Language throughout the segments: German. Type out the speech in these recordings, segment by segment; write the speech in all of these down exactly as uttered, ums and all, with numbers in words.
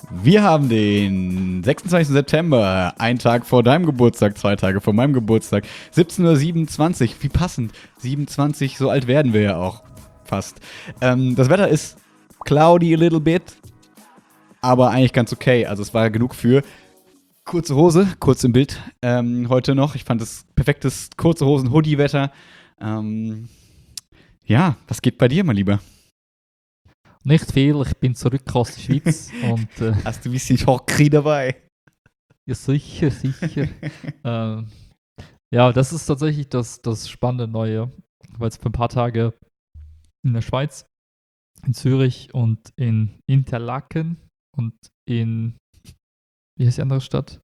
Wir haben den sechsundzwanzigsten September, ein Tag vor deinem Geburtstag, zwei Tage vor meinem Geburtstag, siebzehn Uhr siebenundzwanzig, wie passend, siebenundzwanzig, so alt werden wir ja auch fast. Ähm, das Wetter ist cloudy a little bit, aber eigentlich ganz okay, also es war genug für kurze Hose, kurz im Bild ähm, heute noch. Ich fand es perfektes kurze Hosen-Hoodie-Wetter. Ähm, ja, was geht bei dir, mein Lieber? Nicht viel, ich bin zurück aus der Schweiz und äh, Hast du ein bisschen Schockerie dabei? ja, sicher, sicher. ähm, ja, das ist tatsächlich das, das spannende Neue, weil es für ein paar Tage in der Schweiz, in Zürich und in Interlaken und in, wie heißt die andere Stadt?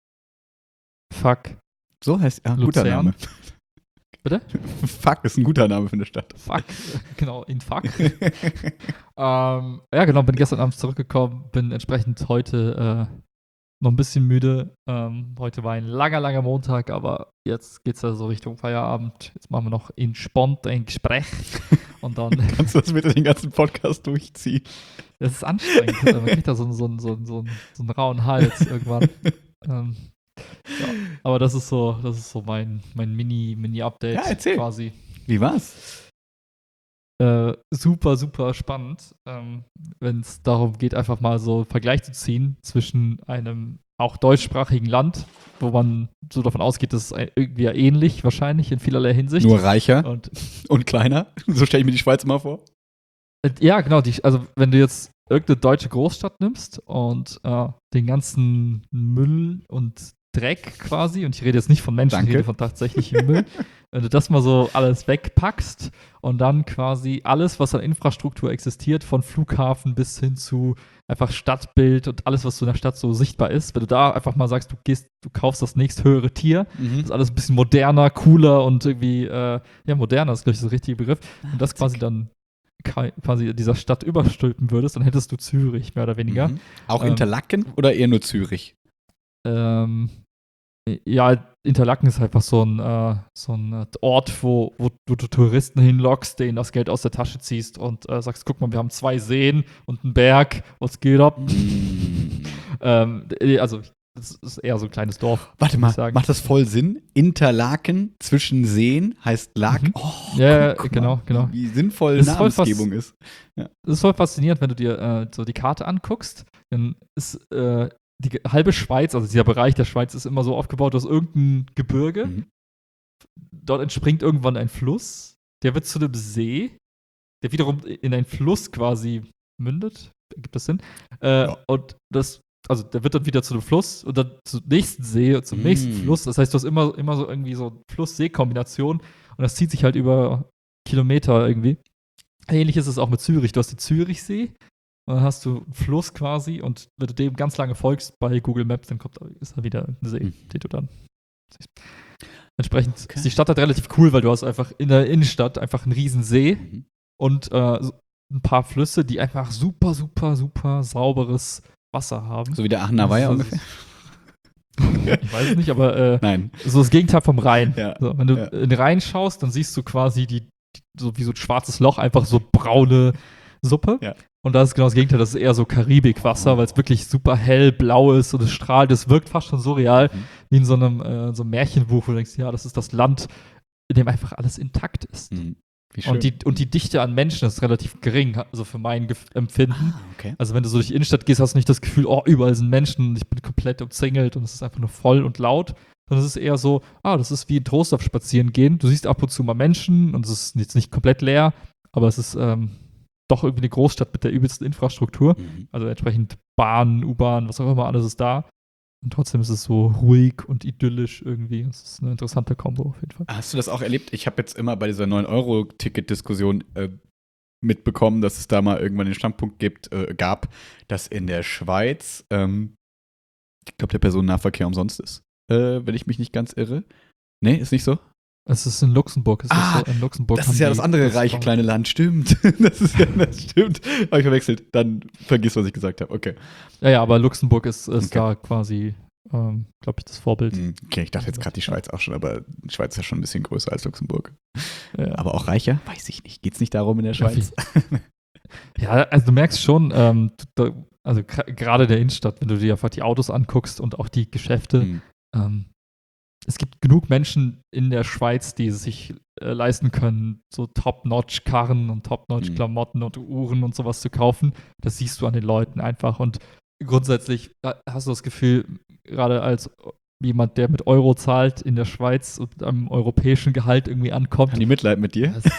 Fuck. So heißt ja, guter Luzern. Name. Bitte? Fuck ist ein guter Name für eine Stadt. Fuck, genau, in Fuck. ähm, ja, genau, bin gestern Abend zurückgekommen, bin entsprechend heute äh, noch ein bisschen müde. Ähm, heute war ein langer, langer Montag, aber jetzt geht's ja so Richtung Feierabend. Jetzt machen wir noch entspannt ein Gespräch und dann. Kannst du das bitte den ganzen Podcast durchziehen? Das ist anstrengend. Man kriegt da so, so, so, so, so einen rauen Hals irgendwann. ähm, ja, aber das ist so, das ist so mein, mein Mini, Mini-Update Ja, erzähl. quasi. Wie war's? Äh, super, super spannend, ähm, wenn es darum geht, einfach mal so einen Vergleich zu ziehen zwischen einem auch deutschsprachigen Land, wo man so davon ausgeht, das ist irgendwie ja ähnlich wahrscheinlich in vielerlei Hinsicht. Nur reicher Und und kleiner? So stelle ich mir die Schweiz immer vor. äh, ja, genau, die, also wenn du jetzt irgendeine deutsche Großstadt nimmst und äh, den ganzen Müll und Dreck quasi, und ich rede jetzt nicht von Menschen, Danke. ich rede von tatsächlichem Müll, wenn du das mal so alles wegpackst und dann quasi alles, was an Infrastruktur existiert, von Flughafen bis hin zu einfach Stadtbild und alles, was so in der Stadt so sichtbar ist, wenn du da einfach mal sagst, du gehst, du kaufst das nächsthöhere Tier, Mhm. das ist alles ein bisschen moderner, cooler und irgendwie, äh, ja, moderner ist, glaube ich, der richtige Begriff, und das quasi dann ka- quasi dieser Stadt überstülpen würdest, dann hättest du Zürich, mehr oder weniger. Mhm. Auch Ähm, Interlaken oder eher nur Zürich? Ähm, ja, Interlaken ist einfach so ein, äh, so ein äh, Ort, wo, wo, wo du Touristen hinlockst, denen das Geld aus der Tasche ziehst und äh, sagst, guck mal, wir haben zwei Seen und einen Berg, was geht ab? Mhm. ähm, äh, also, das ist eher so ein kleines Dorf. Warte würde mal, ich sagen. macht das voll Sinn? Interlaken zwischen Seen heißt Laken. Mhm. Oh, Ja, guck genau, mal, genau. Wie sinnvoll Das ist voll Namensgebung ist. Das ist voll faszinierend, wenn du dir äh, so die Karte anguckst, dann ist äh, die ge- halbe Schweiz, also dieser Bereich der Schweiz ist immer so aufgebaut aus irgendeinem Gebirge. Mhm. Dort entspringt irgendwann ein Fluss, der wird zu einem See, der wiederum in einen Fluss quasi mündet. Gibt das Sinn? Äh, Ja. Und das, also der wird dann wieder zu einem Fluss und dann zum nächsten See und zum Mm. nächsten Fluss. Das heißt, du hast immer, immer so irgendwie so Fluss-See-Kombination und das zieht sich halt über Kilometer irgendwie. Ähnlich ist es auch mit Zürich. Du hast den Zürichsee und dann hast du einen Fluss quasi und wenn du dem ganz lange folgst bei Google Maps, dann kommt, da- ist da wieder ein See, Mhm. den du dann siehst. Entsprechend Okay. ist die Stadt halt relativ cool, weil du hast einfach in der Innenstadt einfach einen riesen See Mhm. und äh, so ein paar Flüsse, die einfach super, super, super sauberes Wasser haben. So wie der Aachener Weiher Das ist- ungefähr? Ich weiß es nicht, aber äh, Nein. so das Gegenteil vom Rhein. Ja. So, wenn du Ja. in den Rhein schaust, dann siehst du quasi die, die, so wie so ein schwarzes Loch, einfach so braune Suppe. Ja. Und das ist genau das Gegenteil, das ist eher so Karibikwasser, Oh. weil es wirklich super hell, blau ist und es strahlt. Es wirkt fast schon surreal, Mhm. wie in so einem, äh, so einem Märchenbuch, wo du denkst, ja, das ist das Land, in dem einfach alles intakt ist. Mhm. Wie schön. Und die, und die Dichte an Menschen ist relativ gering, also für mein Gef- Empfinden. Ah, okay. Also wenn du so durch die Innenstadt gehst, hast du nicht das Gefühl, oh, überall sind Menschen und ich bin komplett umzingelt und es ist einfach nur voll und laut. Sondern es ist eher so, ah, das ist wie in Trostorf spazieren gehen. Du siehst ab und zu mal Menschen und es ist jetzt nicht komplett leer, aber es ist ähm, doch irgendwie eine Großstadt mit der übelsten Infrastruktur. Mhm. Also entsprechend Bahn, U-Bahn, was auch immer, alles ist da. Und trotzdem ist es so ruhig und idyllisch irgendwie. Es ist eine interessante Kombo auf jeden Fall. Hast du das auch erlebt? Ich habe jetzt immer bei dieser neun Euro Ticket Diskussion äh, mitbekommen, dass es da mal irgendwann den Standpunkt gibt, äh, gab, dass in der Schweiz, ähm, ich glaube, der Personennahverkehr umsonst ist. Äh, wenn ich mich nicht ganz irre. Nee, ist nicht so? Es ist in Luxemburg. Es Ah, ist so, in Luxemburg Das haben ist ja die- das andere reiche war- kleine Land, stimmt. Das ist ja, das stimmt. Habe ich verwechselt. Dann vergiss, was ich gesagt habe. Okay. Ja, ja, aber Luxemburg ist, ist Okay. da quasi, ähm, glaube ich, das Vorbild. Hm, Okay, ich dachte jetzt gerade die Schweiz auch schon, aber die Schweiz ist ja schon ein bisschen größer als Luxemburg. Ja. Aber auch reicher? Weiß ich nicht. Geht's nicht darum in der Ja, Schweiz? Ja, also du merkst schon, ähm, da, also gerade der Innenstadt, wenn du dir einfach die Autos anguckst und auch die Geschäfte, Mhm. ähm, es gibt genug Menschen in der Schweiz, die sich äh, leisten können, so Top-Notch-Karren und Top-Notch-Klamotten und Uhren und sowas zu kaufen. Das siehst du an den Leuten einfach. Und grundsätzlich äh, hast du das Gefühl, gerade als jemand, der mit Euro zahlt in der Schweiz und mit einem europäischen Gehalt irgendwie ankommt. Haben die Mitleid mit dir? Das,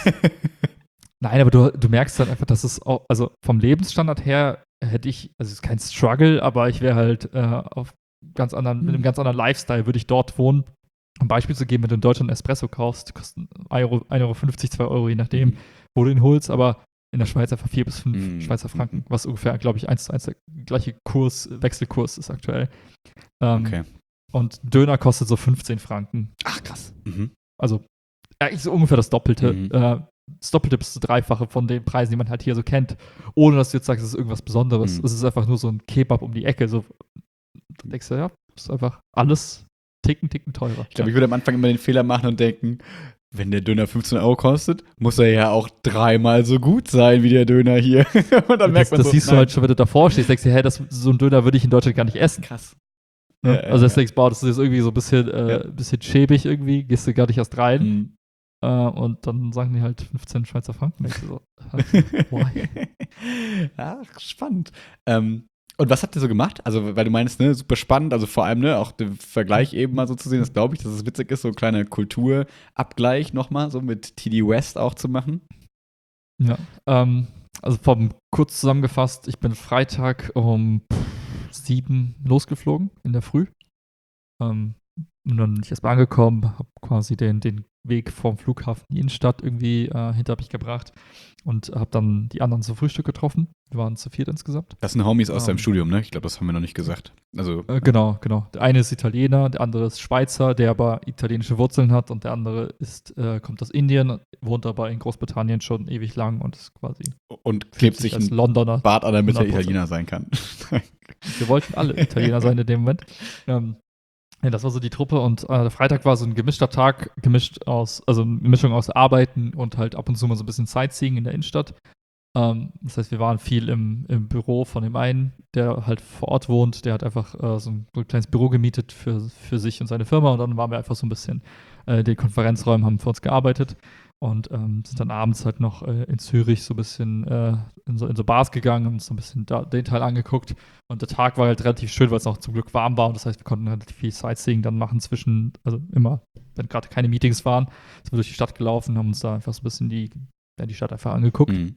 nein, aber du, du merkst dann einfach, dass es auch, also vom Lebensstandard her hätte ich, also es ist kein Struggle, aber ich wäre halt äh, auf ganz anderen, mit einem ganz anderen Lifestyle würde ich dort wohnen. Um Beispiel zu geben, wenn du in Deutschland einen Espresso kaufst, kostet ein Euro, ein Euro fünfzig, zwei Euro, je nachdem, Mhm. wo du ihn holst, aber in der Schweiz einfach vier bis fünf Mhm. Schweizer Franken, was ungefähr, glaube ich, eins zu eins der gleiche Kurs, Wechselkurs ist aktuell. Ähm, Okay. Und Döner kostet so fünfzehn Franken. Ach, krass. Mhm. Also eigentlich so ungefähr das Doppelte. Mhm. Äh, das Doppelte bis zu Dreifache von den Preisen, die man halt hier so kennt, ohne dass du jetzt sagst, es ist irgendwas Besonderes. Mhm. Es ist einfach nur so ein Kebab um die Ecke. So, da denkst du, ja, ist einfach alles ticken, ticken teurer. Ich glaube, ich würde am Anfang immer den Fehler machen und denken, wenn der Döner fünfzehn Euro kostet, muss er ja auch dreimal so gut sein wie der Döner hier. Und dann merkt das man das so, siehst du nein. halt schon, wenn du davor stehst, denkst du, hey, das, so ein Döner würde ich in Deutschland gar nicht essen. Krass. Ne? Ja, ja, also deswegen, ja. boah, das ist jetzt irgendwie so ein bisschen, äh, Ja. bisschen schäbig irgendwie, gehst du gar nicht erst rein. Mhm. Äh, und dann sagen die halt fünfzehn Schweizer Franken. Denkst du so, why? Ach, spannend. Ähm, und was habt ihr so gemacht? Also, weil du meinst, ne, super spannend, also vor allem, ne, auch den Vergleich eben mal so zu sehen, das glaube ich, dass es witzig ist, so ein kleiner Kulturabgleich nochmal, so mit T D West auch zu machen. Ja, ähm, also vom kurz zusammengefasst, ich bin Freitag um pff, sieben losgeflogen in der Früh. Ähm, und dann bin ich erstmal angekommen, habe quasi den, den Weg vom Flughafen in die Innenstadt irgendwie äh, hinter mich gebracht und habe dann die anderen zum Frühstück getroffen. Wir waren zu viert insgesamt. Das sind Homies aus Ähm. deinem Studium, ne? Ich glaube, das haben wir noch nicht gesagt. Also, Äh, genau, genau. Der eine ist Italiener, der andere ist Schweizer, der aber italienische Wurzeln hat und der andere ist, äh, kommt aus Indien, wohnt aber in Großbritannien schon ewig lang und ist quasi und klebt sich sich als ein Londoner. Bart an, damit er hundert Prozent. Italiener sein kann. Wir wollten alle Italiener sein in dem Moment. Ähm, ja, das war so die Truppe und äh, der Freitag war so ein gemischter Tag, gemischt aus, also eine Mischung aus Arbeiten und halt ab und zu mal so ein bisschen Sightseeing in der Innenstadt. Ähm, das heißt, wir waren viel im, im Büro von dem einen, der halt vor Ort wohnt. Der hat einfach äh, so, ein, so ein kleines Büro gemietet für, für sich und seine Firma und dann waren wir einfach so ein bisschen, äh, die Konferenzräume haben für uns gearbeitet und ähm, sind dann abends halt noch äh, in Zürich so ein bisschen äh, in, so, in so Bars gegangen und so ein bisschen da, den Teil angeguckt. Und der Tag war halt relativ schön, weil es auch zum Glück warm war und das heißt, wir konnten relativ viel Sightseeing dann machen zwischen, also immer, wenn gerade keine Meetings waren, sind wir durch die Stadt gelaufen, haben uns da einfach so ein bisschen die, ja, die Stadt einfach angeguckt. Mhm.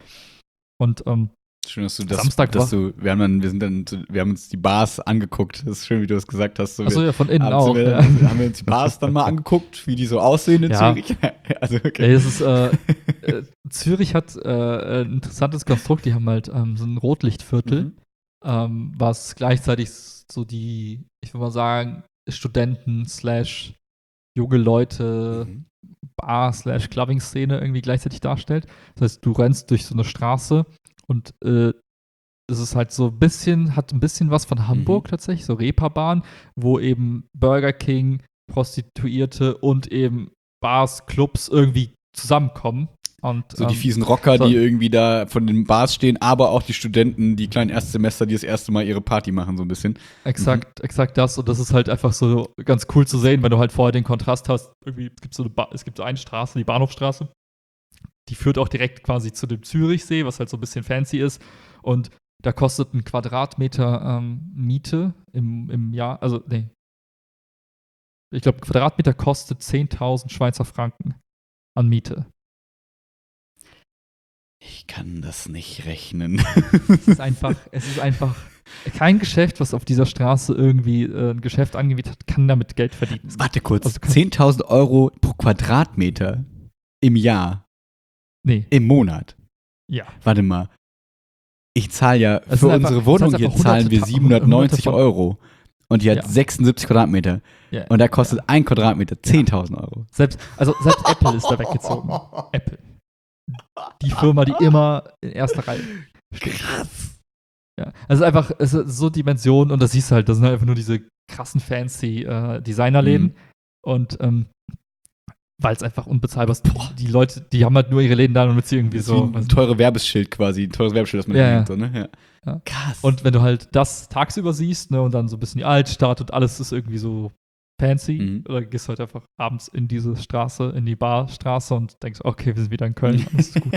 Und ähm, Schön, dass du das, Samstag dass war- du, wir haben dann, wir sind dann, zu- wir haben uns die Bars angeguckt. Das ist schön, wie du das gesagt hast. So, achso, wir, ja, von innen abends auch. sind wir, Ja. dann, haben wir uns die Bars dann mal angeguckt, wie die so aussehen in Ja. Zürich. Also, Ja, okay. es ist, äh, äh, Zürich hat äh, ein interessantes Konstrukt. Die haben halt ähm, so ein Rotlichtviertel, Mhm. ähm, was gleichzeitig so die, ich würde mal sagen, Studenten slash junge Leute Mhm. Bar slash Clubbing-Szene irgendwie gleichzeitig darstellt. Das heißt, du rennst durch so eine Straße und äh, es ist halt so ein bisschen, hat ein bisschen was von Hamburg Mhm. tatsächlich, so Reeperbahn, wo eben Burger King, Prostituierte und eben Bars, Clubs irgendwie zusammenkommen. Und, So die ähm, fiesen Rocker, so- die irgendwie da von den Bars stehen, aber auch die Studenten, die kleinen Erstsemester, die das erste Mal ihre Party machen, so ein bisschen. Exakt, exakt das. Und das ist halt einfach so ganz cool zu sehen, wenn du halt vorher den Kontrast hast. Irgendwie, es gibt so eine, ba es gibt so eine Straße, die Bahnhofstraße. Die führt auch direkt quasi zu dem Zürichsee, was halt so ein bisschen fancy ist. Und da kostet ein Quadratmeter ähm, Miete im, im Jahr, also, nee. Ich glaube, Quadratmeter kostet zehntausend Schweizer Franken an Miete. Ich kann das nicht rechnen. Es ist einfach, es ist einfach kein Geschäft, was auf dieser Straße irgendwie äh, ein Geschäft angemietet hat, kann damit Geld verdienen. Es Warte kurz, Also du kannst- zehntausend Euro pro Quadratmeter im Jahr, Nee, im Monat. ja. Warte mal. Ich zahle ja, Es für sind einfach- unsere es Wohnung sind hier einfach zahlen wir hunderte- siebenhundertneunzig hunderte von- Euro. Und die hat Ja. sechsundsiebzig Quadratmeter. ja. Und da kostet ein Quadratmeter zehntausend Euro. Selbst, also selbst Apple ist da weggezogen. Apple. Die Firma, die immer in erster Reihe steht. Krass. Ja. Also einfach, es ist so Dimensionen und das siehst du halt, das sind halt einfach nur diese krassen fancy äh, Designerläden. Mhm. Und ähm, weil es einfach unbezahlbar ist. Die Leute, die haben halt nur ihre Läden da, damit sie irgendwie Das ist so. wie ein teure Werbeschild quasi, ein teures Werbeschild, das man Ja, ja, ja. so, ne? Ja. Ja. Krass. Und wenn du halt das tagsüber siehst, ne, und dann so ein bisschen die Altstadt und alles ist irgendwie so fancy, Mhm. oder gehst halt einfach abends in diese Straße, in die Barstraße und denkst, okay, wir sind wieder in Köln, alles ist gut.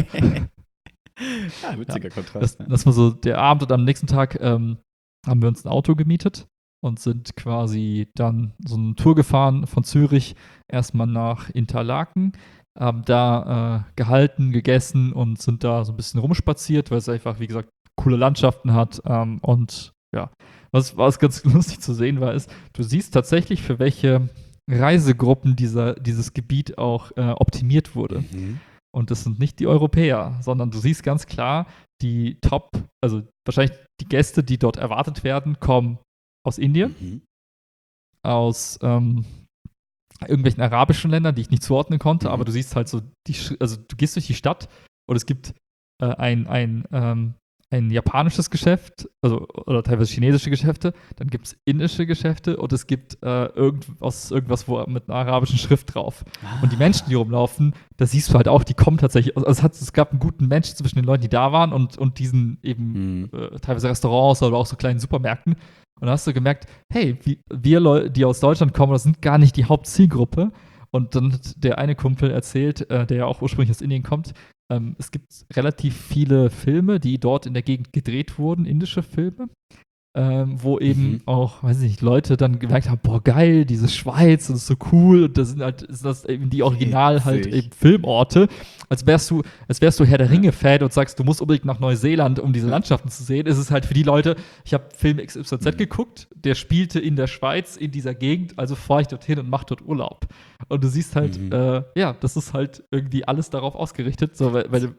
ja, witziger Ja. Kontrast. Das, ja. das war so der Abend und am nächsten Tag ähm, haben wir uns ein Auto gemietet und sind quasi dann so eine Tour gefahren von Zürich erstmal nach Interlaken, haben da äh, gehalten, gegessen und sind da so ein bisschen rumspaziert, weil es einfach, wie gesagt, coole Landschaften hat. Ähm, und ja, was, was ganz lustig zu sehen war, ist, du siehst tatsächlich, für welche Reisegruppen dieser, dieses Gebiet auch äh, optimiert wurde. Mhm. Und das sind nicht die Europäer, sondern du siehst ganz klar, die Top, also wahrscheinlich die Gäste, die dort erwartet werden, kommen aus Indien, Mhm. aus ähm, irgendwelchen arabischen Ländern, die ich nicht zuordnen konnte, Mhm. aber du siehst halt so, die, Sch- also du gehst durch die Stadt und es gibt äh, ein, ein, ähm, ein japanisches Geschäft, also oder teilweise chinesische Geschäfte, dann gibt es indische Geschäfte und es gibt äh, irgend, aus irgendwas wo, mit einer arabischen Schrift drauf. Und die Menschen, die rumlaufen, da siehst du halt auch, die kommen tatsächlich, also es, hat, es gab einen guten Mensch zwischen den Leuten, die da waren und, und diesen eben Mhm. äh, teilweise Restaurants oder auch so kleinen Supermärkten. Und da hast du gemerkt, hey, wie, wir Leute, die aus Deutschland kommen, das sind gar nicht die Hauptzielgruppe. Und dann hat der eine Kumpel erzählt, äh, der ja auch ursprünglich aus Indien kommt, ähm, es gibt relativ viele Filme, die dort in der Gegend gedreht wurden, indische Filme, ähm, wo eben Mhm. auch, weiß ich nicht, Leute dann gemerkt haben, boah, geil, diese Schweiz, das ist so cool. Und das sind halt, sind das eben die Original halt Witzig. eben Filmorte. Als wärst du, als wärst du Herr der Ringe-Fan und sagst, du musst unbedingt nach Neuseeland, um diese Landschaften zu sehen. Es ist halt für die Leute, ich habe Film X Y Z Mhm. geguckt, der spielte in der Schweiz, in dieser Gegend, also fahre ich dorthin und mache dort Urlaub. Und du siehst halt, Mhm. äh, ja, das ist halt irgendwie alles darauf ausgerichtet, so, weil, weil du,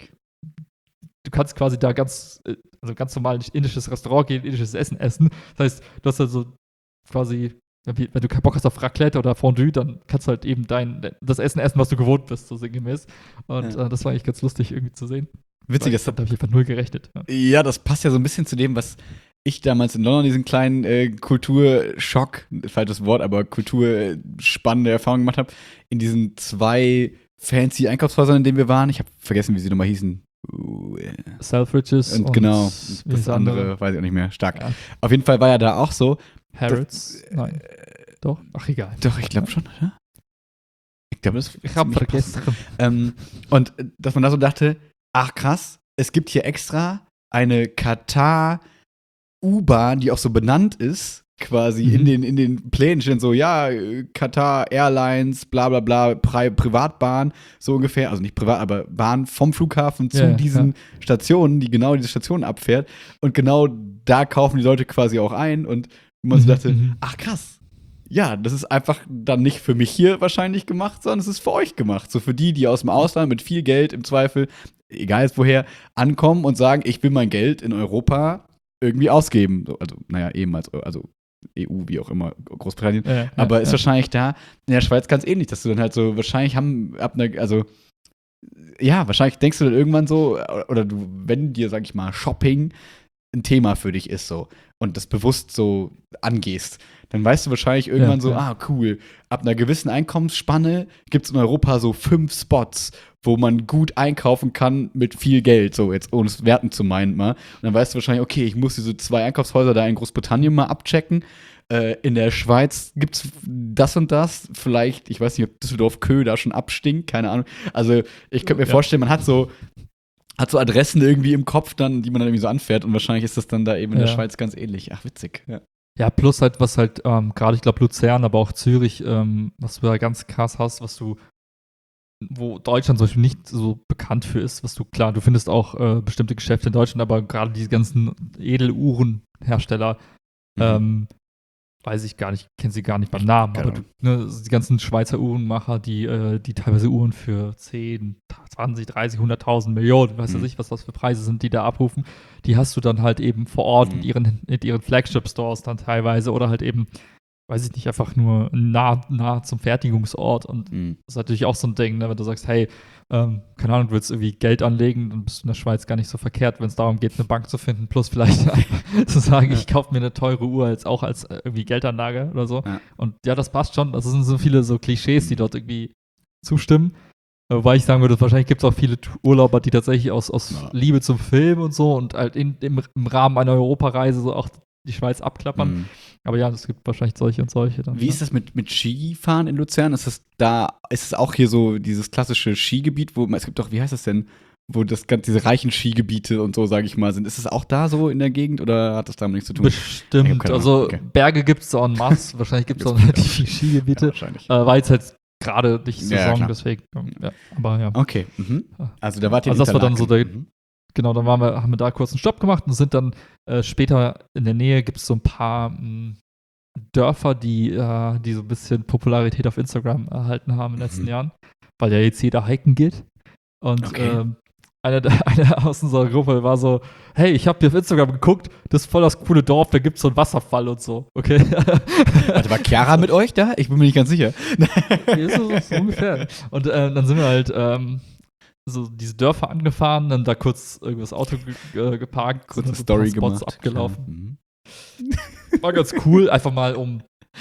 du kannst quasi da ganz, äh, also ganz normal in ein indisches Restaurant gehen, indisches Essen essen. Das heißt, du hast also quasi, wenn du keinen Bock hast auf Raclette oder Fondue, dann kannst du halt eben dein, das Essen essen, was du gewohnt bist, so sinngemäß. Und Ja. äh, das war eigentlich ganz lustig irgendwie zu sehen. Witzig, das das, da habe ich einfach null gerechnet. Ja. ja, das passt ja so ein bisschen zu dem, was ich damals in London diesen kleinen äh, Kulturschock, falsches Wort, aber kulturspannende Erfahrung gemacht habe, in diesen zwei fancy Einkaufshäusern, in denen wir waren. Ich habe vergessen, wie sie nochmal hießen. Uh, yeah. Selfridges Und, und genau, wie das hieß andere weiß ich auch nicht mehr. Stark. Ja. Auf jeden Fall war ja da auch so. Harrods? Das, Nein. äh, Doch? Ach, egal. Doch, ich glaube schon, oder? Ich glaube, das Ich habe ziemlich vergessen. passend. Ähm, und äh, dass man da so dachte, ach krass, es gibt hier extra eine Katar U-Bahn, die auch so benannt ist, quasi Mhm. in den, in den Plänen stehen so, ja, äh, Katar Airlines, bla bla bla, Pri Privatbahn, so ungefähr, also nicht privat, aber Bahn vom Flughafen zu Ja, ja, diesen ja. Stationen, die genau diese Stationen abfährt. Und genau da kaufen die Leute quasi auch ein. Und man so Mhm, dachte, mhm. ach krass, ja, das ist einfach dann nicht für mich hier wahrscheinlich gemacht, sondern es ist für euch gemacht. So für die, die aus dem Ausland mit viel Geld im Zweifel, egal jetzt woher, ankommen und sagen, ich will mein Geld in Europa irgendwie ausgeben. So, also, naja, ehemals, also E U, wie auch immer, Großbritannien. Ja, ja, Aber ist ja. wahrscheinlich da in der Schweiz ganz ähnlich, dass du dann halt so, wahrscheinlich haben, ab einer, also, ja, wahrscheinlich denkst du dann irgendwann so, oder du, wenn dir, sag ich mal, Shopping ein Thema für dich ist so und das bewusst so angehst, dann weißt du wahrscheinlich irgendwann Ja, so, ja. ah, cool, ab einer gewissen Einkommensspanne gibt es in Europa so fünf Spots, wo man gut einkaufen kann mit viel Geld, so jetzt ohne es werten zu meinen mal. Und dann weißt du wahrscheinlich, okay, ich muss diese zwei Einkaufshäuser da in Großbritannien mal abchecken. Äh, in der Schweiz gibt's das und das. Vielleicht, ich weiß nicht, ob Düsseldorf Kö da schon abstinkt, keine Ahnung. Also ich könnte mir Ja. vorstellen, man hat so hat so Adressen irgendwie im Kopf dann, die man dann irgendwie so anfährt und wahrscheinlich ist das dann da eben in der Ja. Schweiz ganz ähnlich. Ach, witzig. Ja. Ja, plus halt, was halt, ähm, gerade ich glaube Luzern, aber auch Zürich, ähm, was du da ganz krass hast, was du, wo Deutschland zum Beispiel nicht so bekannt für ist, was du, klar, du findest auch äh, bestimmte Geschäfte in Deutschland, aber gerade diese ganzen Edeluhrenhersteller, Mhm. ähm, weiß ich gar nicht, kenne sie gar nicht beim Namen, Keine aber du, ne, die ganzen Schweizer Uhrenmacher, die, äh, die teilweise Uhren für zehn, zwanzig, dreißig, hunderttausend Millionen, weiß ja Mhm. nicht, was das für Preise sind, die da abrufen, die hast du dann halt eben vor Ort Mhm. in ihren, in ihren Flagship-Stores dann teilweise oder halt eben, weiß ich nicht, einfach nur nah, nah zum Fertigungsort und Mhm. das ist natürlich auch so ein Ding, ne, wenn du sagst, hey, ähm, keine Ahnung, du willst irgendwie Geld anlegen, dann bist du in der Schweiz gar nicht so verkehrt, wenn es darum geht, eine Bank zu finden, plus vielleicht zu sagen, Ja. ich kaufe mir eine teure Uhr als auch als äh, irgendwie Geldanlage oder so. Ja. Und ja, das passt schon. Das sind so viele so Klischees, die Mhm. dort irgendwie zustimmen. Wobei ich sagen würde, wahrscheinlich gibt es auch viele Urlauber, die tatsächlich aus, aus Ja. Liebe zum Film und so und halt in, im, im Rahmen einer Europareise so auch die Schweiz abklappern. Mhm. Aber ja, es gibt wahrscheinlich solche und solche dann. Wie ist das mit, mit Skifahren in Luzern? Ist das da, ist es auch hier so dieses klassische Skigebiet, wo es gibt doch, wie heißt das denn, wo das ganz, diese reichen Skigebiete und so, sage ich mal, sind. Ist es auch da so in der Gegend oder hat das damit nichts zu tun? Ich Bestimmt. hab keine Ahnung. Also Okay. Berge gibt es en masse. Wahrscheinlich gibt es auch Gibt's relativ viele. viele Skigebiete. Ja, wahrscheinlich. äh, weil es halt gerade nicht Ja, ja, Saison, klar. deswegen. Ja, aber ja. Okay. Mhm. Also da wart ihr Also in das war dann so Interlaken. der- Mhm. Genau, dann waren wir, haben wir da kurz einen Stopp gemacht und sind dann äh, später in der Nähe gibt es so ein paar mh, Dörfer, die, äh, die so ein bisschen Popularität auf Instagram erhalten haben in den letzten Mhm. Jahren, weil ja jetzt jeder hiken geht. Und Okay. ähm, einer, der- einer aus unserer Gruppe war so, hey, ich habe hier auf Instagram geguckt, das ist voll das coole Dorf, da gibt es so einen Wasserfall und so. Okay. Warte, war Chiara mit euch da? Ich bin mir nicht ganz sicher. Ja, so, so ungefähr. Und äh, dann sind wir halt ähm, so diese Dörfer angefahren, dann da kurz irgendwas Auto ge äh, geparkt, Kurze sind dann so Story ein paar Spots gemacht. abgelaufen. Mhm. War ganz cool, einfach mal um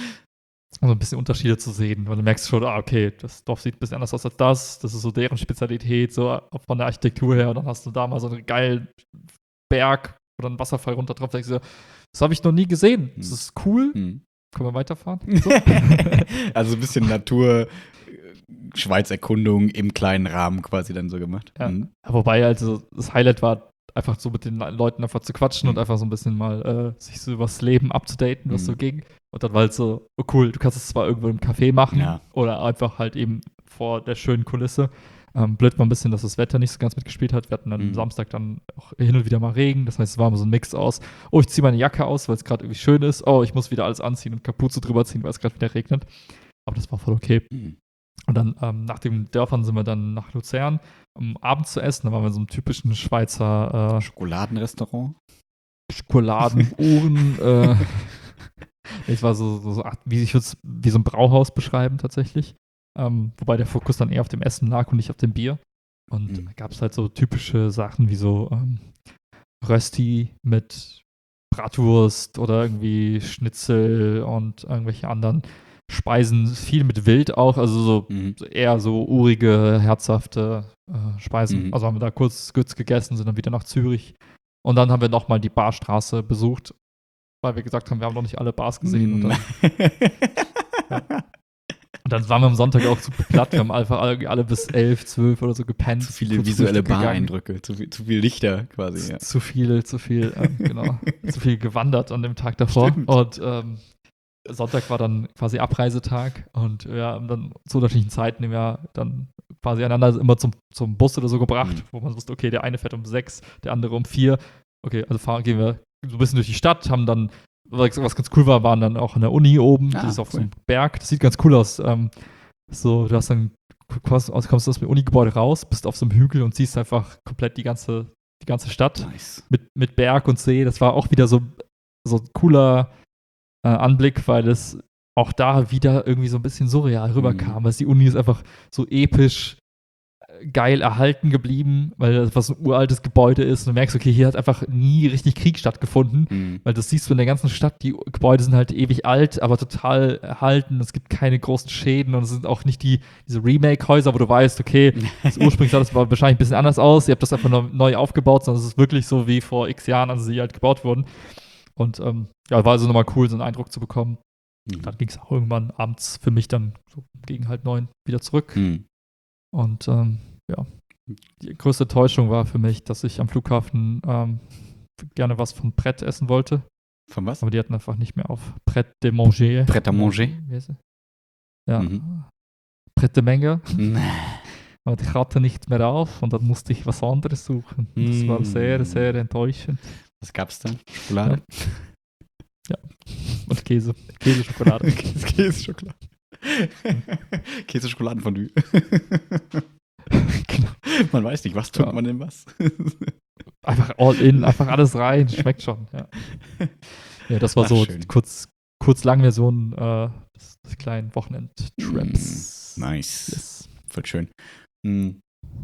so ein bisschen Unterschiede zu sehen, weil du merkst schon, ah, okay, das Dorf sieht ein bisschen anders aus als das, das ist so deren Spezialität, so von der Architektur her, und dann hast du da mal so einen geilen Berg oder einen Wasserfall runter drauf, da denkst du, das habe ich noch nie gesehen, das Hm. ist cool, Mhm. können wir weiterfahren? Also ein bisschen Natur, Schweiz-Erkundung im kleinen Rahmen quasi dann so gemacht. Ja. Mhm. Ja, wobei, also das Highlight war, einfach so mit den Le- Leuten einfach zu quatschen Mhm. und einfach so ein bisschen mal äh, sich so übers Leben abzudaten, was Mhm. so ging. Und dann war halt so, oh cool, du kannst es zwar irgendwo im Café machen Ja. oder einfach halt eben vor der schönen Kulisse. Ähm, blöd war ein bisschen, dass das Wetter nicht so ganz mitgespielt hat. Wir hatten dann Mhm. Samstag dann auch hin und wieder mal Regen. Das heißt, es war immer so ein Mix aus, oh, ich ziehe meine Jacke aus, weil es gerade irgendwie schön ist. Oh, ich muss wieder alles anziehen und Kapuze drüber ziehen, weil es gerade wieder regnet. Aber das war voll okay. Mhm. Und dann ähm, nach den Dörfern sind wir dann nach Luzern, um abends zu essen. Da waren wir in so einem typischen Schweizer äh, Schokoladenrestaurant. Schokoladenuhren. äh, es war so, so, so wie ich es wie so ein Brauhaus beschreiben tatsächlich. Ähm, wobei der Fokus dann eher auf dem Essen lag und nicht auf dem Bier. Und Mhm. da gab es halt so typische Sachen wie so ähm, Rösti mit Bratwurst oder irgendwie Schnitzel und irgendwelche anderen Speisen. Viel mit Wild auch, also so Mhm. so eher so urige, herzhafte äh, Speisen. Mhm. Also haben wir da kurz, kurz gegessen, sind dann wieder nach Zürich. Und dann haben wir nochmal die Barstraße besucht, weil wir gesagt haben, wir haben noch nicht alle Bars gesehen. Und dann, und dann waren wir am Sonntag auch super platt. Wir haben einfach alle, alle bis elf, zwölf oder so gepennt. Zu viele kurz visuelle Frühstück gegangen. Bareindrücke, zu, viel- zu viel Lichter quasi. Zu, Ja. zu viel, zu viel, ähm, genau. zu viel gewandert an dem Tag davor. Stimmt. Und ähm, Sonntag war dann quasi Abreisetag und wir haben dann zu unterschiedlichen Zeiten im Jahr dann quasi einander immer zum, zum Bus oder so gebracht, Mhm. wo man wusste, okay, der eine fährt um sechs, der andere um vier. Okay, also fahren, gehen wir so ein bisschen durch die Stadt, haben dann, was was ganz cool war, waren dann auch an der Uni oben, Ah, das ist auf so cool. einem Berg, das sieht ganz cool aus. Ähm, so, du hast dann, kommst, kommst aus dem Unigebäude raus, bist auf so einem Hügel und siehst einfach komplett die ganze, die ganze Stadt Nice. mit, mit Berg und See. Das war auch wieder so, so ein cooler äh, Anblick, weil es auch da wieder irgendwie so ein bisschen surreal rüberkam. Mhm. Weil die Uni ist einfach so episch äh, geil erhalten geblieben, weil das was ein uraltes Gebäude ist und du merkst, okay, hier hat einfach nie richtig Krieg stattgefunden. Mhm. Weil das siehst du in der ganzen Stadt, die Gebäude sind halt ewig alt, aber total erhalten. Es gibt keine großen Schäden und es sind auch nicht die, diese Remake-Häuser, wo du weißt, okay, das ursprünglich sah das wahrscheinlich ein bisschen anders aus. Ihr habt das einfach neu, neu aufgebaut, sondern es ist wirklich so wie vor x Jahren, als sie halt gebaut wurden. Und ähm, ja, war also nochmal cool, so einen Eindruck zu bekommen. Mhm. Dann ging es auch irgendwann abends für mich dann so gegen halb neun wieder zurück. Mhm. Und ähm, ja, die größte Täuschung war für mich, dass ich am Flughafen ähm, gerne was von Pret essen wollte. Von was? Aber die hatten einfach nicht mehr auf Pret de Manger. Pret à manger? Wie heißt sie? Ja. Mhm. Pret de Menge. Mhm. Aber ich hatte nicht mehr auf und dann musste ich was anderes suchen. Das war Mm. sehr, sehr enttäuschend. Was gab's da? Schokolade? Und Käse. Käseschokolade. Käse, Käseschokolade. Käse-Schokoladenfondue. Genau. Man weiß nicht, was tut Ja. man denn was? Einfach all in, einfach alles rein. Schmeckt schon. Ja, ja das war Ach, so schön. die kurz, kurz lang Version äh, des, des kleinen Wochenend-Traps. Nice. Yes. Voll schön. Hm.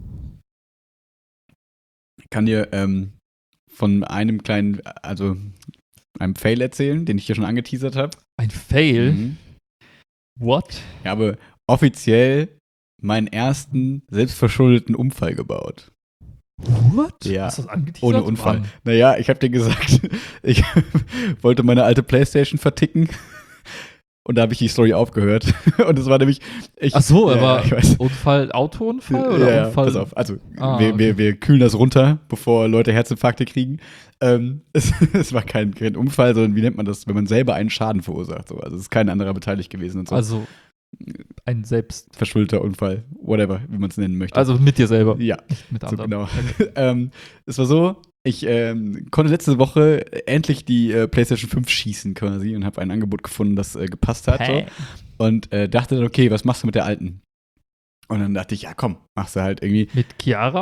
Ich kann dir ähm, von einem kleinen, also einem Fail erzählen, den ich hier schon angeteasert habe. Ein Fail? Mhm. What? Ich habe offiziell meinen ersten selbstverschuldeten Unfall gebaut. What? Ja, Hast du das angeteasert? ohne Unfall. Mann. Naja, ich habe dir gesagt, ich wollte meine alte Playstation verticken und da habe ich die Story aufgehört. Und es war nämlich. Ich, Ach so, ja, aber ich weiß. Unfall, Autounfall oder ja, Unfall? pass auf, also Ah, wir, okay. wir, wir kühlen das runter, bevor Leute Herzinfarkte kriegen. Ähm, es, es war kein, kein Unfall, sondern wie nennt man das, wenn man selber einen Schaden verursacht. So. Also es ist kein anderer beteiligt gewesen und so. Also ein selbst. Verschuldeter Unfall, whatever, wie man es nennen möchte. Also mit dir selber, ja, nicht mit so anderen. genau. ähm, es war so, ich ähm, konnte letzte Woche endlich die äh, PlayStation fünf schießen quasi und habe ein Angebot gefunden, das äh, gepasst hat. Hä? So. Und äh, dachte dann, okay, was machst du mit der alten? Und dann dachte ich, ja komm, machst du halt irgendwie. Mit Chiara?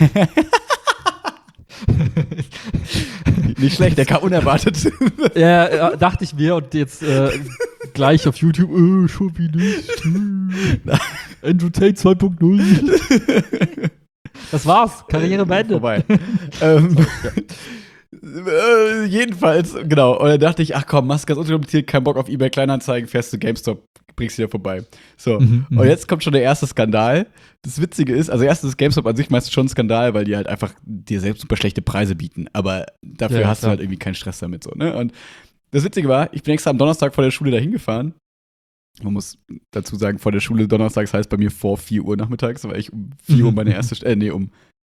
Nicht schlecht, der kam unerwartet. Ja, ja, dachte ich mir und jetzt äh, gleich auf YouTube, äh, schon wie nicht. Andrew Tate zwei Punkt null. Das war's, Karriere beendet. Vorbei. ähm, äh, jedenfalls, genau. Und dann dachte ich, ach komm, machst ganz unkompliziert, kein Bock auf eBay Kleinanzeigen, fährst zu GameStop, bringst wieder vorbei. So, Mhm, und jetzt kommt schon der erste Skandal. Das Witzige ist, also erstens ist GameStop an sich meistens schon ein Skandal, weil die halt einfach dir selbst super schlechte Preise bieten. Aber dafür Ja, hast klar. du halt irgendwie keinen Stress damit so, ne? Und das Witzige war, ich bin extra am Donnerstag vor der Schule dahin gefahren. Man muss dazu sagen, vor der Schule donnerstags heißt bei mir vor vier Uhr nachmittags, weil ich um vier Uhr meine erste, äh, nee, um,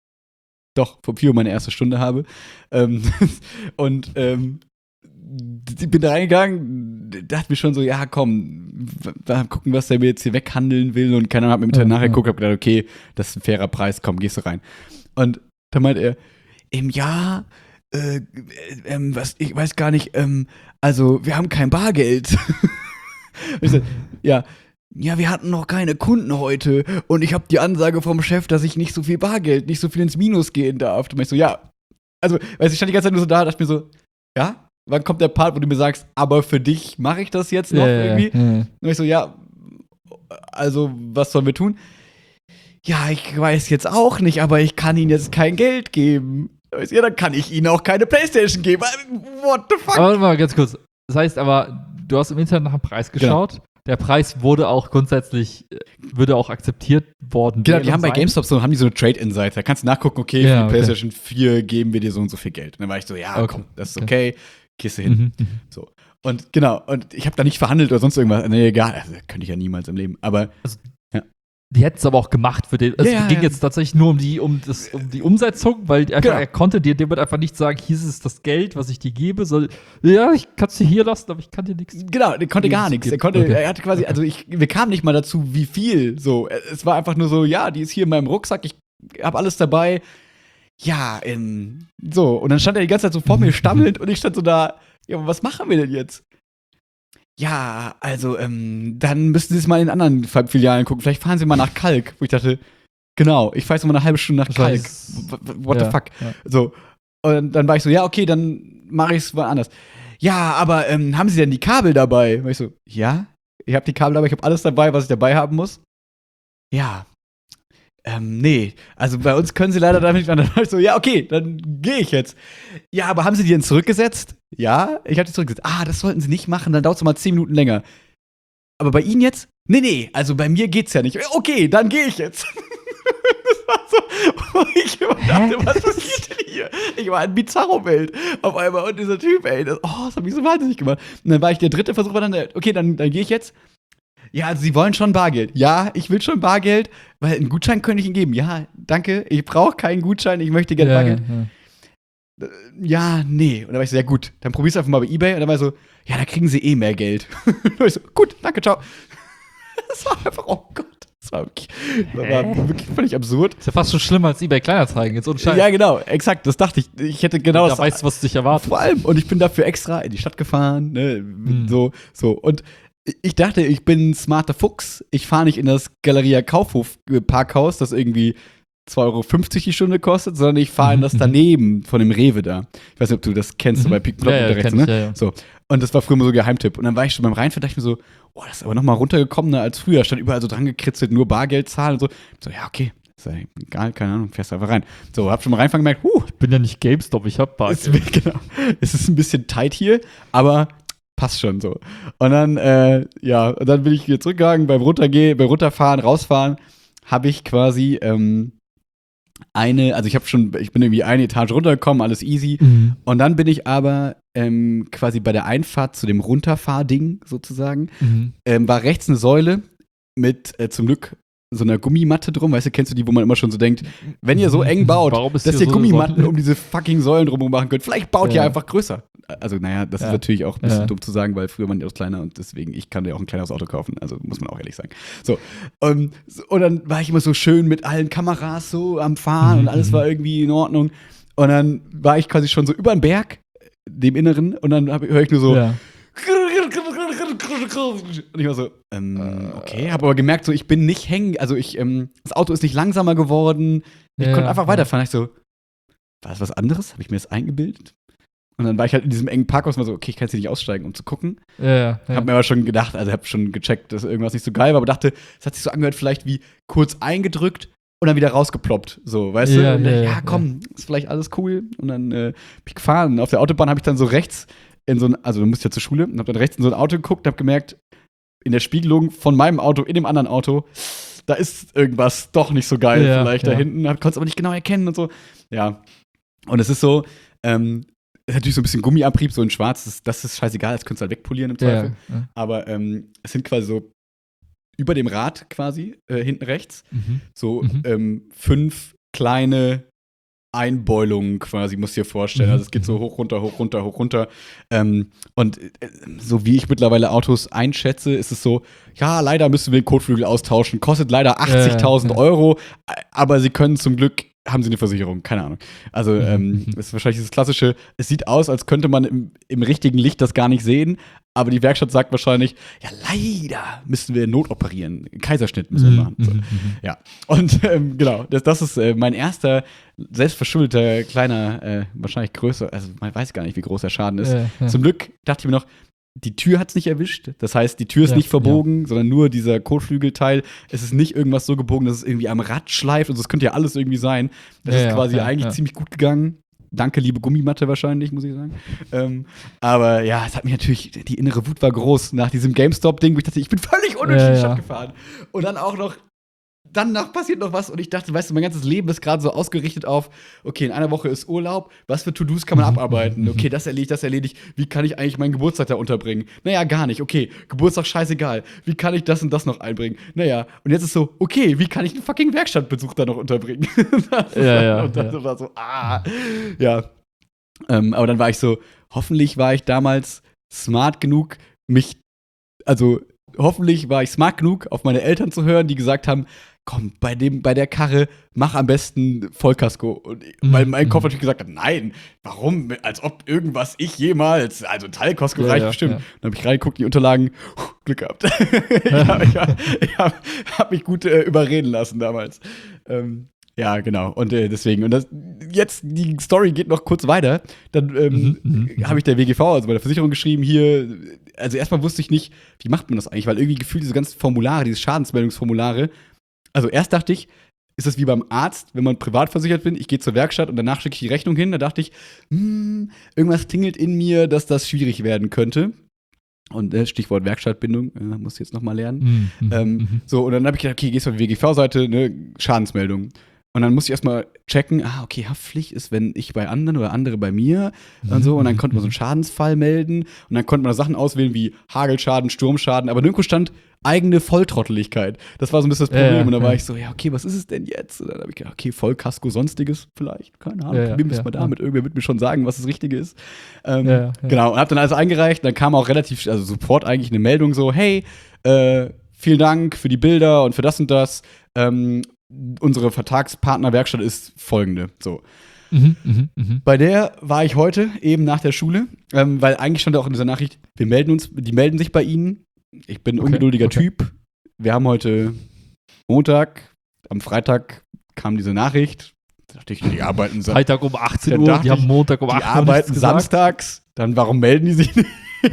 doch, vor vier Uhr meine erste Stunde habe. Ähm, und, ähm, ich bin da reingegangen, dachte mir schon so, ja, komm, w- gucken, was der mir jetzt hier weghandeln will. Und keiner hat mir im Internet Ja, nachgeguckt, hab gedacht, okay, das ist ein fairer Preis, komm, gehst du rein. Und dann meint er, im Jahr, äh, ähm, was, ich weiß gar nicht, ähm, also, wir haben kein Bargeld. Und ich so, ja, ja, wir hatten noch keine Kunden heute und ich habe die Ansage vom Chef, dass ich nicht so viel Bargeld, nicht so viel ins Minus gehen darf. Und ich so, ja, also, weißt du, ich stand die ganze Zeit nur so da, dachte mir so, ja, wann kommt der Part, wo du mir sagst, aber für dich mache ich das jetzt noch Ja, ja, irgendwie? ja. Und ich so, ja, also, was sollen wir tun? Ja, ich weiß jetzt auch nicht, aber ich kann Ihnen jetzt kein Geld geben. Ich so, ja, dann kann ich Ihnen auch keine Playstation geben. What the fuck? Aber warte mal ganz kurz. Das heißt aber, du hast im Internet nach dem Preis geschaut. Genau. Der Preis wurde auch grundsätzlich, äh, würde auch akzeptiert worden. Genau, wäre die haben bei sein. GameStop so, haben die so eine Trade-In-Seite. Da kannst du nachgucken, okay, Ja, für die okay. PlayStation vier geben wir dir so und so viel Geld. Und dann war ich so, ja, Okay. komm, das ist Okay. okay, gehst du hin. Mhm. mhm. So. Und genau, und ich habe da nicht verhandelt oder sonst irgendwas. Nee, egal, also, könnte ich ja niemals im Leben. Aber Die hätten es aber auch gemacht für den. Es Ja, ja, ging ja. jetzt tatsächlich nur um die, um das, um die Umsetzung, weil einfach, Genau. er konnte dir dem einfach nicht sagen, hier ist es das Geld, was ich dir gebe. Soll, ja, ich kann es dir hier lassen, aber ich kann dir nichts. genau, der konnte Wie gar es nichts. Er geht. konnte, Okay. er hatte quasi, also ich, wir kamen nicht mal dazu, wie viel. So, es war einfach nur so, ja, die ist hier in meinem Rucksack, ich habe alles dabei. Ja, ähm, so. Und dann stand er die ganze Zeit so vor mir stammelnd und ich stand so da, ja, aber was machen wir denn jetzt? Ja, also, ähm, dann müssen Sie es mal in anderen Filialen gucken. Vielleicht fahren Sie mal nach Kalk. Wo ich dachte, genau, ich fahre jetzt mal eine halbe Stunde nach Das Kalk. heißt, W- w- What ja, the fuck? ja. So. Und dann war ich so, ja, okay, dann mache ich es mal anders. Ja, aber ähm, haben Sie denn die Kabel dabei? Und ich so, ja, ich habe die Kabel dabei, ich habe alles dabei, was ich dabei haben muss. Ja. Ähm, nee, also bei uns können Sie leider damit nicht. Dann war ich so, ja, okay, dann gehe ich jetzt. Ja, aber haben Sie die denn zurückgesetzt? Ja, ich habe die zurückgesetzt. Ah, das sollten Sie nicht machen, dann dauert es mal zehn Minuten länger. Aber bei Ihnen jetzt? Nee, nee, also bei mir geht's ja nicht. Okay, dann gehe ich jetzt. Das war so, wo ich immer dachte, was passiert denn hier? Ich war in Bizarro-Welt auf einmal und dieser Typ, ey, das, oh, das hat mich so wahnsinnig gemacht. Und dann war ich der dritte Versuch, war dann, okay, dann, dann gehe ich jetzt. Ja, also Sie wollen schon Bargeld. Ja, ich will schon Bargeld, weil einen Gutschein könnte ich Ihnen geben. Ja, danke, ich brauche keinen Gutschein, ich möchte gerne Ja, Bargeld. ja. Ja, nee. Und dann war ich so, ja gut, dann probier's einfach mal bei eBay. Und dann war ich so, ja, da kriegen Sie eh mehr Geld. Und dann war ich so, gut, danke, ciao. Das war einfach, oh Gott, das war wirklich, das war wirklich völlig absurd. Ist ja fast schon schlimmer als eBay Kleinanzeigen, jetzt ohne Scheiß. Ja, genau, exakt, das dachte ich. Ich hätte genau da das. weißt du, was dich erwartet. Vor allem, und ich bin dafür extra in die Stadt gefahren, ne, Mhm. so, so. Und ich dachte, ich bin ein smarter Fuchs. Ich fahre nicht in das Galeria Kaufhof äh, Parkhaus, das irgendwie zwei Euro fünfzig die Stunde kostet, sondern ich fahre in das Mhm. daneben von dem Rewe da. Ich weiß nicht, ob du das kennst, so Mhm. bei Pick Ja, ja, rechts, kenn ich, ne? ja, ja. So. Und das war früher immer so ein Geheimtipp. Und dann war ich schon beim Reinfahren, dachte ich mir so, oh, das ist aber noch mal runtergekommener als früher. Stand überall so dran gekritzelt, nur Bargeld zahlen und so. So, ja, okay, ist ja egal, keine Ahnung, fährst einfach rein. So, hab schon mal reinfahren gemerkt, huh, Ich bin ja nicht GameStop, ich hab es, Bargeld. genau, es ist ein bisschen tight hier, aber passt schon so. Und dann, äh, ja, und dann bin ich wieder zurückgegangen, beim Runtergehen, beim Runterfahren, rausfahren, habe ich quasi ähm, eine, also ich habe schon, ich bin irgendwie eine Etage runtergekommen, alles easy. Mhm. Und dann bin ich aber ähm, quasi bei der Einfahrt zu dem Runterfahrding sozusagen, Mhm. ähm, war rechts eine Säule mit äh, zum Glück so einer Gummimatte drum, weißt du, kennst du die, wo man immer schon so denkt, wenn ihr so eng baut, Warum ist dass hier ihr so eine Gummimatten Säule? um diese fucking Säulen drumherum machen könnt, vielleicht baut ihr Ja. einfach größer. Also naja, das Ja. ist natürlich auch ein bisschen Ja. dumm zu sagen, weil früher waren die auch kleiner und deswegen, ich kann dir auch ein kleineres Auto kaufen, also muss man auch ehrlich sagen. So, ähm, so und dann war ich immer so schön mit allen Kameras so am Fahren und alles Mhm. war irgendwie in Ordnung und dann war ich quasi schon so über den Berg, dem Inneren, und dann höre ich nur so Ja. und ich war so, ähm, okay, habe aber gemerkt, so, ich bin nicht hängen, also ich, ähm, das Auto ist nicht langsamer geworden, ich Ja, konnte einfach ja. weiterfahren. Ich so, war das was anderes? Habe ich mir das eingebildet? Und dann war ich halt in diesem engen Parkhaus mal so, okay, ich kann jetzt hier nicht aussteigen, um zu gucken. Ja, ja. Hab mir aber schon gedacht, also hab schon gecheckt, dass irgendwas nicht so geil war, aber dachte, es hat sich so angehört, vielleicht wie kurz eingedrückt und dann wieder rausgeploppt, so, weißt Ja, du? Und ja, dann, ja, ja, komm, ist vielleicht alles cool. Und dann äh, bin ich gefahren. Und auf der Autobahn habe ich dann so rechts in so ein, also du musst ja zur Schule, und hab dann rechts in so ein Auto geguckt, hab gemerkt, in der Spiegelung von meinem Auto in dem anderen Auto, da ist irgendwas doch nicht so geil Ja, vielleicht ja. da hinten, konnte es aber nicht genau erkennen und so. Ja. Und es ist so, ähm, es ist natürlich so ein bisschen Gummiabrieb, so in schwarz, das, das ist scheißegal, das könntest du halt wegpolieren im Zweifel. Ja, ja. Aber ähm, es sind quasi so über dem Rad quasi, äh, hinten rechts, Mhm. so Mhm. ähm, fünf kleine Einbeulungen quasi, musst du dir vorstellen. Mhm. Also es geht so hoch, runter, hoch, runter, hoch, runter. Ähm, und äh, so wie ich mittlerweile Autos einschätze, ist es so, ja, leider müssen wir den Kotflügel austauschen, kostet leider achtzigtausend Ja, ja. Euro, aber sie können zum Glück, haben sie eine Versicherung, keine Ahnung. Also Mhm. ähm, das ist wahrscheinlich das Klassische, es sieht aus, als könnte man im, im richtigen Licht das gar nicht sehen, aber die Werkstatt sagt wahrscheinlich, ja, leider müssen wir notoperieren, Kaiserschnitt müssen wir machen. So. Mhm. Ja, und ähm, genau, das, das ist äh, mein erster selbstverschuldeter kleiner, äh, wahrscheinlich größer, also man weiß gar nicht, wie groß der Schaden ist. Ja, ja. Zum Glück dachte ich mir noch, die Tür hat es nicht erwischt. Das heißt, die Tür ist Ja, nicht verbogen, sondern nur dieser Kotflügelteil. Es ist nicht irgendwas so gebogen, dass es irgendwie am Rad schleift. Also es könnte ja alles irgendwie sein. Das Ja, ist ja, quasi ja, eigentlich ja. ziemlich gut gegangen. Danke, liebe Gummimatte wahrscheinlich, muss ich sagen. Ähm, aber ja, es hat mich natürlich, die innere Wut war groß nach diesem GameStop-Ding, wo ich dachte, ich bin völlig unnötig Ja, in die ja. Stadt gefahren. Und dann auch noch, danach passiert noch was und ich dachte, weißt du, mein ganzes Leben ist gerade so ausgerichtet auf, okay, in einer Woche ist Urlaub, was für To-Dos kann man abarbeiten? Okay, das erledigt, das erledigt. Wie kann ich eigentlich meinen Geburtstag da unterbringen? Naja, gar nicht. Okay, Geburtstag scheißegal. Wie kann ich das und das noch einbringen? Naja, und jetzt ist so, okay, wie kann ich einen fucking Werkstattbesuch da noch unterbringen? Das ist Ja, dann- ja, und dann ja. war so, ah, ja. Ähm, aber dann war ich so, hoffentlich war ich damals smart genug, mich, also hoffentlich war ich smart genug, auf meine Eltern zu hören, die gesagt haben, komm, bei dem, bei der Karre, mach am besten Vollkasko. Und, Mhm, weil mein Kopf mhm. natürlich gesagt hat, nein, warum? Als ob irgendwas ich jemals, also Teilkasko Ja, reicht ja, bestimmt. ja. Dann habe ich reingeguckt, die Unterlagen, puh, Glück gehabt. ich habe ich hab, ich hab, hab mich gut äh, überreden lassen damals. Ähm, ja, genau. Und äh, deswegen, und das, jetzt, die Story geht noch kurz weiter. Dann ähm, Mhm, mhm, mhm. habe ich der W G V, also bei der Versicherung, geschrieben, hier, also erstmal wusste ich nicht, wie macht man das eigentlich, weil irgendwie gefühlt diese ganzen Formulare, diese Schadensmeldungsformulare, also erst dachte ich, ist das wie beim Arzt, wenn man privat versichert bin, ich gehe zur Werkstatt und danach schicke ich die Rechnung hin, da dachte ich, hm, irgendwas klingelt in mir, dass das schwierig werden könnte. Und äh, Stichwort Werkstattbindung, äh, musst du jetzt noch mal lernen. Mhm, mhm, Ähm, mhm. So, und dann habe ich gedacht, okay, gehst du auf die W G V-Seite, ne, Schadensmeldung. Und dann musste ich erstmal checken, ah, okay, Haftpflicht ist, wenn ich bei anderen oder andere bei mir und so. Und dann konnte man so einen Schadensfall melden. Und dann konnte man Sachen auswählen wie Hagelschaden, Sturmschaden. Aber nirgendwo stand eigene Volltrotteligkeit. Das war so ein bisschen das Ja, Problem. ja, und dann war ja. ich so, ja, okay, was ist es denn jetzt? Und dann habe ich gedacht, okay, Vollkasko, sonstiges vielleicht. Keine Ahnung, Ja, ja, probieren wir es ja, mal ja. damit. Irgendwer wird mir schon sagen, was das Richtige ist. Ähm, Ja, ja, ja. Genau, und habe dann alles eingereicht. Dann kam auch relativ, also sofort eigentlich eine Meldung so, hey, äh, vielen Dank für die Bilder und für das und das. Ähm, unsere Vertragspartnerwerkstatt ist folgende. So. Mhm, mhm, mhm. Bei der war ich heute eben nach der Schule, ähm, weil eigentlich stand auch in dieser Nachricht, wir melden uns, die melden sich bei Ihnen. Ich bin ein Okay, ungeduldiger okay. Typ. Wir haben heute Montag, am Freitag kam diese Nachricht. Da dachte ich, die arbeiten, Sa Freitag um achtzehn Da Uhr, dachte die haben ich, Montag um die achtzehn Uhr arbeiten nichts gesagt. samstags. Dann warum melden die sich nicht?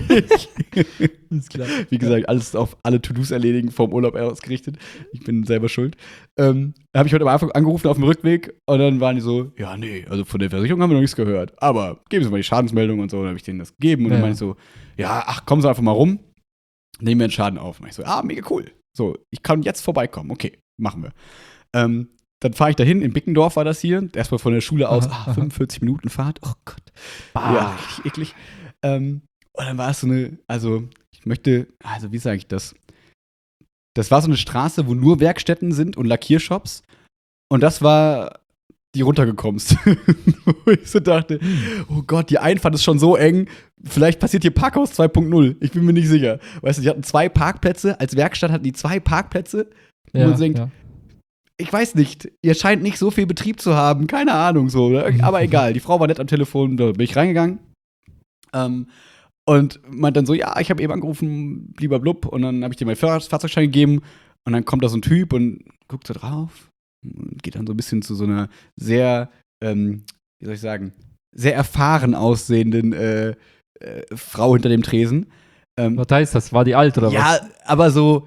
Ist klar. Wie gesagt, alles auf alle To-Dos erledigen, vom Urlaub ausgerichtet. Ich bin selber schuld. Ähm, da habe ich heute am Anfang angerufen auf dem Rückweg und dann waren die so, ja, nee, also von der Versicherung haben wir noch nichts gehört. Aber geben Sie mal die Schadensmeldung und so. Dann habe ich denen das gegeben und Ja. dann meinte ich so, ja, ach, kommen Sie einfach mal rum, nehmen wir einen Schaden auf. Und ich so, ah, mega cool. So, ich kann jetzt vorbeikommen, okay. machen wir. Ähm, dann fahre ich dahin, in Bickendorf war das hier, erstmal von der Schule aus, Aha, ah, aha. fünfundvierzig Minuten Fahrt, oh Gott. Bah. Ja, richtig eklig. Ähm, und dann war es so eine, also ich möchte, also wie sage ich das? Das war so eine Straße, wo nur Werkstätten sind und Lackiershops. Und das war die runtergekommst. Wo ich so dachte, oh Gott, die Einfahrt ist schon so eng, vielleicht passiert hier Parkhaus zwei Punkt null. Ich bin mir nicht sicher. Weißt du, die hatten zwei Parkplätze, als Werkstatt hatten die zwei Parkplätze. Wo Ja, man denkt, ja. ich weiß nicht, ihr scheint nicht so viel Betrieb zu haben, keine Ahnung so. Aber egal, die Frau war nett am Telefon, da bin ich reingegangen. Ähm, und meint dann so, ja, ich habe eben angerufen, lieber Blub. Und dann habe ich dir meinen Fahr- Fahrzeugschein gegeben. Und dann kommt da so ein Typ und guckt so drauf. Und geht dann so ein bisschen zu so einer sehr, ähm, wie soll ich sagen, sehr erfahren aussehenden äh, äh, Frau hinter dem Tresen. Ähm, Was heißt das? War die alt oder ja, was? aber so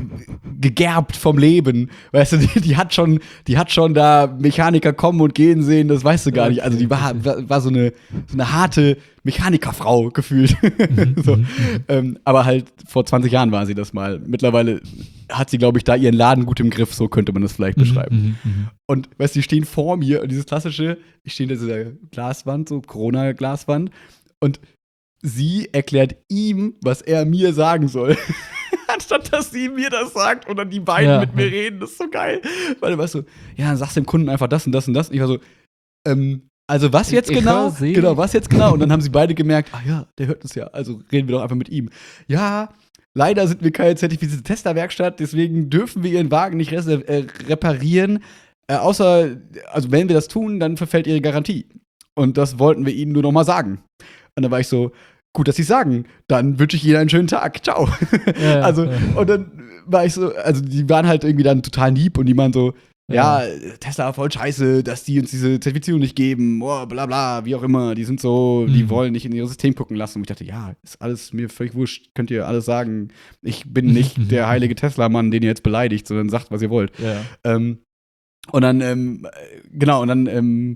gegerbt vom Leben. Weißt du, die, die hat schon, die hat schon da Mechaniker kommen und gehen sehen, das weißt du gar nicht. Also die war, war, war so, eine, so eine harte Mechanikerfrau gefühlt. so. ähm, aber halt vor zwanzig Jahren war sie das mal. Mittlerweile hat sie, glaube ich, da ihren Laden gut im Griff, so könnte man das vielleicht beschreiben. Mhm, mhm, Und weißt du, die stehen vor mir und dieses klassische, ich stehe in dieser Glaswand, so Corona-Glaswand, und sie erklärt ihm, was er mir sagen soll. Anstatt dass sie mir das sagt und dann die beiden Ja. mit mir reden. Das ist so geil. Weil du weißt so, ja, dann sagst du dem Kunden einfach das und das und das. Und ich war so, ähm, also was jetzt Ich genau? höre Sie. Genau, was jetzt genau? Und dann haben sie beide gemerkt, ah ja, der hört es ja. Also reden wir doch einfach mit ihm. Ja, leider sind wir keine zertifizierte Testerwerkstatt, deswegen dürfen wir ihren Wagen nicht reser- äh, reparieren. Äh, außer, also wenn wir das tun, dann verfällt ihre Garantie. Und das wollten wir ihnen nur noch mal sagen. Und dann war ich so, gut, dass Sie sagen. Dann wünsche ich Ihnen einen schönen Tag. Ciao. Ja, also, ja. und dann war ich so, also die waren halt irgendwie dann total lieb und die waren so, ja, Tesla voll scheiße, dass die uns diese Zertifizierung nicht geben, oh, bla bla, wie auch immer. Die sind so, die Mhm. wollen nicht in ihr System gucken lassen. Und ich dachte, ja, ist alles mir völlig wurscht, könnt ihr alles sagen. Ich bin nicht der heilige Tesla-Mann, den ihr jetzt beleidigt, sondern sagt, was ihr wollt. Ja. Ähm, und dann, ähm, genau, und dann, ähm,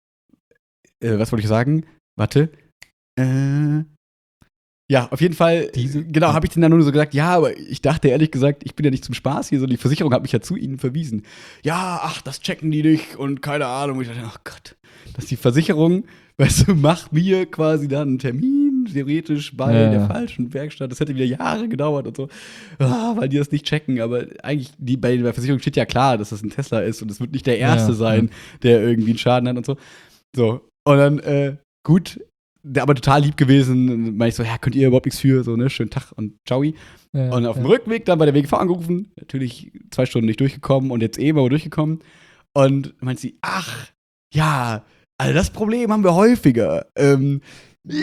äh, was wollte ich sagen? Warte. Äh, ja, auf jeden Fall, Diese- genau, habe ich denen dann nur so gesagt, ja, aber ich dachte ehrlich gesagt, ich bin ja nicht zum Spaß hier, sondern die Versicherung hat mich ja zu ihnen verwiesen. Ja, ach, das checken die nicht und keine Ahnung. Und ich dachte, oh Gott, dass die Versicherung, weißt du, macht mir quasi dann einen Termin, theoretisch bei Ja. der falschen Werkstatt. Das hätte wieder Jahre gedauert und so, ah, weil die das nicht checken. Aber eigentlich, die, bei der Versicherung steht ja klar, dass das ein Tesla ist und es wird nicht der Erste Ja, sein, der irgendwie einen Schaden hat und so. So, und dann, äh, gut, der aber total lieb gewesen. Und meinte ich so, ja, könnt ihr überhaupt nichts für? So, ne, schönen Tag und ciao. Ja, Und auf dem ja. Rückweg dann bei der W G V angerufen. Natürlich zwei Stunden nicht durchgekommen und jetzt eben aber durchgekommen. Und meint sie, ach, ja, also das Problem haben wir häufiger. Ähm, wo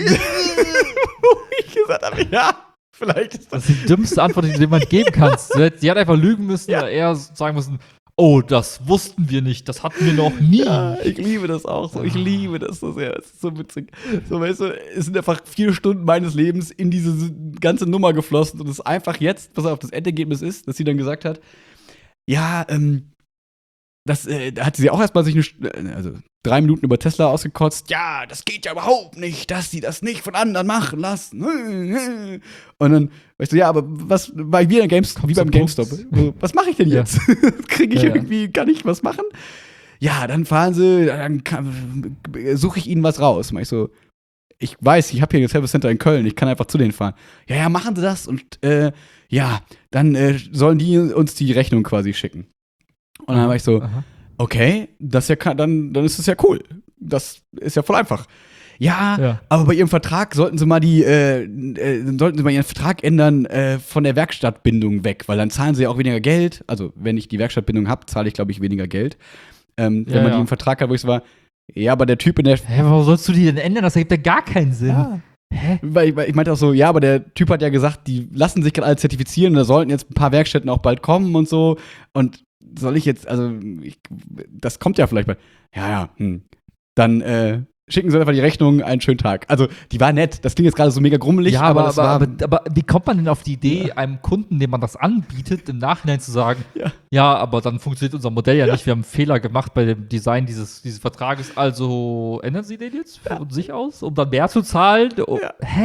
ich gesagt habe, ja, vielleicht ist das. Das ist die dümmste Antwort, die du jemand geben kannst. Sie hat- Sie hat einfach lügen müssen Ja. oder eher sagen müssen, oh, das wussten wir nicht, das hatten wir noch nie. Ja, ich liebe das auch so. Ich liebe das so sehr. Es ist so witzig. So, weißt du, es sind einfach vier Stunden meines Lebens in diese ganze Nummer geflossen und es ist einfach jetzt, pass auf, das Endergebnis ist, dass sie dann gesagt hat, ja, ähm, das, äh, da hat sie auch erstmal sich eine, St- äh, also drei Minuten über Tesla ausgekotzt. Ja, das geht ja überhaupt nicht, dass die das nicht von anderen machen lassen. Und dann, weißt du, ja, aber was, bei wie, Games, wie zum beim GameStop, Punkt. so, was mache ich denn Ja. jetzt? Kriege ich Ja, ja. irgendwie, kann ich was machen? Ja, dann fahren sie, dann kann- suche ich ihnen was raus. Mach ich so, ich weiß, ich habe hier ein Service Center in Köln, ich kann einfach zu denen fahren. Ja, ja, machen sie das und äh, ja, dann äh, sollen die uns die Rechnung quasi schicken. Und dann war ich so, Aha. okay, das ist ja, ka- dann, dann ist das ja cool. Das ist ja voll einfach. Ja, Ja. aber bei ihrem Vertrag sollten sie mal die, äh, äh, sollten sie mal ihren Vertrag ändern äh, von der Werkstattbindung weg, weil dann zahlen sie ja auch weniger Geld. Also, wenn ich die Werkstattbindung habe, zahle ich, glaube ich, weniger Geld. Ähm, Ja, wenn man ja. die im Vertrag hat, wo ich so war, ja, aber der Typ in der. Hä, warum sollst du die denn ändern? Das ergibt ja gar keinen Sinn. Ja. Hä? Weil, weil ich meinte auch so, ja, aber der Typ hat ja gesagt, die lassen sich gerade alle zertifizieren und da sollten jetzt ein paar Werkstätten auch bald kommen und so. Und soll ich jetzt, also, ich, das kommt ja vielleicht bald. Ja, ja, hm. Dann äh, schicken sie einfach die Rechnung, einen schönen Tag. Also, die war nett. Das klingt jetzt gerade so mega grummelig, Ja, aber, aber, das aber, war. aber, aber wie kommt man denn auf die Idee, einem Kunden, dem man das anbietet, im Nachhinein zu sagen, Ja. ja, aber dann funktioniert unser Modell ja, nicht, wir haben einen Fehler gemacht bei dem Design dieses, dieses Vertrages, also ändern Sie den jetzt von sich aus, um dann mehr zu zahlen? Oh, Ja. Hä?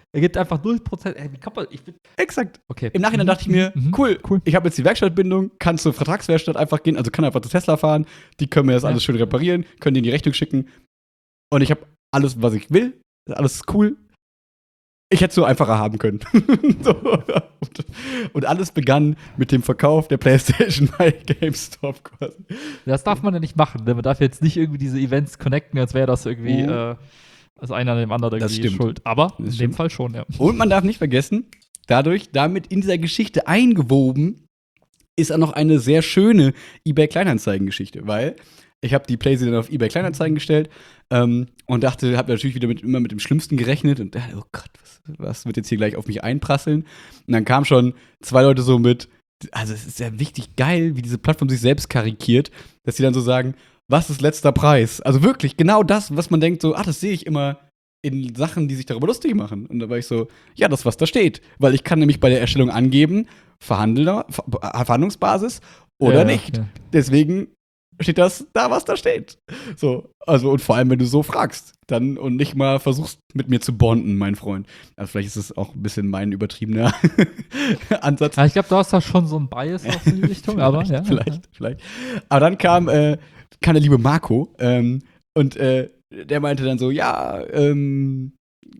Er gibt einfach null Prozent. Ey, wie kann man, ich bin, Exakt. okay. Im Nachhinein dachte ich mir, Mhm, cool, cool. ich habe jetzt die Werkstattbindung, kann zur Vertragswerkstatt einfach gehen, also kann einfach zu Tesla fahren, die können mir das Ja. alles schön reparieren, können die in die Rechnung schicken und ich habe alles, was ich will, alles ist cool. Ich hätte es so einfacher haben können. so. und, und alles begann mit dem Verkauf der PlayStation bei GameStop quasi. Das darf man ja nicht machen. Ne? Man darf jetzt nicht irgendwie diese Events connecten, als wäre das irgendwie, Mhm. äh, als einer dem anderen Das irgendwie stimmt. schuld. Aber Das in dem stimmt. Fall schon, ja. Und man darf nicht vergessen, dadurch, damit in dieser Geschichte eingewoben, ist auch noch eine sehr schöne eBay-Kleinanzeigen-Geschichte, weil ich habe die PlayStation auf eBay Kleinanzeigen gestellt ähm, und dachte, habe natürlich wieder mit, immer mit dem Schlimmsten gerechnet und dachte, oh Gott, was, was wird jetzt hier gleich auf mich einprasseln? Und dann kamen schon zwei Leute so mit, also es ist ja richtig geil, wie diese Plattform sich selbst karikiert, dass sie dann so sagen, was ist letzter Preis? Also wirklich genau das, was man denkt, so, ach, das sehe ich immer in Sachen, die sich darüber lustig machen. Und da war ich so, ja, das, was da steht. Weil ich kann nämlich bei der Erstellung angeben, Verhandler, Ver Verhandlungsbasis oder Ja, nicht. ja. Deswegen steht das da, was da steht. So, also und vor allem, wenn du so fragst, dann und nicht mal versuchst, mit mir zu bonden, mein Freund. Also vielleicht ist es auch ein bisschen mein übertriebener Ansatz. Ja, ich glaube, du hast da schon so einen Bias aus in die Richtung, aber ja. Vielleicht, vielleicht. Aber dann kam, äh, kam der liebe Marco ähm, und äh, der meinte dann so, ja, ähm,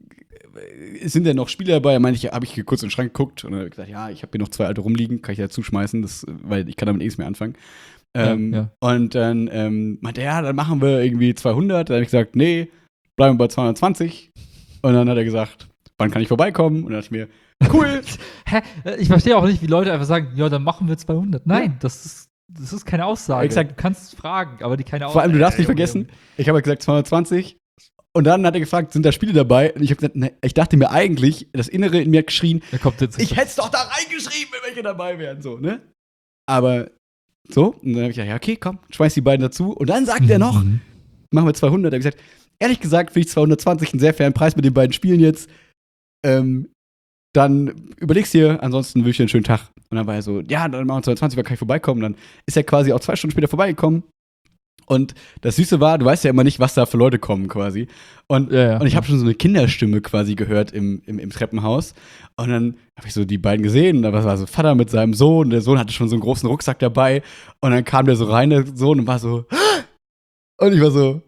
sind denn noch Spiele dabei? Da meinte ich, habe ich kurz in den Schrank geguckt und dann habe ich gesagt, ja, ich habe hier noch zwei alte rumliegen, kann ich da zuschmeißen, das, weil ich kann damit eh nichts mehr anfangen. Ähm, Ja, ja. Und dann ähm, meinte er, ja, dann machen wir irgendwie zweihundert. Dann habe ich gesagt, nee, bleiben wir bei zweihundertzwanzig. Und dann hat er gesagt, wann kann ich vorbeikommen? Und dann dachte ich mir, cool. Hä? Ich verstehe auch nicht, wie Leute einfach sagen, ja, dann machen wir zweihundert. Nein, das ist, das ist keine Aussage. Exakt. Du kannst fragen, aber die keine Aussage. Vor allem, du darfst nicht Ey, Junge, vergessen, ich habe gesagt zweihundertzwanzig. Und dann hat er gefragt, sind da Spiele dabei? Und ich habe gesagt, ne, ich dachte mir eigentlich, das Innere in mir hat geschrien, Da kommt jetzt ich hätte es doch da reingeschrieben, wenn welche dabei wären, so, ne? Aber so, und dann habe ich gesagt, ja, okay, komm, schmeiß die beiden dazu. Und dann sagt er noch, Mhm. machen wir zweihundert. Da habe ich gesagt, ehrlich gesagt, finde ich zweihundertzwanzig einen sehr fairen Preis mit den beiden Spielen jetzt. Ähm, dann überleg's dir, ansonsten wünsche ich dir einen schönen Tag. Und dann war er so, ja, dann machen wir zweihundertzwanzig, dann kann ich vorbeikommen. Dann ist er quasi auch zwei Stunden später vorbeigekommen. Und das Süße war, du weißt ja immer nicht, was da für Leute kommen quasi. Und, Ja, ja. und ich habe schon so eine Kinderstimme quasi gehört im, im, im Treppenhaus. Und dann habe ich so die beiden gesehen. Und da war so Vater mit seinem Sohn. Der Sohn hatte schon so einen großen Rucksack dabei. Und dann kam der so rein, der Sohn, und war so. Und ich war so,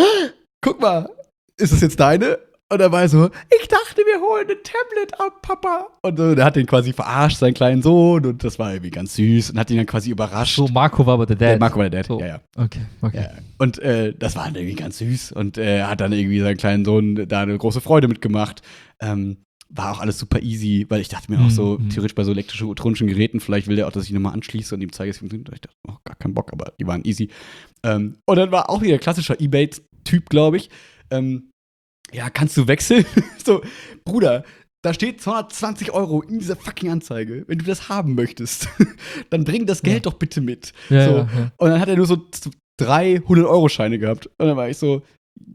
guck mal, ist das jetzt deine? Und er war so, ich dachte, wir holen ein Tablet ab, Papa. Und so, der hat den quasi verarscht, seinen kleinen Sohn. Und das war irgendwie ganz süß. Und hat ihn dann quasi überrascht. So, Marco war aber der Dad. Der Marco war der Dad, So. ja, ja. Okay, okay. Ja. Und äh, das war dann irgendwie ganz süß. Und äh, er hat dann irgendwie seinen kleinen Sohn da eine große Freude mitgemacht. Ähm, war auch alles super easy, weil ich dachte mir auch so, Mhm. theoretisch bei so elektronischen Geräten, vielleicht will der auch, dass ich nochmal anschließe und ihm zeige, es funktioniert. Ich dachte, oh, gar keinen Bock, aber die waren easy. Ähm, und dann war auch wieder klassischer eBay-Typ, glaube ich. Ähm, ja, kannst du wechseln? So, Bruder, da steht zweihundertzwanzig Euro in dieser fucking Anzeige. Wenn du das haben möchtest, dann bring das Geld Ja. doch bitte mit. Ja, so. ja, ja. Und dann hat er nur so z- drei hundert-Euro-Scheine gehabt. Und dann war ich so,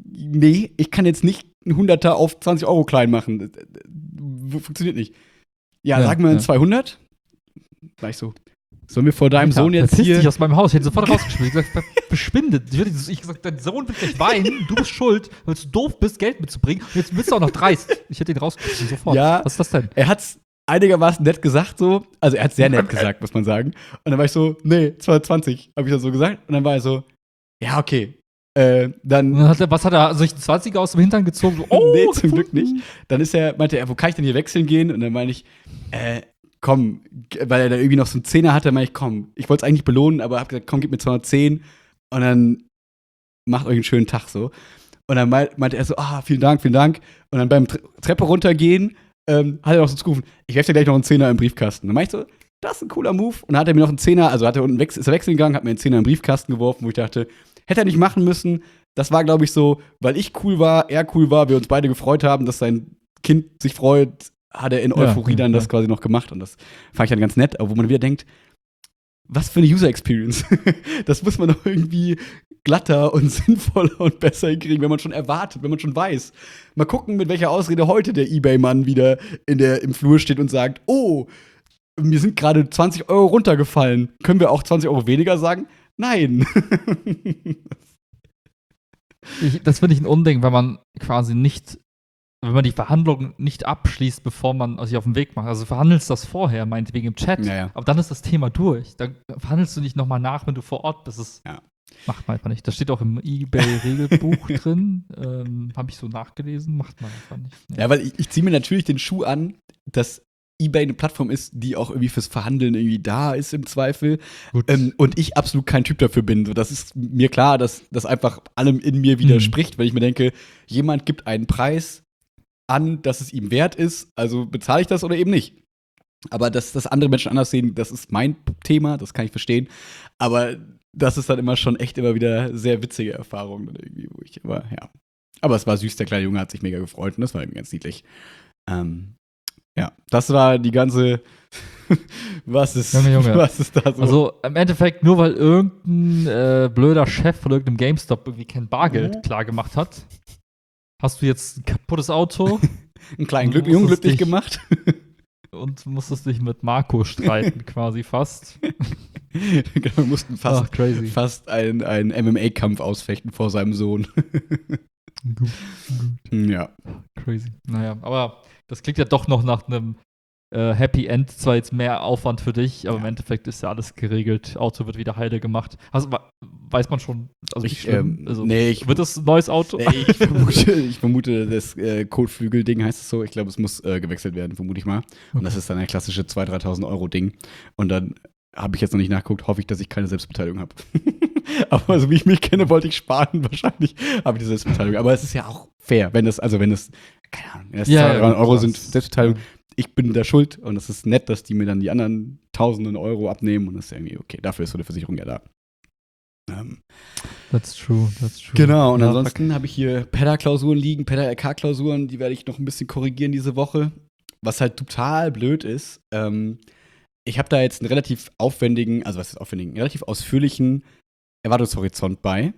nee, ich kann jetzt nicht einen Hunderter auf zwanzig Euro klein machen. Das- das- das Funktioniert nicht. Ja, Ja, sag mal ja. zweihundert. War ich so, sollen wir vor deinem Alter, Sohn jetzt verpiss hier. dich aus meinem Haus. Ich hätte sofort rausgeschmissen. Ich gesagt, verschwinde. Ich hätte ich gesagt, dein Sohn wird gleich weinen. Du bist schuld, weil du doof bist, Geld mitzubringen. Und jetzt bist du auch noch dreist. Ich hätte ihn rausgeschmissen, sofort. Ja. Was ist das denn? Er hat's einigermaßen nett gesagt, so. Also, er hat's sehr nett gesagt, muss man sagen. Und dann war ich so, nee, zweihundertzwanzig, habe ich dann so gesagt. Und dann war er so, ja, okay. Äh, Und dann, dann hat er, was hat er, sich einen zwanziger aus dem Hintern gezogen? So, oh, nee, zum Glück gefunden. nicht. Dann ist er, meinte er, wo kann ich denn hier wechseln gehen? Und dann meine ich, äh, komm, g- weil er da irgendwie noch so einen Zehner hatte, meinte ich, komm, ich wollte es eigentlich belohnen, aber hab gesagt, komm, gib mir zweihundertzehn und dann macht euch einen schönen Tag so. Und dann mei- meinte er so, ah, vielen Dank, vielen Dank. Und dann beim Tre Treppe runtergehen, ähm, hat er noch so zugerufen, ich werfe dir gleich noch einen Zehner im Briefkasten. Dann meinte ich so, das ist ein cooler Move. Und dann hat er mir noch einen Zehner, also hat er unten wechs ist er wechseln gegangen, hat mir einen Zehner im Briefkasten geworfen, wo ich dachte, hätte er nicht machen müssen. Das war, glaube ich, so, weil ich cool war, er cool war, wir uns beide gefreut haben, dass sein Kind sich freut, hat er in Ja, Euphorie dann ja. das quasi noch gemacht. Und das fand ich dann ganz nett, aber wo man wieder denkt, was für eine User Experience. Das muss man doch irgendwie glatter und sinnvoller und besser hinkriegen, wenn man schon erwartet, wenn man schon weiß. Mal gucken, mit welcher Ausrede heute der eBay-Mann wieder in der, im Flur steht und sagt, oh, mir sind gerade zwanzig Euro runtergefallen. Können wir auch zwanzig Euro weniger sagen? Nein. Ich, das finde ich ein Unding, wenn man quasi nicht wenn man die Verhandlung nicht abschließt, bevor man sich auf den Weg macht. Also verhandelst das vorher, meinetwegen im Chat, Ja, ja. aber dann ist das Thema durch. Dann verhandelst du nicht nochmal nach, wenn du vor Ort bist. Das Ja. macht man einfach nicht. Das steht auch im eBay-Regelbuch drin. Ähm, Habe ich so nachgelesen. Macht man einfach nicht. Nee. Ja, weil ich, ich ziehe mir natürlich den Schuh an, dass eBay eine Plattform ist, die auch irgendwie fürs Verhandeln irgendwie da ist im Zweifel. Ähm, und ich absolut kein Typ dafür bin. So, das ist mir klar, dass das einfach allem in mir widerspricht, mhm. wenn ich mir denke, jemand gibt einen Preis an, dass es ihm wert ist, also bezahle ich das oder eben nicht. Aber dass das andere Menschen anders sehen, das ist mein Thema, das kann ich verstehen. Aber das ist dann immer schon echt immer wieder sehr witzige Erfahrungen dann irgendwie, wo ich aber, ja. Aber es war süß, der kleine Junge hat sich mega gefreut und das war irgendwie ganz niedlich. Ähm, ja, das war die ganze was ist, Junge, Junge. was ist da so? Also im Endeffekt, nur weil irgendein äh, blöder Chef von irgendeinem GameStop irgendwie kein Bargeld Mhm. klar gemacht hat, hast du jetzt ein kaputtes Auto Einen kleinen Glück, Du Jungen musstest glücklich dich- gemacht. und musstest dich mit Marco streiten, quasi fast. Genau, wir mussten fast, Ach, crazy. fast einen, einen M M A-Kampf ausfechten vor seinem Sohn. Gut, gut. Ja. Crazy. Naja, aber das klingt ja doch noch nach einem äh, Happy End. Zwar jetzt mehr Aufwand für dich, aber Ja. im Endeffekt ist ja alles geregelt. Auto wird wieder heile gemacht. Also, wa- weiß man schon, also Ich, nicht schlimm. ähm, also, nee, ich- wird das ein neues Auto? Nee, ich, vermute, ich vermute, das äh, Kotflügel-Ding heißt es so. Ich glaube, es muss äh, gewechselt werden, vermute ich mal. Und das ist dann ein klassische zweitausend, dreitausend Euro Ding. Und dann habe ich jetzt noch nicht nachgeguckt, hoffe ich, dass ich keine Selbstbeteiligung habe. Aber so wie ich mich kenne, wollte ich sparen. Wahrscheinlich habe ich die Selbstbeteiligung. Aber es ist ja auch fair, wenn das, also wenn das, keine Ahnung, wenn das Ja, zweihundert, ja, dreihundert Euro das- sind Selbstbeteiligung. Ich bin da schuld und es ist nett, dass die mir dann die anderen Tausenden Euro abnehmen und das ist irgendwie okay. Dafür ist so eine Versicherung ja da. Ähm, That's true, that's true. Genau, und Ja, ansonsten habe ich hier P E D A-Klausuren liegen, P E D A-L K-Klausuren, die werde ich noch ein bisschen korrigieren diese Woche. Was halt total blöd ist, ähm, ich habe da jetzt einen relativ aufwendigen, also was ist aufwendigen, einen relativ ausführlichen Erwartungshorizont bei.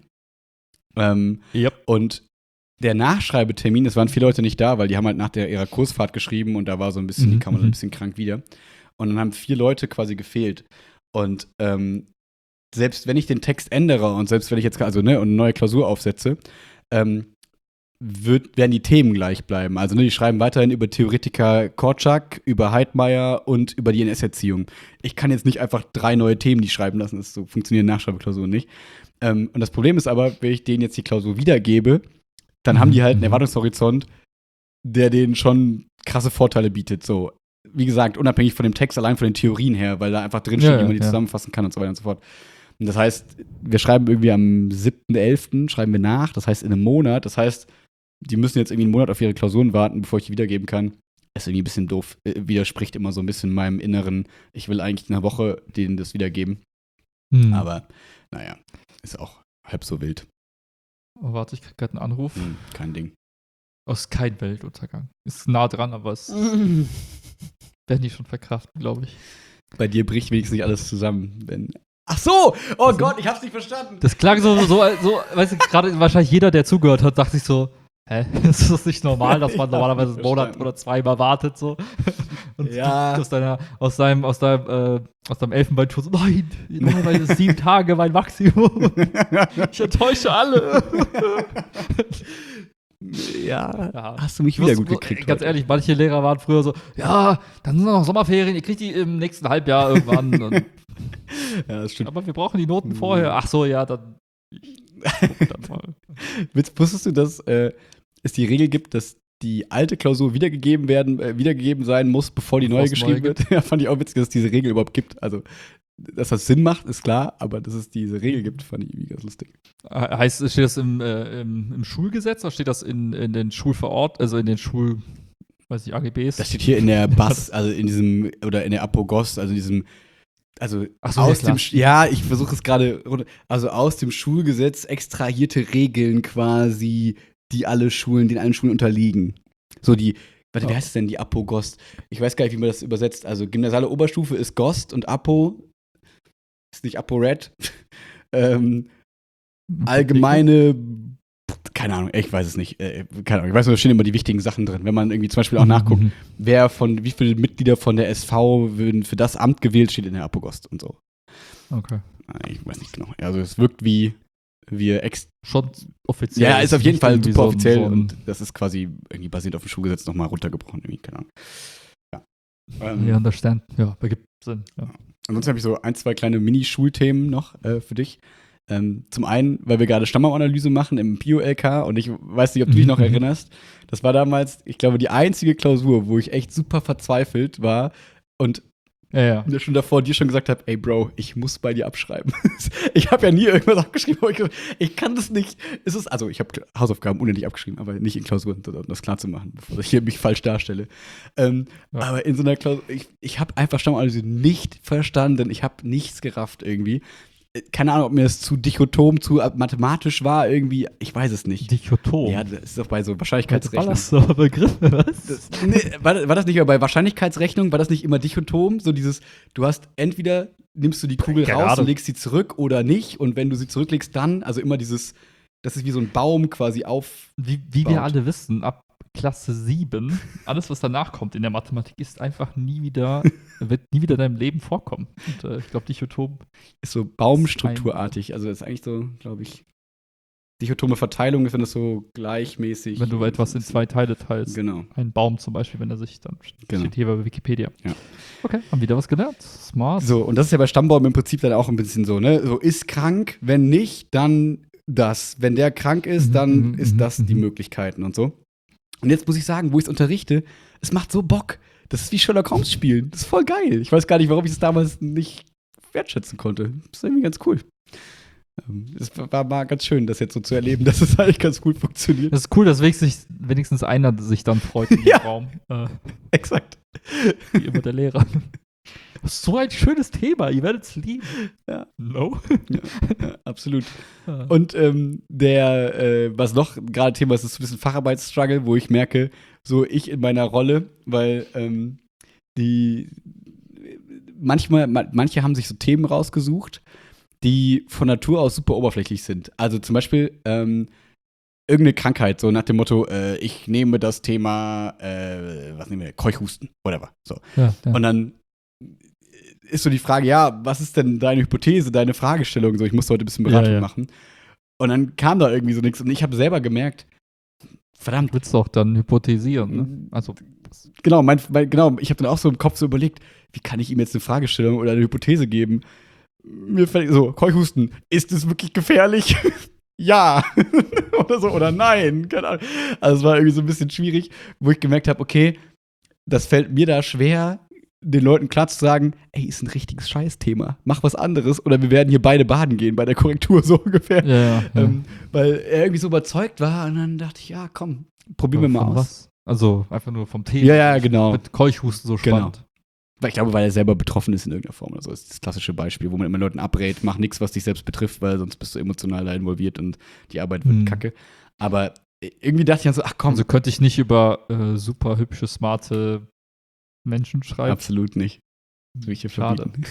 Ähm, Yep. und der Nachschreibetermin, es waren viele Leute nicht da, weil die haben halt nach der, ihrer Kursfahrt geschrieben und da war so ein bisschen, Mhm, die kamen so ein mhm. bisschen krank wieder. Und dann haben vier Leute quasi gefehlt. Und ähm, selbst wenn ich den Text ändere und selbst wenn ich jetzt also ne, und eine neue Klausur aufsetze, ähm, wird, werden die Themen gleich bleiben. Also ne, die schreiben weiterhin über Theoretiker Korczak, über Heidmeier und über die N S-Erziehung. Ich kann jetzt nicht einfach drei neue Themen die schreiben lassen, das so funktionieren Nachschreibeklausuren nicht. Ähm, und das Problem ist aber, wenn ich denen jetzt die Klausur wiedergebe, dann haben die halt einen Mhm. Erwartungshorizont, der denen schon krasse Vorteile bietet. So, wie gesagt, unabhängig von dem Text, allein von den Theorien her, weil da einfach drinsteht, Ja, wie ja, man die ja. zusammenfassen kann und so weiter und so fort. Und das heißt, wir schreiben irgendwie am siebten elften schreiben wir nach, das heißt in einem Monat. Das heißt, die müssen jetzt irgendwie einen Monat auf ihre Klausuren warten, bevor ich die wiedergeben kann. Ist irgendwie ein bisschen doof. Äh, Widerspricht immer so ein bisschen meinem Inneren, ich will eigentlich in einer Woche denen das wiedergeben. Hm. Aber naja, ist auch halb so wild. Oh, warte, ich krieg gerade einen Anruf. Hm, kein Ding. Aus kein Weltuntergang. Ist nah dran, aber es werden die schon verkraften, glaube ich. Bei dir bricht wenigstens nicht alles zusammen, wenn. Ach so! Oh Was Gott, ich hab's nicht verstanden! Das klang so, so, so weißt du, gerade wahrscheinlich jeder, der zugehört hat, dachte sich so, hä, ist das nicht normal, dass man Ja, normalerweise einen Monat verstanden. oder zweimal wartet, so? Und Ja. aus, deiner, aus deinem, aus deinem, äh, aus deinem Elfenbeinturm so, nein, normalerweise ist sieben Tage mein Maximum. Ich enttäusche alle. ja, Ja. hast du mich Ich wieder muss- gut gekriegt. Ganz heute. ehrlich, manche Lehrer waren früher so, ja, dann sind noch Sommerferien, ihr kriegt die im nächsten Halbjahr irgendwann. Und, Ja, das stimmt. aber wir brauchen die Noten vorher. Ach so, ja, dann. Ich guck dann mal. Witz- Wusstest du, dass äh, es die Regel gibt, dass die alte Klausur wiedergegeben werden, äh, wiedergegeben sein muss, bevor die neue Bevor es geschrieben neue wird? Ja, fand ich auch witzig, dass es diese Regel überhaupt gibt. Also, dass das Sinn macht, ist klar, aber dass es diese Regel gibt, fand ich irgendwie ganz lustig. Heißt, steht das im, äh, im, im Schulgesetz oder steht das in, in den Schulverort, also in den Schul, weiß ich, A G Bs? Das steht hier in der B A S, also in diesem, oder in der Apogos, also in diesem, also Ach so, aus ja, klar. dem, Sch- ja, ich versuche es gerade, runter- also aus dem Schulgesetz extrahierte Regeln quasi, die alle Schulen, den allen Schulen unterliegen. So die, warte, wie Oh. heißt es denn, die Apogost? Ich weiß gar nicht, wie man das übersetzt. Also gymnasiale Oberstufe ist Gost und Apo ist nicht Apo-Red. ähm, allgemeine, keine Ahnung, ich weiß es nicht. Äh, keine Ahnung, ich weiß nur, da stehen immer die wichtigen Sachen drin. Wenn man irgendwie zum Beispiel auch nachguckt, Mhm. wer von, wie viele Mitglieder von der S V würden für das Amt gewählt, steht in der Apogost und so. Okay. Ah, Ich weiß nicht genau. Also es wirkt wie wir ex Schon offiziell. Ja, ist auf jeden nicht Fall irgendwie super so ein- offiziell so ein- und das ist quasi irgendwie basierend auf dem Schulgesetz nochmal runtergebrochen, irgendwie, keine Ahnung. Ja. Ähm, Ja, understand. Ja, ergibt Sinn. Ja. Ansonsten habe ich so ein, zwei kleine Mini-Schulthemen noch äh, für dich. Ähm, zum einen, weil wir gerade Stammbaumanalyse machen im Bio-L K und ich weiß nicht, ob du dich noch Mhm. erinnerst. Das war damals, ich glaube, die einzige Klausur, wo ich echt super verzweifelt war und Ja, ja. mir schon davor dir schon gesagt habe, ey Bro, ich muss bei dir abschreiben. Ich habe ja nie irgendwas abgeschrieben, aber ich, ich kann das nicht. Es ist, also ich habe Hausaufgaben unendlich abgeschrieben, aber nicht in Klausuren, um das klar zu machen, bevor ich hier mich falsch darstelle. Ähm, Ja. Aber in so einer Klausur, ich, ich habe einfach Stammanalyse nicht verstanden. Ich habe nichts gerafft irgendwie. Keine Ahnung, ob mir das zu dichotom, zu mathematisch war irgendwie. Ich weiß es nicht. Dichotom. Ja, das ist doch bei so Was Wahrscheinlichkeitsrechnung. das so Begriffe, was? Das, nee, war, das- war das nicht aber bei Wahrscheinlichkeitsrechnung? War das nicht immer dichotom? So dieses, du hast entweder nimmst du die Kugel Keine raus und Ahnung. legst sie zurück oder nicht. Und wenn du sie zurücklegst, dann, also immer dieses, das ist wie so ein Baum quasi auf. Wie, wie Baut. wir alle wissen, ab Klasse sieben, alles, was danach kommt in der Mathematik, ist einfach nie wieder, wird nie wieder in deinem Leben vorkommen. Und äh, ich glaube, Dichotom. Ist so baumstrukturartig. Also das ist eigentlich so, glaube ich, dichotome Verteilung ist, wenn das so gleichmäßig. Wenn du etwas in zwei Teile teilst. Genau. Ein Baum zum Beispiel, wenn er sich dann Genau. steht hier bei Wikipedia. Ja. Okay, haben wieder was gelernt. Smart. So, und das ist ja bei Stammbaum im Prinzip dann auch ein bisschen so, ne? So, ist krank, wenn nicht, dann das. Wenn der krank ist, Mhm, dann mhm, ist mhm, das die mhm. Möglichkeiten und so. Und jetzt muss ich sagen, wo ich es unterrichte, es macht so Bock. Das ist wie Sherlock Holmes spielen. Das ist voll geil. Ich weiß gar nicht, warum ich es damals nicht wertschätzen konnte. Das ist irgendwie ganz cool. Ähm, Es war mal ganz schön, das jetzt so zu erleben, dass es eigentlich ganz gut funktioniert. Das ist cool, dass wenigstens, wenigstens einer sich dann freut in dem Ja. Raum. Äh, Exakt. wie immer der Lehrer. Das ist so ein schönes Thema, ihr werdet es lieben. Ja. No? Ja, absolut. Ja. Und ähm, der, äh, was noch gerade Thema ist, ist so ein bisschen Facharbeitsstruggle, wo ich merke, so ich in meiner Rolle, weil ähm, die manchmal, ma- manche haben sich so Themen rausgesucht, die von Natur aus super oberflächlich sind. Also zum Beispiel ähm, irgendeine Krankheit, so nach dem Motto, äh, ich nehme das Thema, äh, was nehmen wir, Keuchhusten, whatever. So. Ja, ja. Und dann ist so die Frage, ja, was ist denn deine Hypothese, deine Fragestellung? So, ich musste heute ein bisschen Beratung Ja, ja. machen. Und dann kam da irgendwie so nichts. Und ich habe selber gemerkt, verdammt, Willst du auch dann hypothesieren, ne? Also, genau, mein, mein, genau, ich habe dann auch so im Kopf so überlegt, wie kann ich ihm jetzt eine Fragestellung oder eine Hypothese geben? Mir fällt so, Keuchhusten, ist es wirklich gefährlich? Ja. Oder so, oder nein. Keine Ahnung. Also es war irgendwie so ein bisschen schwierig, wo ich gemerkt habe, okay, das fällt mir da schwer, den Leuten klar zu sagen, ey, ist ein richtiges Scheißthema. Mach was anderes oder wir werden hier beide baden gehen bei der Korrektur, so ungefähr. ja, ja. ja. Ähm, weil er irgendwie so überzeugt war und dann dachte ich, ja, komm, probieren wir mal Von aus. was? Also, einfach nur vom Thema. Ja, ja, genau. Mit Keuchhusten so Genau. spannend. Weil ich glaube, weil er selber betroffen ist in irgendeiner Form oder so. Das ist das klassische Beispiel, wo man immer Leuten abrät, mach nichts, was dich selbst betrifft, weil sonst bist du emotional da involviert und die Arbeit wird Hm. kacke. Aber irgendwie dachte ich dann so, ach komm, Also könnte ich nicht über äh, super hübsche, smarte Menschen schreiben. absolut nicht. Das will ich hier Schade. verbieten.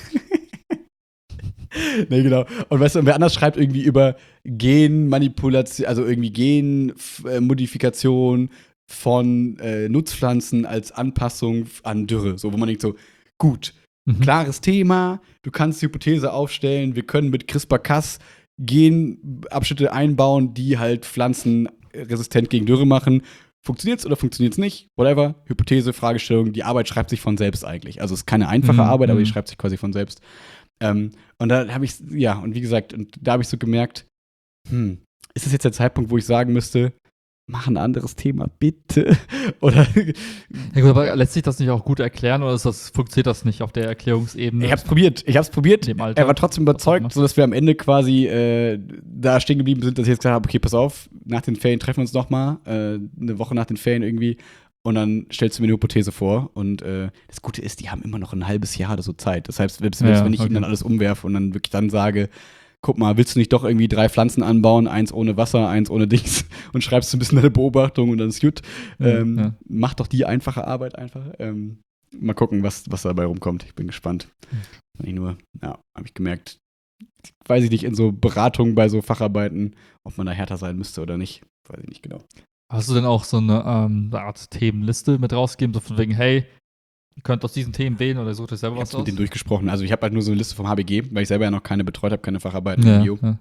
Nee, genau. Und weißt du, und wer anders schreibt irgendwie über Genmanipulation, also irgendwie Genmodifikation von äh, Nutzpflanzen als Anpassung an Dürre. So, wo man denkt so, gut, Mhm. klares Thema, du kannst die Hypothese aufstellen, wir können mit CRISPR-Cas Genabschnitte einbauen, die halt Pflanzen resistent gegen Dürre machen. Funktioniert's oder funktioniert's nicht? Whatever. Hypothese, Fragestellung, die Arbeit schreibt sich von selbst eigentlich. Also es ist keine einfache Mhm, Arbeit, aber die mhm. schreibt sich quasi von selbst. Ähm, und da habe ich, ja, und wie gesagt, und da habe ich so gemerkt, hm, ist das jetzt der Zeitpunkt, wo ich sagen müsste, mach ein anderes Thema, bitte? Oder Ja gut, aber lässt sich das nicht auch gut erklären oder ist das, funktioniert das nicht auf der Erklärungsebene? ich hab's probiert, ich hab's probiert. In dem Alter? Er war trotzdem Was auch überzeugt, immer. sodass wir am Ende quasi äh, da stehen geblieben sind, dass ich jetzt gesagt habe, okay, pass auf, nach den Ferien treffen wir uns nochmal, äh, eine Woche nach den Ferien irgendwie. Und dann stellst du mir eine Hypothese vor. Und äh, das Gute ist, die haben immer noch ein halbes Jahr oder so Zeit. Das heißt, selbst, selbst Ja, wenn ich okay. ihnen dann alles umwerfe und dann wirklich dann sage, guck mal, willst du nicht doch irgendwie drei Pflanzen anbauen, eins ohne Wasser, eins ohne Dings und schreibst so ein bisschen deine Beobachtung und dann ist gut. Ähm, Ja. Mach doch die einfache Arbeit einfach. Ähm, mal gucken, was, was dabei rumkommt. Ich bin gespannt. Nicht nur, ja, habe ich gemerkt, weiß ich nicht, in so Beratungen bei so Facharbeiten, ob man da härter sein müsste oder nicht. Weiß ich nicht genau. Hast du denn auch so eine, ähm, eine Art Themenliste mit rausgegeben, so von wegen, hey, ihr könnt aus diesen Themen wählen oder sucht euch selber Ich was habe mit aus? denen durchgesprochen. Also ich habe halt nur so eine Liste vom H B G, weil ich selber ja noch keine betreut habe, keine Facharbeiten Ja, im Bio. ja.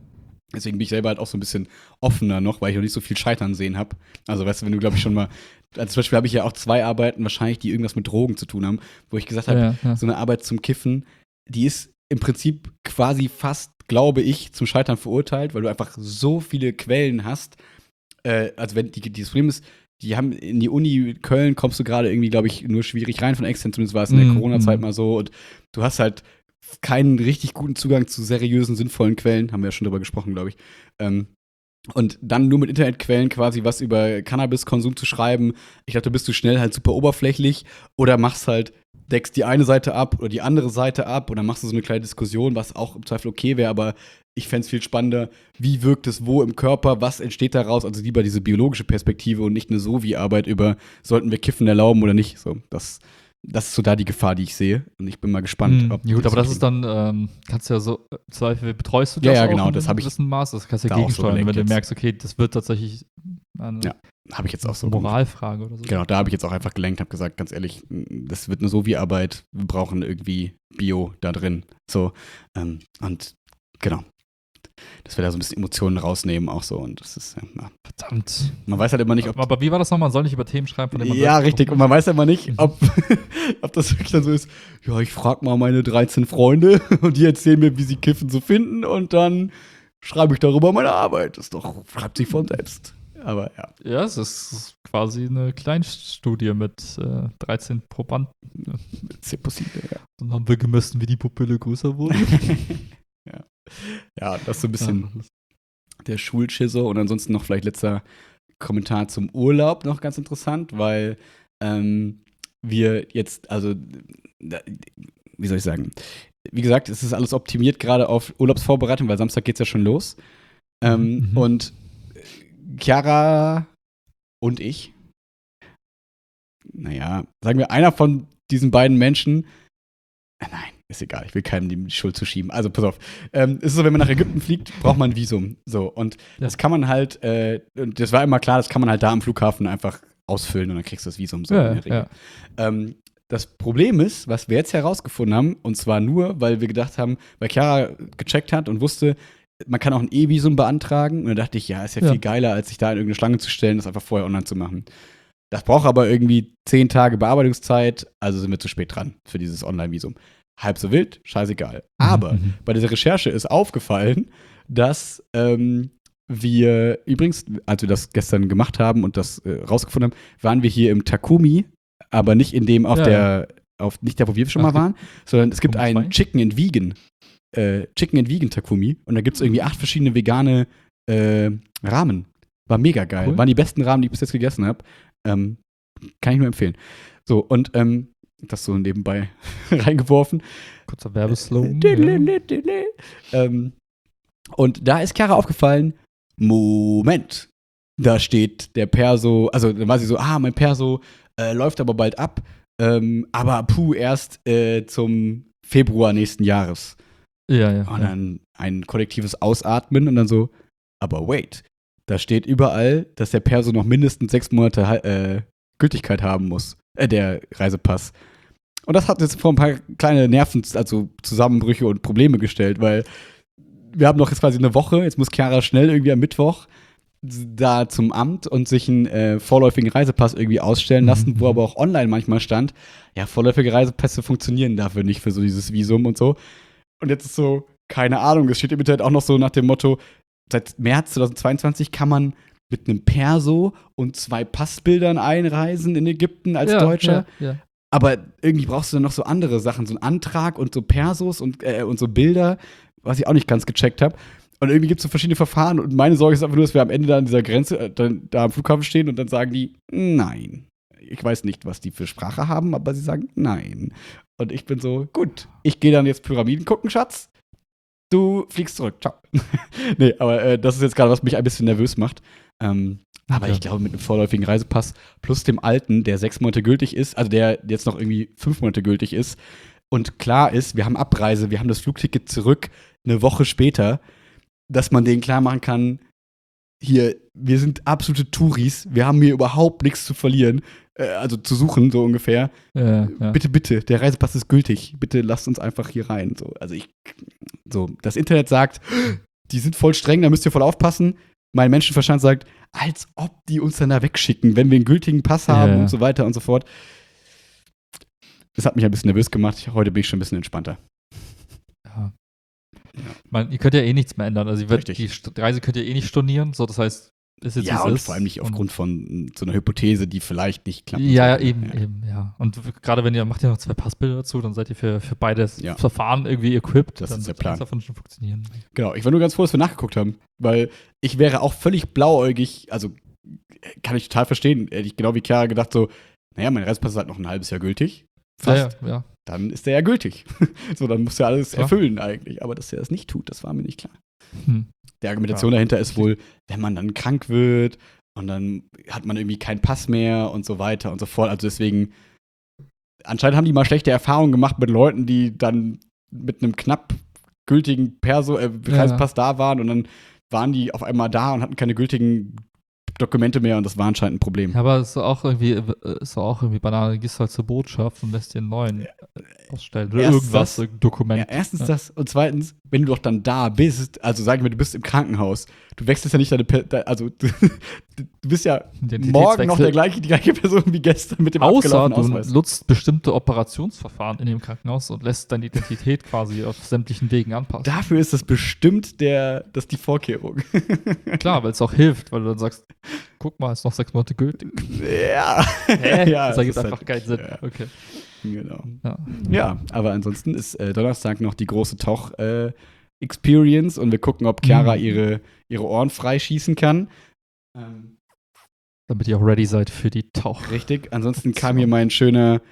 Deswegen bin ich selber halt auch so ein bisschen offener noch, weil ich noch nicht so viel Scheitern sehen habe. Also, weißt du, wenn du, glaube ich, schon mal, also zum Beispiel habe ich ja auch zwei Arbeiten wahrscheinlich, die irgendwas mit Drogen zu tun haben, wo ich gesagt habe, Ja, ja. so eine Arbeit zum Kiffen, die ist im Prinzip quasi fast, glaube ich, zum Scheitern verurteilt, weil du einfach so viele Quellen hast. Äh, also, wenn die, die, das Problem ist, die haben in die Uni Köln kommst du gerade irgendwie, glaube ich, nur schwierig rein von extern, zumindest war es in der Mhm, Corona-Zeit mhm. mal so. Und du hast halt keinen richtig guten Zugang zu seriösen, sinnvollen Quellen, haben wir ja schon drüber gesprochen, glaube ich. Ähm, und dann nur mit Internetquellen quasi was über Cannabiskonsum zu schreiben, ich glaube, da bist du schnell halt super oberflächlich oder machst halt, deckst die eine Seite ab oder die andere Seite ab oder machst du so eine kleine Diskussion, was auch im Zweifel okay wäre, aber ich fände es viel spannender, wie wirkt es wo im Körper, was entsteht daraus, also lieber diese biologische Perspektive und nicht eine So-wie-Arbeit über, sollten wir Kiffen erlauben oder nicht, so, das Das ist so da die Gefahr, die ich sehe. Und ich bin mal gespannt, Mhm. ob. Ja, gut, aber so das ist dann, ähm, kannst du ja so, äh, im Zweifel betreust du Ja, das ja, auch genau, in das einem hab ich gewissen Maß. Das kannst du ja da auch so gegensteuern, wenn überlegt du jetzt. merkst, okay, das wird tatsächlich eine Ja, habe ich jetzt auch so gemacht. Moralfrage oder so. Genau, da habe ich jetzt auch einfach gelenkt, habe gesagt, ganz ehrlich, das wird eine So-wie-Arbeit. Wir brauchen irgendwie Bio da drin. So. Ähm, und genau. Dass wir da so ein bisschen Emotionen rausnehmen, auch so. Und das ist, ja, Verdammt. man weiß halt immer nicht, ob. Aber, aber wie war das nochmal? Man soll nicht über Themen schreiben, von denen man Ja, selbst richtig. Und betroffen man weiß ja immer nicht, Mhm. ob, ob das wirklich dann so ist, ja, ich frage mal meine dreizehn Freunde und die erzählen mir, wie sie Kiffen so finden und dann schreibe ich darüber meine Arbeit. Das ist doch, schreibt sich von selbst. Aber ja. ist. Ja, es ist quasi eine Kleinstudie mit äh, dreizehn Probanden. C'est possible, ja. Dann haben wir gemessen, wie die Pupille größer wurde. ja. Ja, das ist so ein bisschen der Schulschisse und ansonsten noch vielleicht letzter Kommentar zum Urlaub noch ganz interessant, weil ähm, wir jetzt, also, da, wie soll ich sagen, wie gesagt, es ist alles optimiert gerade auf Urlaubsvorbereitung, weil Samstag geht's ja schon los. Ähm, Mhm. Und Chiara und ich, naja, sagen wir, einer von diesen beiden Menschen, äh, nein, ist egal, ich will keinem die Schuld zuschieben. Also, pass auf. Ähm, es ist so, wenn man nach Ägypten fliegt, braucht man ein Visum. So, und Ja. das kann man halt, äh, und das war immer klar, das kann man halt da am Flughafen einfach ausfüllen und dann kriegst du das Visum so Ja, in der Regel. ja. Ähm, das Problem ist, was wir jetzt herausgefunden haben, und zwar nur, weil wir gedacht haben, weil Chiara gecheckt hat und wusste, man kann auch ein E-Visum beantragen. Und da dachte ich, ja, ist ja, Ja. viel geiler, als sich da in irgendeine Schlange zu stellen, das einfach vorher online zu machen. Das braucht aber irgendwie zehn Tage Bearbeitungszeit, also sind wir zu spät dran für dieses Online-Visum. Halb so wild, scheißegal. Aber Mhm. bei dieser Recherche ist aufgefallen, dass ähm, wir, übrigens, als wir das gestern gemacht haben und das äh, rausgefunden haben, waren wir hier im Takumi, aber nicht in dem auf Ja, der, auf, nicht da, wo wir schon Ach, mal waren, sondern es gibt Takumi zwei? einen Chicken and Vegan, äh, Chicken and Vegan Takumi und da gibt es irgendwie acht verschiedene vegane äh, Ramen. War mega geil. Cool. Waren die besten Ramen, die ich bis jetzt gegessen habe. Ähm, kann ich nur empfehlen. So, und ähm, das so nebenbei reingeworfen. Kurzer Werbeslogan. Diddle-diddle-diddle. Ähm, und da ist Chiara aufgefallen, Moment, da steht der Perso, also dann war sie so, ah, mein Perso äh, läuft aber bald ab, ähm, aber puh, erst äh, zum Februar nächsten Jahres. Ja, ja. Und ja. dann ein kollektives Ausatmen und dann so, aber wait, da steht überall, dass der Perso noch mindestens sechs Monate äh, Gültigkeit haben muss, äh, der Reisepass. Und das hat jetzt vor ein paar kleine Nerven, also Zusammenbrüche und Probleme gestellt, weil wir haben noch jetzt quasi eine Woche, jetzt muss Chiara schnell irgendwie am Mittwoch da zum Amt und sich einen äh, vorläufigen Reisepass irgendwie ausstellen lassen, Mhm. wo aber auch online manchmal stand, ja, vorläufige Reisepässe funktionieren dafür nicht für so dieses Visum und so. Und jetzt ist so, keine Ahnung, es steht im Internet auch noch so nach dem Motto, seit März zweitausendzweiundzwanzig kann man mit einem Perso und zwei Passbildern einreisen in Ägypten als ja, Deutscher. Ja, ja. Aber irgendwie brauchst du dann noch so andere Sachen, so einen Antrag und so Persos und, äh, und so Bilder, was ich auch nicht ganz gecheckt habe. Und irgendwie gibt es so verschiedene Verfahren und meine Sorge ist einfach nur, dass wir am Ende da an dieser Grenze, äh, dann, da am Flughafen stehen und dann sagen die, nein. Ich weiß nicht, was die für Sprache haben, aber sie sagen nein. Und ich bin so, gut, ich gehe dann jetzt Pyramiden gucken, Schatz. Du fliegst zurück, ciao. nee, aber äh, das ist jetzt gerade, was mich ein bisschen nervös macht. Ähm, aber Okay. ich glaube, mit einem vorläufigen Reisepass plus dem alten, der sechs Monate gültig ist, also der jetzt noch irgendwie fünf Monate gültig ist und klar ist, wir haben Abreise, wir haben das Flugticket zurück eine Woche später, dass man denen klar machen kann, hier, wir sind absolute Touris, wir haben hier überhaupt nichts zu verlieren, äh, also zu suchen, so ungefähr. Ja, ja. Bitte, bitte, der Reisepass ist gültig. Bitte lasst uns einfach hier rein. So, also ich, so, das Internet sagt, die sind voll streng, da müsst ihr voll aufpassen. Mein Menschenverstand sagt, als ob die uns dann da wegschicken, wenn wir einen gültigen Pass haben Ja. und so weiter und so fort. Das hat mich ein bisschen nervös gemacht. Ich, heute bin ich schon ein bisschen entspannter. Ja. Ich meine, ihr könnt ja eh nichts mehr ändern. Also, ihr werdet- Richtig. die St- Reise könnt ihr eh nicht stornieren. So, das heißt, ist jetzt Ja, wie es und ist. vor allem nicht Und- aufgrund von so einer Hypothese, die vielleicht nicht klappt. Ja, ja, sollte. eben, eben, ja. Und w- gerade wenn ihr macht ihr noch zwei Passbilder dazu, dann seid ihr für, für beides Ja. Verfahren irgendwie equipped. Das dann ist der wird Plan. eins davon schon funktionieren. Genau, ich war nur ganz froh, dass wir nachgeguckt haben, weil ich wäre auch völlig blauäugig, also kann ich total verstehen, hätte ich genau wie Chiara gedacht so, naja, mein Reisepass ist halt noch ein halbes Jahr gültig, fast, Ja, ja, ja. dann ist der ja gültig. So, dann muss er alles Klar. erfüllen eigentlich, aber dass er das nicht tut, das war mir nicht klar. Hm. Die Argumentation Ja. dahinter ist wohl, wenn man dann krank wird und dann hat man irgendwie keinen Pass mehr und so weiter und so fort, also deswegen, anscheinend haben die mal schlechte Erfahrungen gemacht mit Leuten, die dann mit einem knapp gültigen Perso äh, Reisepass da waren und dann waren die auf einmal da und hatten keine gültigen Dokumente mehr und das war anscheinend ein Problem. Ja, aber es ist auch irgendwie, äh, ist auch irgendwie banal. Du gehst halt zur Botschaft und lässt dir einen neuen äh, ausstellen. Oder Erstens irgendwas, das. irgendein Dokument. Ja, erstens Ja. das und zweitens, wenn du doch dann da bist, also sagen wir, du bist im Krankenhaus, du wechselst ja nicht deine, Per- de- also du, du bist ja morgen noch der gleiche, die gleiche Person wie gestern mit dem Außer abgelaufenen du Ausweis. nutzt bestimmte Operationsverfahren in dem Krankenhaus und lässt deine Identität quasi auf sämtlichen Wegen anpassen. Dafür ist das bestimmt der, das ist die Vorkehrung. Klar, weil es auch hilft, weil du dann sagst, guck mal, ist noch sechs Monate gültig. Ja. Hä? Ja, das es ergibt ist einfach halt- keinen Sinn. ja. Okay. Genau. Ja. Ja, aber ansonsten ist äh, Donnerstag noch die große Tauch-Experience und wir gucken, ob Chiara Mhm. ihre, ihre Ohren freischießen kann. Ähm, Damit ihr auch ready seid für die Tauch. richtig. Ansonsten kam hier mein schöner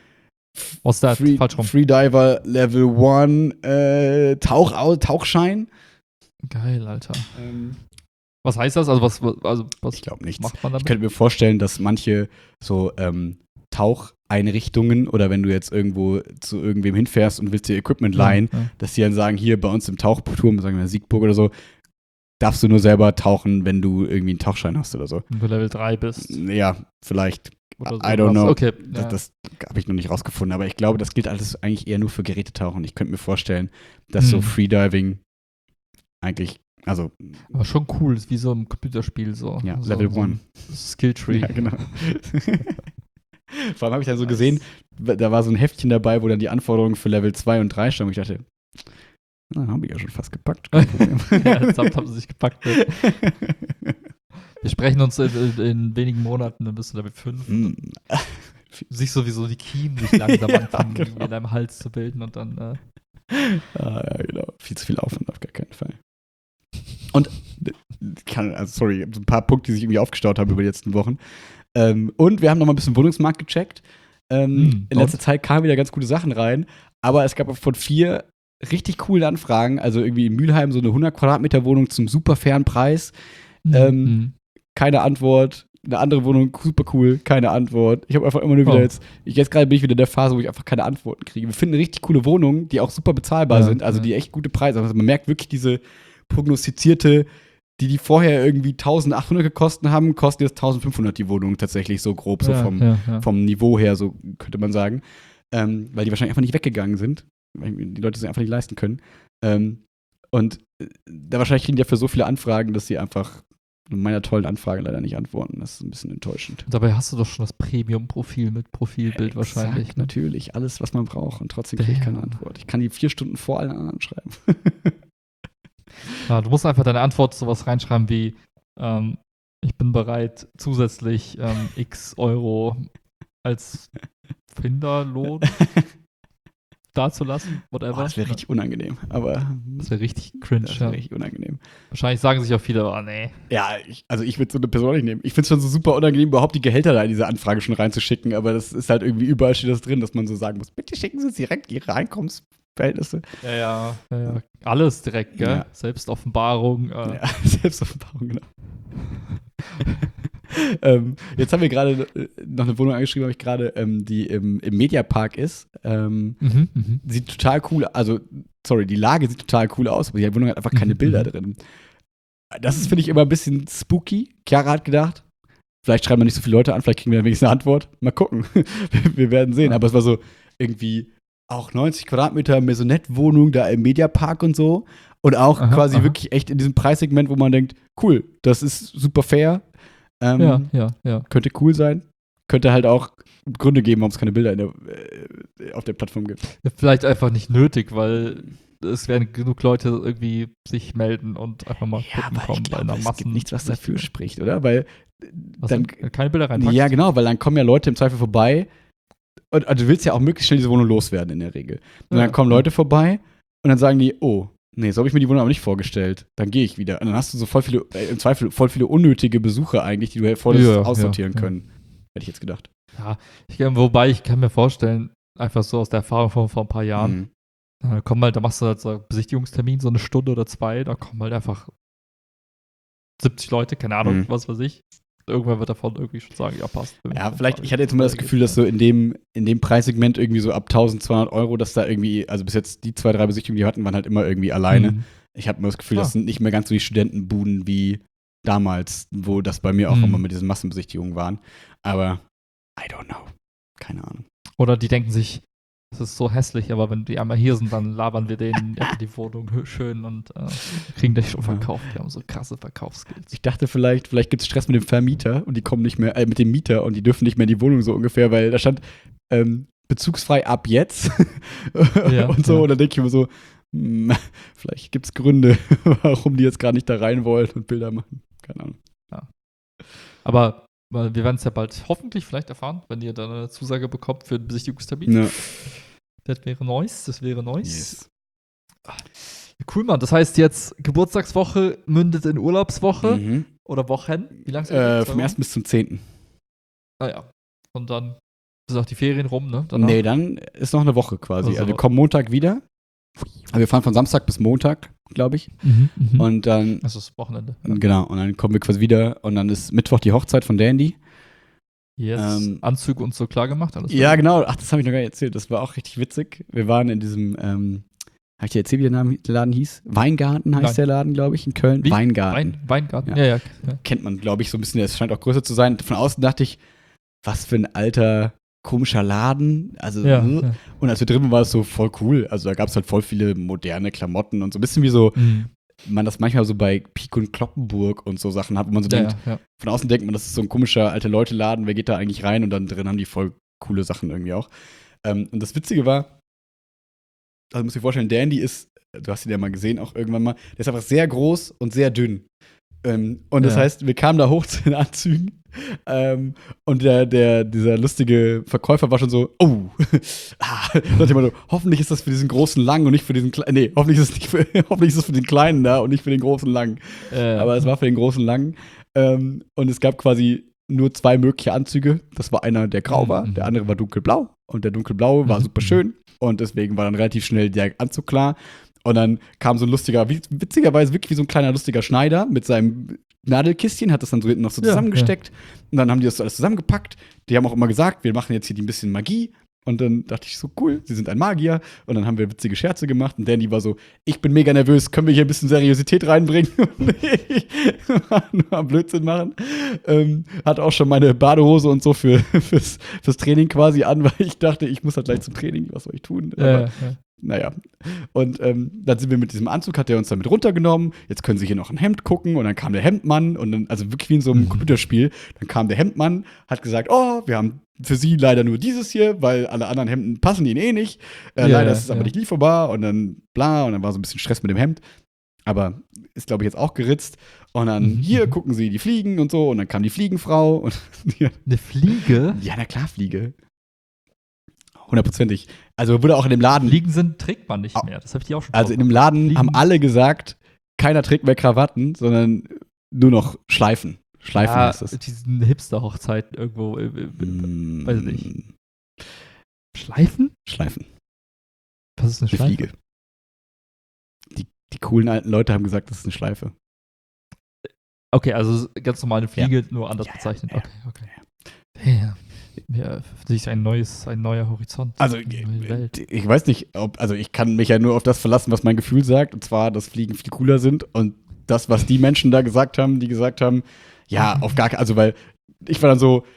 Was da? Free, Falsch rum. Freediver Level eins äh, Tauch, Tauchschein. Geil, Alter. Ähm, Was heißt das? Also, was, was- also, was ich glaube nichts. macht man Ich damit? könnte mir vorstellen, dass manche so ähm, Taucheinrichtungen oder wenn du jetzt irgendwo zu irgendwem hinfährst und willst dir Equipment leihen, Ja, ja. dass die dann sagen, hier bei uns im Tauchturm, sagen wir Siegburg oder so, darfst du nur selber tauchen, wenn du irgendwie einen Tauchschein hast oder so. Wenn du Level drei bist. Ja, vielleicht. Oder so I don't was. know. Okay. Das, ja. das habe ich noch nicht rausgefunden, aber ich glaube, das gilt alles eigentlich eher nur für Gerätetauchen. Ich könnte mir vorstellen, dass so Hm. Freediving eigentlich, also Aber schon cool, ist wie so ein Computerspiel. So. ja, so, Level so eins. ein Skilltree. Ja, genau. Vor allem habe ich dann so gesehen, da war so ein Heftchen dabei, wo dann die Anforderungen für Level zwei und drei standen. Und ich dachte, na, habe ich ja schon fast gepackt. Kein Problem. Ja, samt haben sie sich gepackt. Ne? Wir sprechen uns in, in, in wenigen Monaten, dann bist du Level fünf. Hm. Siehst sowieso die Kiemen sich langsam Ja, anfangen, genau. irgendwie in deinem Hals zu bilden und dann. Äh, Ah, ja, genau. Viel zu viel Aufwand auf gar keinen Fall. Und äh, kann, also sorry, so ein paar Punkte, die sich irgendwie aufgestaut haben über die letzten Wochen. Ähm, und wir haben noch mal ein bisschen Wohnungsmarkt gecheckt. Ähm, Hm, in letzter Zeit kamen wieder ganz gute Sachen rein, aber es gab auch von vier richtig coolen Anfragen, also irgendwie in Mülheim so eine hundert Quadratmeter Wohnung zum super fairen Preis. Ähm, mhm. Keine Antwort. Eine andere Wohnung, super cool, keine Antwort. Ich habe einfach immer nur wieder Oh. jetzt, ich jetzt gerade bin ich wieder in der Phase, wo ich einfach keine Antworten kriege. Wir finden richtig coole Wohnungen, die auch super bezahlbar Ja, sind, also ja. die echt gute Preise. Also man merkt wirklich diese prognostizierte, die die vorher irgendwie eintausendachthundert gekostet haben, kosten jetzt eintausendfünfhundert die Wohnung tatsächlich so grob, so ja, vom, ja, ja. vom Niveau her, so könnte man sagen. Ähm, weil die wahrscheinlich einfach nicht weggegangen sind, weil die Leute sich einfach nicht leisten können. Ähm, und äh, da wahrscheinlich kriegen die ja für so viele Anfragen, dass sie einfach meiner tollen Anfrage leider nicht antworten. Das ist ein bisschen enttäuschend. Dabei hast du doch schon das Premium-Profil mit Profilbild wahrscheinlich. Exakt, Ne? natürlich, alles, was man braucht. Und trotzdem kriege ich keine Damn. Antwort. Ich kann die vier Stunden vor allen anderen schreiben. Ja, du musst einfach deine Antwort sowas reinschreiben wie: ähm, Ich bin bereit, zusätzlich ähm, x Euro als Finderlohn dazulassen. Whatever. Boah, das wäre richtig unangenehm. Aber Das wäre richtig cringe. das Ja. wäre richtig unangenehm. Wahrscheinlich sagen sich auch viele: Oh, nee. Ja, ich, also ich würde so eine Person nicht nehmen. Ich finde es schon so super unangenehm, überhaupt die Gehälter da in diese Anfrage schon reinzuschicken. Aber das ist halt irgendwie überall steht das drin, dass man so sagen muss, bitte schicken Sie direkt Ihre Einkommensverhältnisse. Ja, ja. ja, ja. Alles direkt, gell? Ja. Selbstoffenbarung. Äh, Ja, Selbstoffenbarung, genau. ähm, jetzt haben wir gerade äh, noch eine Wohnung angeschrieben, habe ich gerade, ähm, die im, im Mediapark ist. Ähm, Mhm, mhm. sieht total cool, also, sorry, die Lage sieht total cool aus, aber die Wohnung hat einfach keine Mhm, Bilder mhm. drin. Das ist, finde ich, immer ein bisschen spooky. Chiara hat gedacht, vielleicht schreiben wir nicht so viele Leute an, vielleicht kriegen wir dann wenigstens eine Antwort. Mal gucken. wir, wir werden sehen. Ja. Aber es war so irgendwie auch neunzig Quadratmeter Maisonette-Wohnung da im Mediapark und so. Und auch Aha, quasi aha. wirklich echt in diesem Preissegment, wo man denkt, cool, das ist super fair. Ähm, Ja, ja, ja. Könnte cool sein. Könnte halt auch Gründe geben, warum es keine Bilder in der, äh, auf der Plattform gibt. Vielleicht einfach nicht nötig, weil es werden genug Leute irgendwie sich melden und einfach mal Ja, gucken aber kommen ich bei glaube, einer es Massen. gibt nichts, was dafür spricht, oder? Weil Was dann, denn? Keine Bilder reinpackst? ja, genau, weil dann kommen ja Leute im Zweifel vorbei. Und also du willst ja auch möglichst schnell diese Wohnung loswerden in der Regel. Und Ja, dann kommen ja. Leute vorbei und dann sagen die, oh, nee, so habe ich mir die Wohnung aber nicht vorgestellt. Dann gehe ich wieder. Und dann hast du so voll viele, äh, im Zweifel voll viele unnötige Besucher eigentlich, die du halt voll Ja, aussortieren ja, ja. können. Hätte ich jetzt gedacht. Ich, wobei, ich kann mir vorstellen, einfach so aus der Erfahrung von vor ein paar Jahren, Mhm. da kommen halt, da machst du halt so einen Besichtigungstermin, so eine Stunde oder zwei, da kommen halt einfach siebzig Leute, keine Ahnung, Mhm. was weiß ich. Irgendwann wird davon irgendwie schon sagen, ja, passt. Ja, vielleicht, ich hatte jetzt immer das Gefühl, dass so in dem, in dem Preissegment irgendwie so ab eintausendzweihundert Euro, dass da irgendwie, also bis jetzt die zwei, drei Besichtigungen, die wir hatten, waren halt immer irgendwie alleine. Mhm. Ich habe immer das Gefühl, Ah. das sind nicht mehr ganz so die Studentenbuden wie damals, wo das bei mir auch Mhm. immer mit diesen Massenbesichtigungen waren. Aber I don't know. Keine Ahnung. Oder die denken sich, das ist so hässlich, aber wenn die einmal hier sind, dann labern wir denen ja, die Wohnung hö- schön und äh, kriegen das schon verkauft. Wir haben so krasse Verkaufsskills. Ich dachte vielleicht, vielleicht gibt es Stress mit dem Vermieter und die kommen nicht mehr, äh, mit dem Mieter und die dürfen nicht mehr in die Wohnung so ungefähr, weil da stand ähm, bezugsfrei ab jetzt Ja, und so. ja. Und dann denke ich mir so, hm, vielleicht gibt es Gründe, warum die jetzt gar nicht da rein wollen und Bilder machen. Keine Ahnung. Aber weil wir werden es ja bald hoffentlich vielleicht erfahren, wenn ihr dann eine Zusage bekommt für den Besichtigungstermin. Ja. Das wäre nice, das wäre nice. Yes. Cool, Mann. Das heißt jetzt, Geburtstagswoche mündet in Urlaubswoche Mhm. oder Wochen. Wie lange Äh, vom ersten bis zum zehnten. Ah ja. Und dann sind auch die Ferien rum, ne? Danach? Nee, dann ist noch eine Woche quasi. Also Also wir Woche. kommen Montag wieder. Also wir fahren von Samstag bis Montag, glaube ich. Mhm, mhm. Und dann, Das ist Wochenende. Ja. genau, und dann kommen wir quasi wieder und dann ist Mittwoch die Hochzeit von Dandy. Yes. Ähm, Anzug und so klar gemacht. Alles Ja, klar. genau. Ach, das habe ich noch gar nicht erzählt. Das war auch richtig witzig. Wir waren in diesem, ähm, habe ich dir erzählt, wie der Name, der Laden hieß? Weingarten heißt Nein. der Laden, glaube ich, in Köln. Wie? Weingarten. Wein, Weingarten. Ja. Ja, ja. ja. Kennt man, glaube ich, so ein bisschen. Es scheint auch größer zu sein. Von außen dachte ich, was für ein alter, komischer Laden. Also, Ja, äh. ja. Und als wir drin waren, war es so voll cool. Also da gab es halt voll viele moderne Klamotten und so ein bisschen wie so, Mhm. man das manchmal so bei Pik und Kloppenburg und so Sachen hat, wo man so Ja, denkt, ja, ja. von außen denkt man, das ist so ein komischer alte Leute-Laden, wer geht da eigentlich rein? Und dann drin haben die voll coole Sachen irgendwie auch. Ähm, und das Witzige war, also musst dir vorstellen, Dandy ist, du hast ihn ja mal gesehen, auch irgendwann mal, der ist einfach sehr groß und sehr dünn. Ähm, und das Ja. heißt, wir kamen da hoch zu den Anzügen ähm, und der, der, dieser lustige Verkäufer war schon so, oh, ah, dachte ich mal so, hoffentlich ist das für diesen großen Langen und nicht für diesen kleinen, nee, hoffentlich ist es nicht für, hoffentlich ist es für den Kleinen da und nicht für den großen Langen. Äh, Aber es war für den großen Langen. Ähm, und es gab quasi nur zwei mögliche Anzüge. Das war einer, der grau war, Mhm. der andere war dunkelblau. Und der dunkelblaue war Mhm. super schön. Und deswegen war dann relativ schnell der Anzug klar. Und dann kam so ein lustiger, wie- witzigerweise wirklich wie so ein kleiner lustiger Schneider mit seinem Nadelkistchen, hat das dann so hinten noch so Ja, zusammengesteckt. Und dann haben die das so alles zusammengepackt. Die haben auch immer gesagt, wir machen jetzt hier die ein bisschen Magie. Und dann dachte ich so, cool, sie sind ein Magier. Und dann haben wir witzige Scherze gemacht. Und Danny war so, ich bin mega nervös, können wir hier ein bisschen Seriosität reinbringen? Und ich nur am Blödsinn machen. Ähm, hat auch schon meine Badehose und so für, fürs, fürs Training quasi an, weil ich dachte, ich muss halt gleich zum Training, was soll ich tun? ja, Aber, ja, ja. naja. Und ähm, dann sind wir mit diesem Anzug, hat er uns damit runtergenommen. Jetzt können sie hier noch ein Hemd gucken. Und dann kam der Hemdmann. Und dann, also wirklich wie in so einem Mhm. Computerspiel, dann kam der Hemdmann, hat gesagt, oh, wir haben für sie leider nur dieses hier, weil alle anderen Hemden passen ihnen eh nicht. Äh, Ja, leider ja, ist es aber ja. nicht lieferbar. Und dann bla. Und dann war so ein bisschen Stress mit dem Hemd. Aber ist, glaube ich, jetzt auch geritzt. Und dann, Mhm, hier mhm. gucken sie die Fliegen und so. Und dann kam die Fliegenfrau. Und ja, Eine Fliege? ja, na klar, Fliege. Hundertprozentig. Also wurde auch in dem Laden, Fliegen sind, trägt man nicht Au- mehr. Das habe ich dir auch schon also in dem vorgebracht. Laden Fliegen- haben alle gesagt, keiner trägt mehr Krawatten, sondern nur noch Schleifen. Schleifen ja, heißt es. diesen Hipster-Hochzeiten irgendwo. Äh, äh, Mm, weiß ich nicht. Schleifen? Schleifen. Was ist eine Eine Schleife? Fliege. Die, die coolen alten Leute haben gesagt, das ist eine Schleife. Okay, also ganz normale Fliege, nur anders Ja, ja, bezeichnet. ja. Okay, okay. Ja. Ja, für sich ein neues, ein neuer Horizont. Also, eine neue Welt. ich weiß nicht, ob, also ich kann mich ja nur auf das verlassen, was mein Gefühl sagt, und zwar, dass Fliegen viel cooler sind und das, was die Menschen da gesagt haben, die gesagt haben, ja, auf gar keinen, also weil ich war dann so,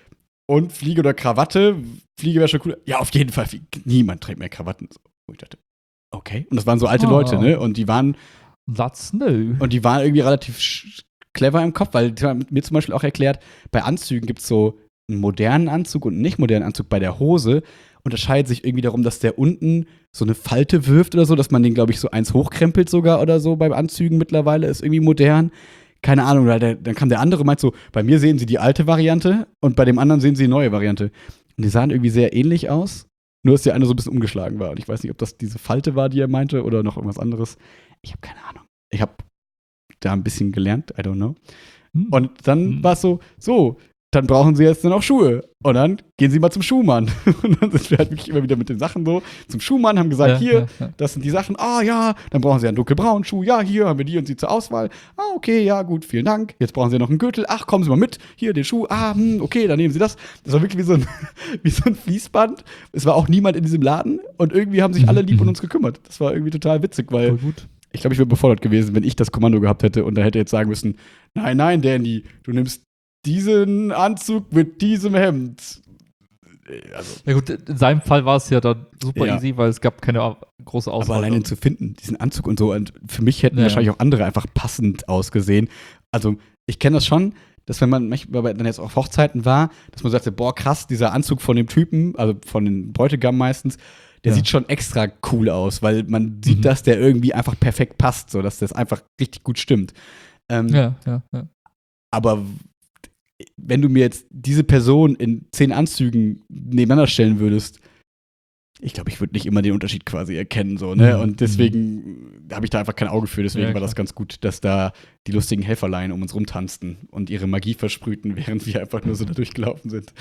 Und Fliege oder Krawatte? Fliege wäre schon cool. Ja, auf jeden Fall. Niemand trägt mehr Krawatten. Und ich dachte, okay. Und das waren so alte Ah. Leute, ne? Und die waren That's new. Und die waren irgendwie relativ sch- clever im Kopf, weil die haben mir zum Beispiel auch erklärt, bei Anzügen gibt es so einen modernen Anzug und einen nicht modernen Anzug. Bei der Hose unterscheidet sich irgendwie darum, dass der unten so eine Falte wirft oder so, dass man den, glaube ich, so eins hochkrempelt sogar oder so beim Anzügen mittlerweile, ist irgendwie modern. Keine Ahnung, weil der, dann kam der andere und meint so, bei mir sehen sie die alte Variante und bei dem anderen sehen sie die neue Variante. Und die sahen irgendwie sehr ähnlich aus, nur dass der eine so ein bisschen umgeschlagen war. Und ich weiß nicht, ob das diese Falte war, die er meinte, oder noch irgendwas anderes. Ich habe keine Ahnung. Ich habe da ein bisschen gelernt, I don't know. Hm. Und dann Hm. war es so, so, dann brauchen sie jetzt dann auch Schuhe. Und dann gehen sie mal zum Schuhmann. Und dann sind wir halt wirklich immer wieder mit den Sachen so zum Schuhmann, haben gesagt, Ja, hier, ja, ja. das sind die Sachen. Ah, ja, dann brauchen sie einen dunkelbraunen Schuh. Ja, hier haben wir die und die zur Auswahl. Ah, okay, ja, gut, vielen Dank. Jetzt brauchen sie noch einen Gürtel. Ach, kommen Sie mal mit. Hier, den Schuh. Ah, hm, okay, dann nehmen Sie das. Das war wirklich wie so ein, wie so ein Fließband. Es war auch niemand in diesem Laden. Und irgendwie haben sich alle lieb um uns gekümmert. Das war irgendwie total witzig, weil Voll gut. ich glaube, ich wäre befordert gewesen, wenn ich das Kommando gehabt hätte und da hätte jetzt sagen müssen, nein, nein, Danny, du nimmst diesen Anzug mit diesem Hemd. Also, Ja gut, in seinem Fall war es ja dann super Ja. easy, weil es gab keine große aber Auswahl. alleine ihn zu finden, diesen Anzug und so, und für mich hätten Ja. wahrscheinlich auch andere einfach passend ausgesehen. Also ich kenne das schon, dass wenn man manchmal dann jetzt auf Hochzeiten war, dass man sagte, boah, krass, dieser Anzug von dem Typen, also von den Bräutigam meistens, der Ja. sieht schon extra cool aus, weil man sieht, Mhm. dass der irgendwie einfach perfekt passt, so dass das einfach richtig gut stimmt. Ähm, Ja, ja, ja. Aber wenn du mir jetzt diese Person in zehn Anzügen nebeneinander stellen würdest, ich glaube, ich würde nicht immer den Unterschied quasi erkennen, so, ne? Mhm. Und deswegen habe ich da einfach kein Auge für, deswegen Ja, war klar. das ganz gut, dass da die lustigen Helferlein um uns rumtanzten und ihre Magie versprühten, während wir einfach nur so da durchgelaufen sind.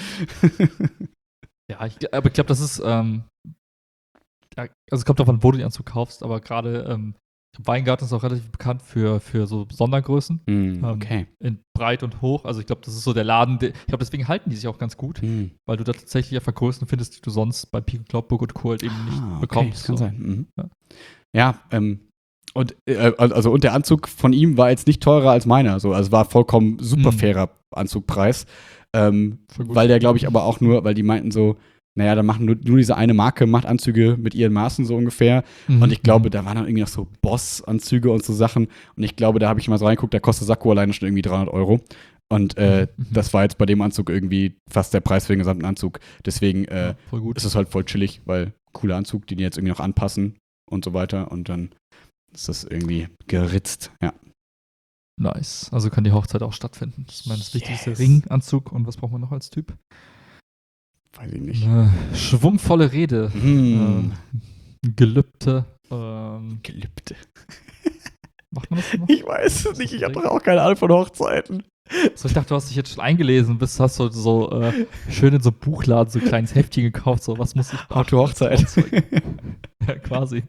Ja, ich, gl- aber ich glaube, das ist, ähm, ja, also es kommt davon, wo du den Anzug kaufst, aber gerade ähm, Weingarten ist auch relativ bekannt für, für so Sondergrößen, Hm, ähm, okay. in breit und hoch. Also ich glaube, das ist so der Laden, der, ich glaube, deswegen halten die sich auch ganz gut, Hm. weil du da tatsächlich einfach Größen findest, die du sonst bei Pik und Klopburg und Co. halt eben nicht Ah, okay, bekommst. das kann so. sein. Mhm. Ja. Ja, ähm, und äh, also und der Anzug von ihm war jetzt nicht teurer als meiner, so, also war vollkommen super Mhm. fairer Anzugpreis, ähm, Voll gut. weil der, glaube ich, aber auch nur, weil die meinten so, naja, da machen nur, nur diese eine Marke macht Anzüge mit ihren Maßen so ungefähr. Mhm. Und ich glaube, da waren dann irgendwie noch so Boss-Anzüge und so Sachen. Und ich glaube, da habe ich mal so reingeguckt, da kostet Sakko alleine schon irgendwie dreihundert Euro. Und äh, Mhm. das war jetzt bei dem Anzug irgendwie fast der Preis für den gesamten Anzug. Deswegen äh, Ja, voll gut. ist es halt voll chillig, weil cooler Anzug, den die jetzt irgendwie noch anpassen und so weiter. Und dann ist das irgendwie geritzt. Ja. Nice. Also kann die Hochzeit auch stattfinden. Das ist mein das wichtigste Yes. Ringanzug. Und was braucht man noch als Typ? Weiß ich nicht. Äh, schwungvolle Rede. Hm. Ähm, Gelübde. Ähm, Gelübde. macht man das noch? Ich weiß es nicht, ich habe doch auch keine Ahnung von Hochzeiten. So, ich dachte, du hast dich jetzt schon eingelesen, bist, hast so, so äh, schön in so einem Buchladen so ein kleines Heftchen gekauft, so was muss ich How to Hochzeit. Trauzeugen? Ja, quasi.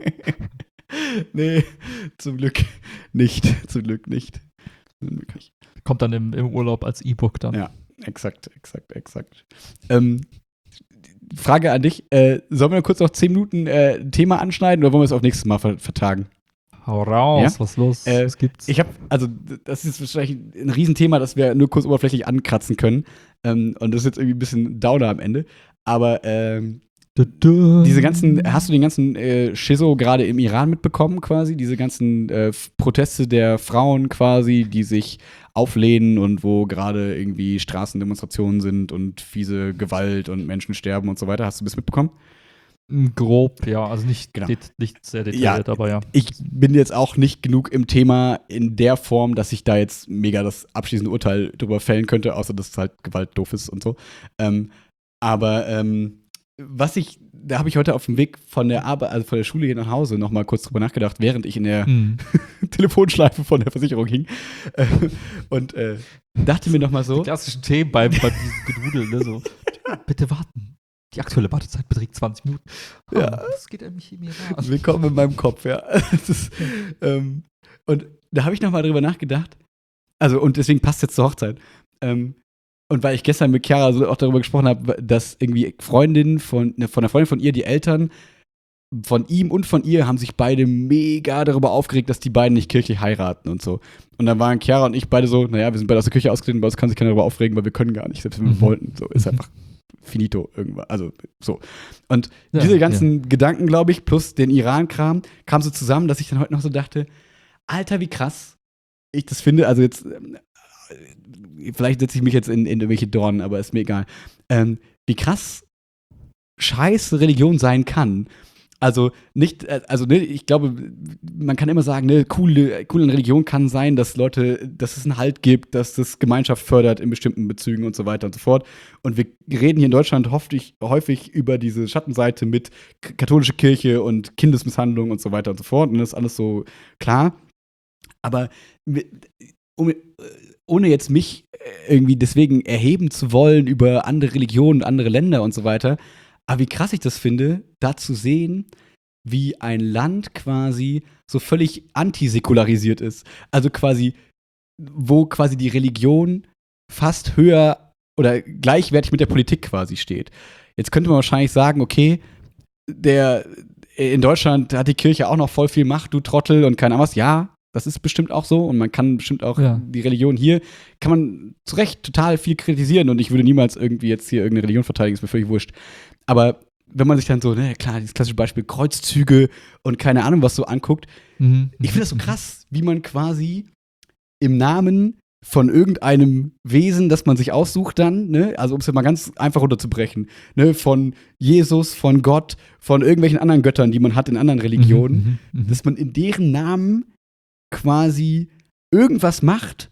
Nee, zum Glück nicht. Zum Glück nicht. Zum Glück nicht. Kommt dann im, im Urlaub als E-Book dann. Ja. Exakt, exakt, exakt. Ähm, Frage an dich: äh, Sollen wir kurz noch zehn Minuten äh, ein Thema anschneiden oder wollen wir es auf nächstes Mal ver vertagen? Hau raus, Ja? was los? Äh, was gibt's? Ich habe, also, das ist wahrscheinlich ein Riesenthema, das wir nur kurz oberflächlich ankratzen können. Ähm, und das ist jetzt irgendwie ein bisschen Downer am Ende. Aber ähm, Du, du. diese ganzen, hast du den ganzen äh, Schizo gerade im Iran mitbekommen quasi? Diese ganzen äh, F- Proteste der Frauen quasi, die sich auflehnen und wo gerade irgendwie Straßendemonstrationen sind und fiese Gewalt und Menschen sterben und so weiter. Hast du das mitbekommen? Grob, ja. Also nicht, Genau. det nicht sehr detailliert, Ja, aber ja. Ich bin jetzt auch nicht genug im Thema in der Form, dass ich da jetzt mega das abschließende Urteil drüber fällen könnte, außer dass halt Gewalt doof ist und so. Ähm, aber ähm, was ich, da habe ich heute auf dem Weg von der Arbeit, also von der Schule hier nach Hause noch mal kurz drüber nachgedacht, während ich in der Hm. Telefonschleife von der Versicherung hing. Äh, und äh, dachte mir noch mal Die so, klassischen Themen beim, beim diesem Gedudel, ne? So, bitte warten. Die aktuelle Wartezeit beträgt zwanzig Minuten. Oh, Ja. Das geht nämlich im Iran. willkommen in meinem Kopf, ja. Das ist, ähm, und da habe ich noch mal drüber nachgedacht. Also, und deswegen passt jetzt zur Hochzeit. Ähm, und weil ich gestern mit Chiara so auch darüber gesprochen habe, dass irgendwie Freundinnen von, ne, von einer Freundin von ihr, die Eltern von ihm und von ihr haben sich beide mega darüber aufgeregt, dass die beiden nicht kirchlich heiraten und so. Und dann waren Chiara und ich beide so, naja, wir sind beide aus der Kirche ausgetreten, bei uns kann sich keiner darüber aufregen, weil wir können gar nicht, selbst wenn wir Mhm. wollten. So, ist einfach finito irgendwann. Also so. Und Ja, diese ganzen Gedanken, glaube ich, plus den Iran-Kram, kam so zusammen, dass ich dann heute noch so dachte, Alter, wie krass ich das finde. Also jetzt, ähm, vielleicht setze ich mich jetzt in, in irgendwelche Dornen, aber ist mir egal. Ähm, wie krass scheiße Religion sein kann. Also nicht, äh, also ne, ich glaube, man kann immer sagen, ne, coole, cool in Religion kann sein, dass Leute, dass es einen Halt gibt, dass das Gemeinschaft fördert in bestimmten Bezügen und so weiter und so fort. Und wir reden hier in Deutschland häufig, häufig über diese Schattenseite mit k- katholische Kirche und Kindesmisshandlung und so weiter und so fort. Und das ist alles so klar. Aber mit, um, äh, ohne jetzt mich äh, irgendwie deswegen erheben zu wollen über andere Religionen, andere Länder und so weiter, aber wie krass ich das finde, da zu sehen, wie ein Land quasi so völlig antisäkularisiert ist. Also quasi, wo quasi die Religion fast höher oder gleichwertig mit der Politik quasi steht. Jetzt könnte man wahrscheinlich sagen, okay, der in Deutschland hat die Kirche auch noch voll viel Macht, du Trottel und keine Ahnung was. Ja, das ist bestimmt auch so und man kann bestimmt auch Ja. die Religion hier, kann man zu Recht total viel kritisieren und ich würde niemals irgendwie jetzt hier irgendeine Religion verteidigen, ist mir völlig wurscht. Aber wenn man sich dann so, ne, klar, dieses klassische Beispiel Kreuzzüge und keine Ahnung was so anguckt, Mhm. ich finde das so krass, wie man quasi im Namen von irgendeinem Wesen, das man sich aussucht dann, ne, also um es mal ganz einfach runterzubrechen, ne, von Jesus, von Gott, von irgendwelchen anderen Göttern, die man hat in anderen Religionen, Mhm. Mhm. dass man in deren Namen quasi irgendwas macht,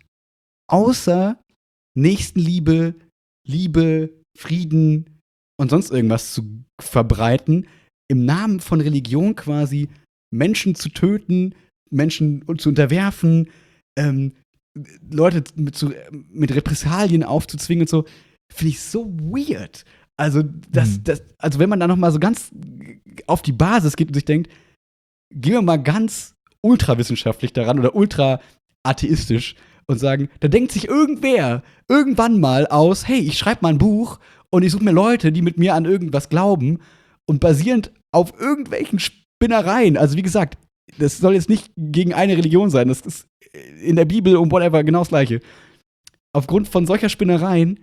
außer Nächstenliebe, Liebe, Frieden und sonst irgendwas zu verbreiten, im Namen von Religion quasi Menschen zu töten, Menschen zu unterwerfen, ähm, Leute mit, zu, mit Repressalien aufzuzwingen und so, finde ich so weird. Also, das, Mhm. das, also wenn man da noch mal so ganz auf die Basis geht und sich denkt, gehen wir mal ganz ultrawissenschaftlich daran oder ultra atheistisch und sagen, da denkt sich irgendwer irgendwann mal aus, hey, ich schreibe mal ein Buch und ich suche mir Leute, die mit mir an irgendwas glauben und basierend auf irgendwelchen Spinnereien, also wie gesagt, das soll jetzt nicht gegen eine Religion sein, das ist in der Bibel und whatever genau das Gleiche. Aufgrund von solcher Spinnereien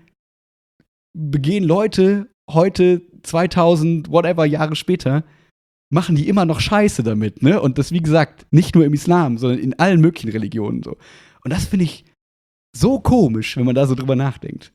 begehen Leute heute zweitausend whatever Jahre später, machen die immer noch Scheiße damit, ne? Und das, wie gesagt, nicht nur im Islam, sondern in allen möglichen Religionen so. Und das finde ich so komisch, wenn man da so drüber nachdenkt.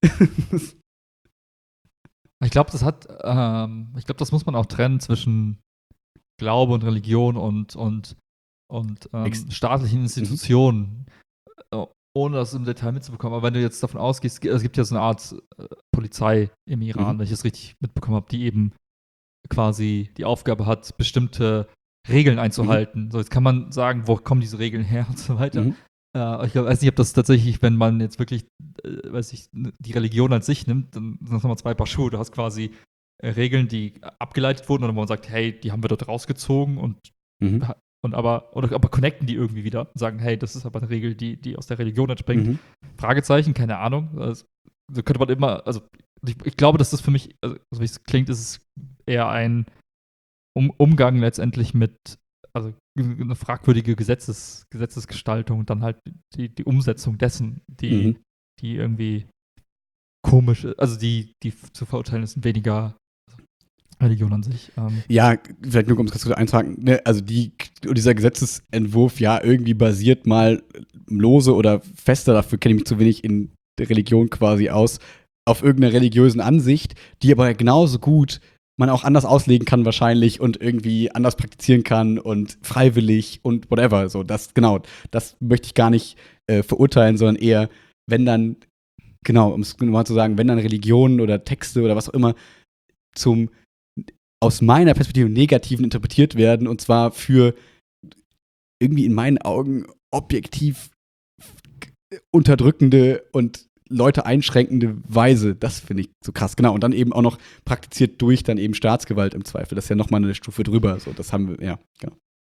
Ich glaube, das hat, ähm, ich glaube, das muss man auch trennen zwischen Glaube und Religion und, und, und ähm, Ex- staatlichen Institutionen, äh, ohne das im Detail mitzubekommen. Aber wenn du jetzt davon ausgehst, es gibt ja so eine Art äh, Polizei im Iran, Mhm. wenn ich das richtig mitbekommen habe, die eben quasi die Aufgabe hat, bestimmte Regeln einzuhalten. So, jetzt kann man sagen, wo kommen diese Regeln her und so weiter. Mhm. Äh, ich glaub, weiß nicht, ob das tatsächlich, wenn man jetzt wirklich, äh, weiß ich, die Religion an sich nimmt, dann sind das nochmal zwei Paar Schuhe. Du hast quasi äh, Regeln, die abgeleitet wurden, oder wo man sagt, hey, die haben wir dort rausgezogen und, Mhm. und aber, oder aber connecten die irgendwie wieder und sagen, hey, das ist aber eine Regel, die, die aus der Religion entspringt. Mhm. Fragezeichen, keine Ahnung. Also, so könnte man immer, also ich, ich glaube, dass das für mich, also so wie es klingt, ist es eher ein um Umgang letztendlich mit, also eine fragwürdige Gesetzes, Gesetzesgestaltung und dann halt die, die Umsetzung dessen, die, Mhm. die irgendwie komisch, also die, die zu verurteilen ist, weniger Religion an sich. Ähm, Ja, vielleicht nur um es ganz kurz einzuhaken, ne? Also die, dieser Gesetzesentwurf, ja, irgendwie basiert mal lose oder fester, dafür kenne ich mich zu wenig in der Religion quasi aus, auf irgendeiner religiösen Ansicht, die aber genauso gut man auch anders auslegen kann wahrscheinlich und irgendwie anders praktizieren kann und freiwillig und whatever. So, das, genau, das möchte ich gar nicht äh, verurteilen, sondern eher, wenn dann, genau, um es mal zu sagen, wenn dann Religionen oder Texte oder was auch immer zum aus meiner Perspektive negativen interpretiert werden und zwar für irgendwie in meinen Augen objektiv unterdrückende und Leute einschränkende Weise. Das finde ich so krass, genau. Und dann eben auch noch praktiziert durch dann eben Staatsgewalt im Zweifel. Das ist ja nochmal eine Stufe drüber. So, das haben wir, ja, genau.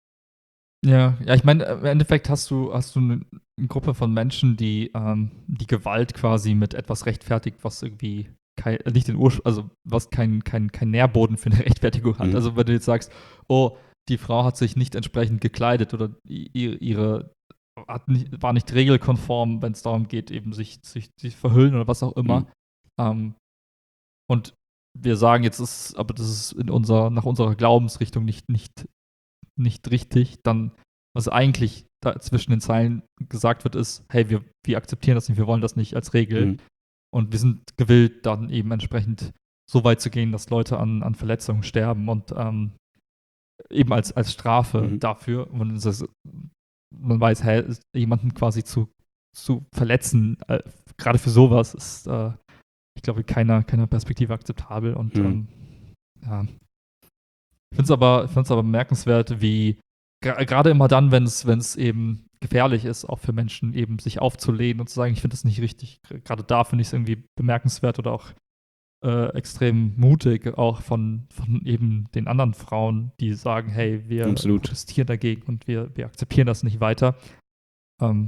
Ja, ja, ich meine, im Endeffekt hast du, hast du eine, eine Gruppe von Menschen, die ähm, die Gewalt quasi mit etwas rechtfertigt, was irgendwie kein, nicht den Ursprung, also was kein, kein, kein Nährboden für eine Rechtfertigung hat. Mhm. Also wenn du jetzt sagst, oh, die Frau hat sich nicht entsprechend gekleidet oder ihre, ihre hat nicht, war nicht regelkonform, wenn es darum geht, eben sich, sich, sich verhüllen oder was auch immer. Mhm. Ähm, und wir sagen, jetzt ist, aber das ist in unserer, nach unserer Glaubensrichtung nicht, nicht, nicht richtig, dann, was eigentlich da zwischen den Zeilen gesagt wird, ist, hey, wir, wir akzeptieren das nicht, wir wollen das nicht als Regel. Mhm. Und wir sind gewillt, dann eben entsprechend so weit zu gehen, dass Leute an, an Verletzungen sterben und ähm, eben als, als Strafe Mhm. dafür. Und das, man weiß, hey, jemanden quasi zu, zu verletzen, äh, gerade für sowas, ist, äh, ich glaube, keiner, keiner Perspektive akzeptabel. Und Mhm. ähm, ja. Ich finde es aber, find's aber bemerkenswert, wie gra- gerade immer dann, wenn es eben gefährlich ist, auch für Menschen eben sich aufzulehnen und zu sagen, ich finde das nicht richtig. Gerade da finde ich es irgendwie bemerkenswert oder auch äh, extrem mutig, auch von, von eben den anderen Frauen, die sagen, hey, wir Absolut. protestieren dagegen und wir, wir akzeptieren das nicht weiter. Ähm,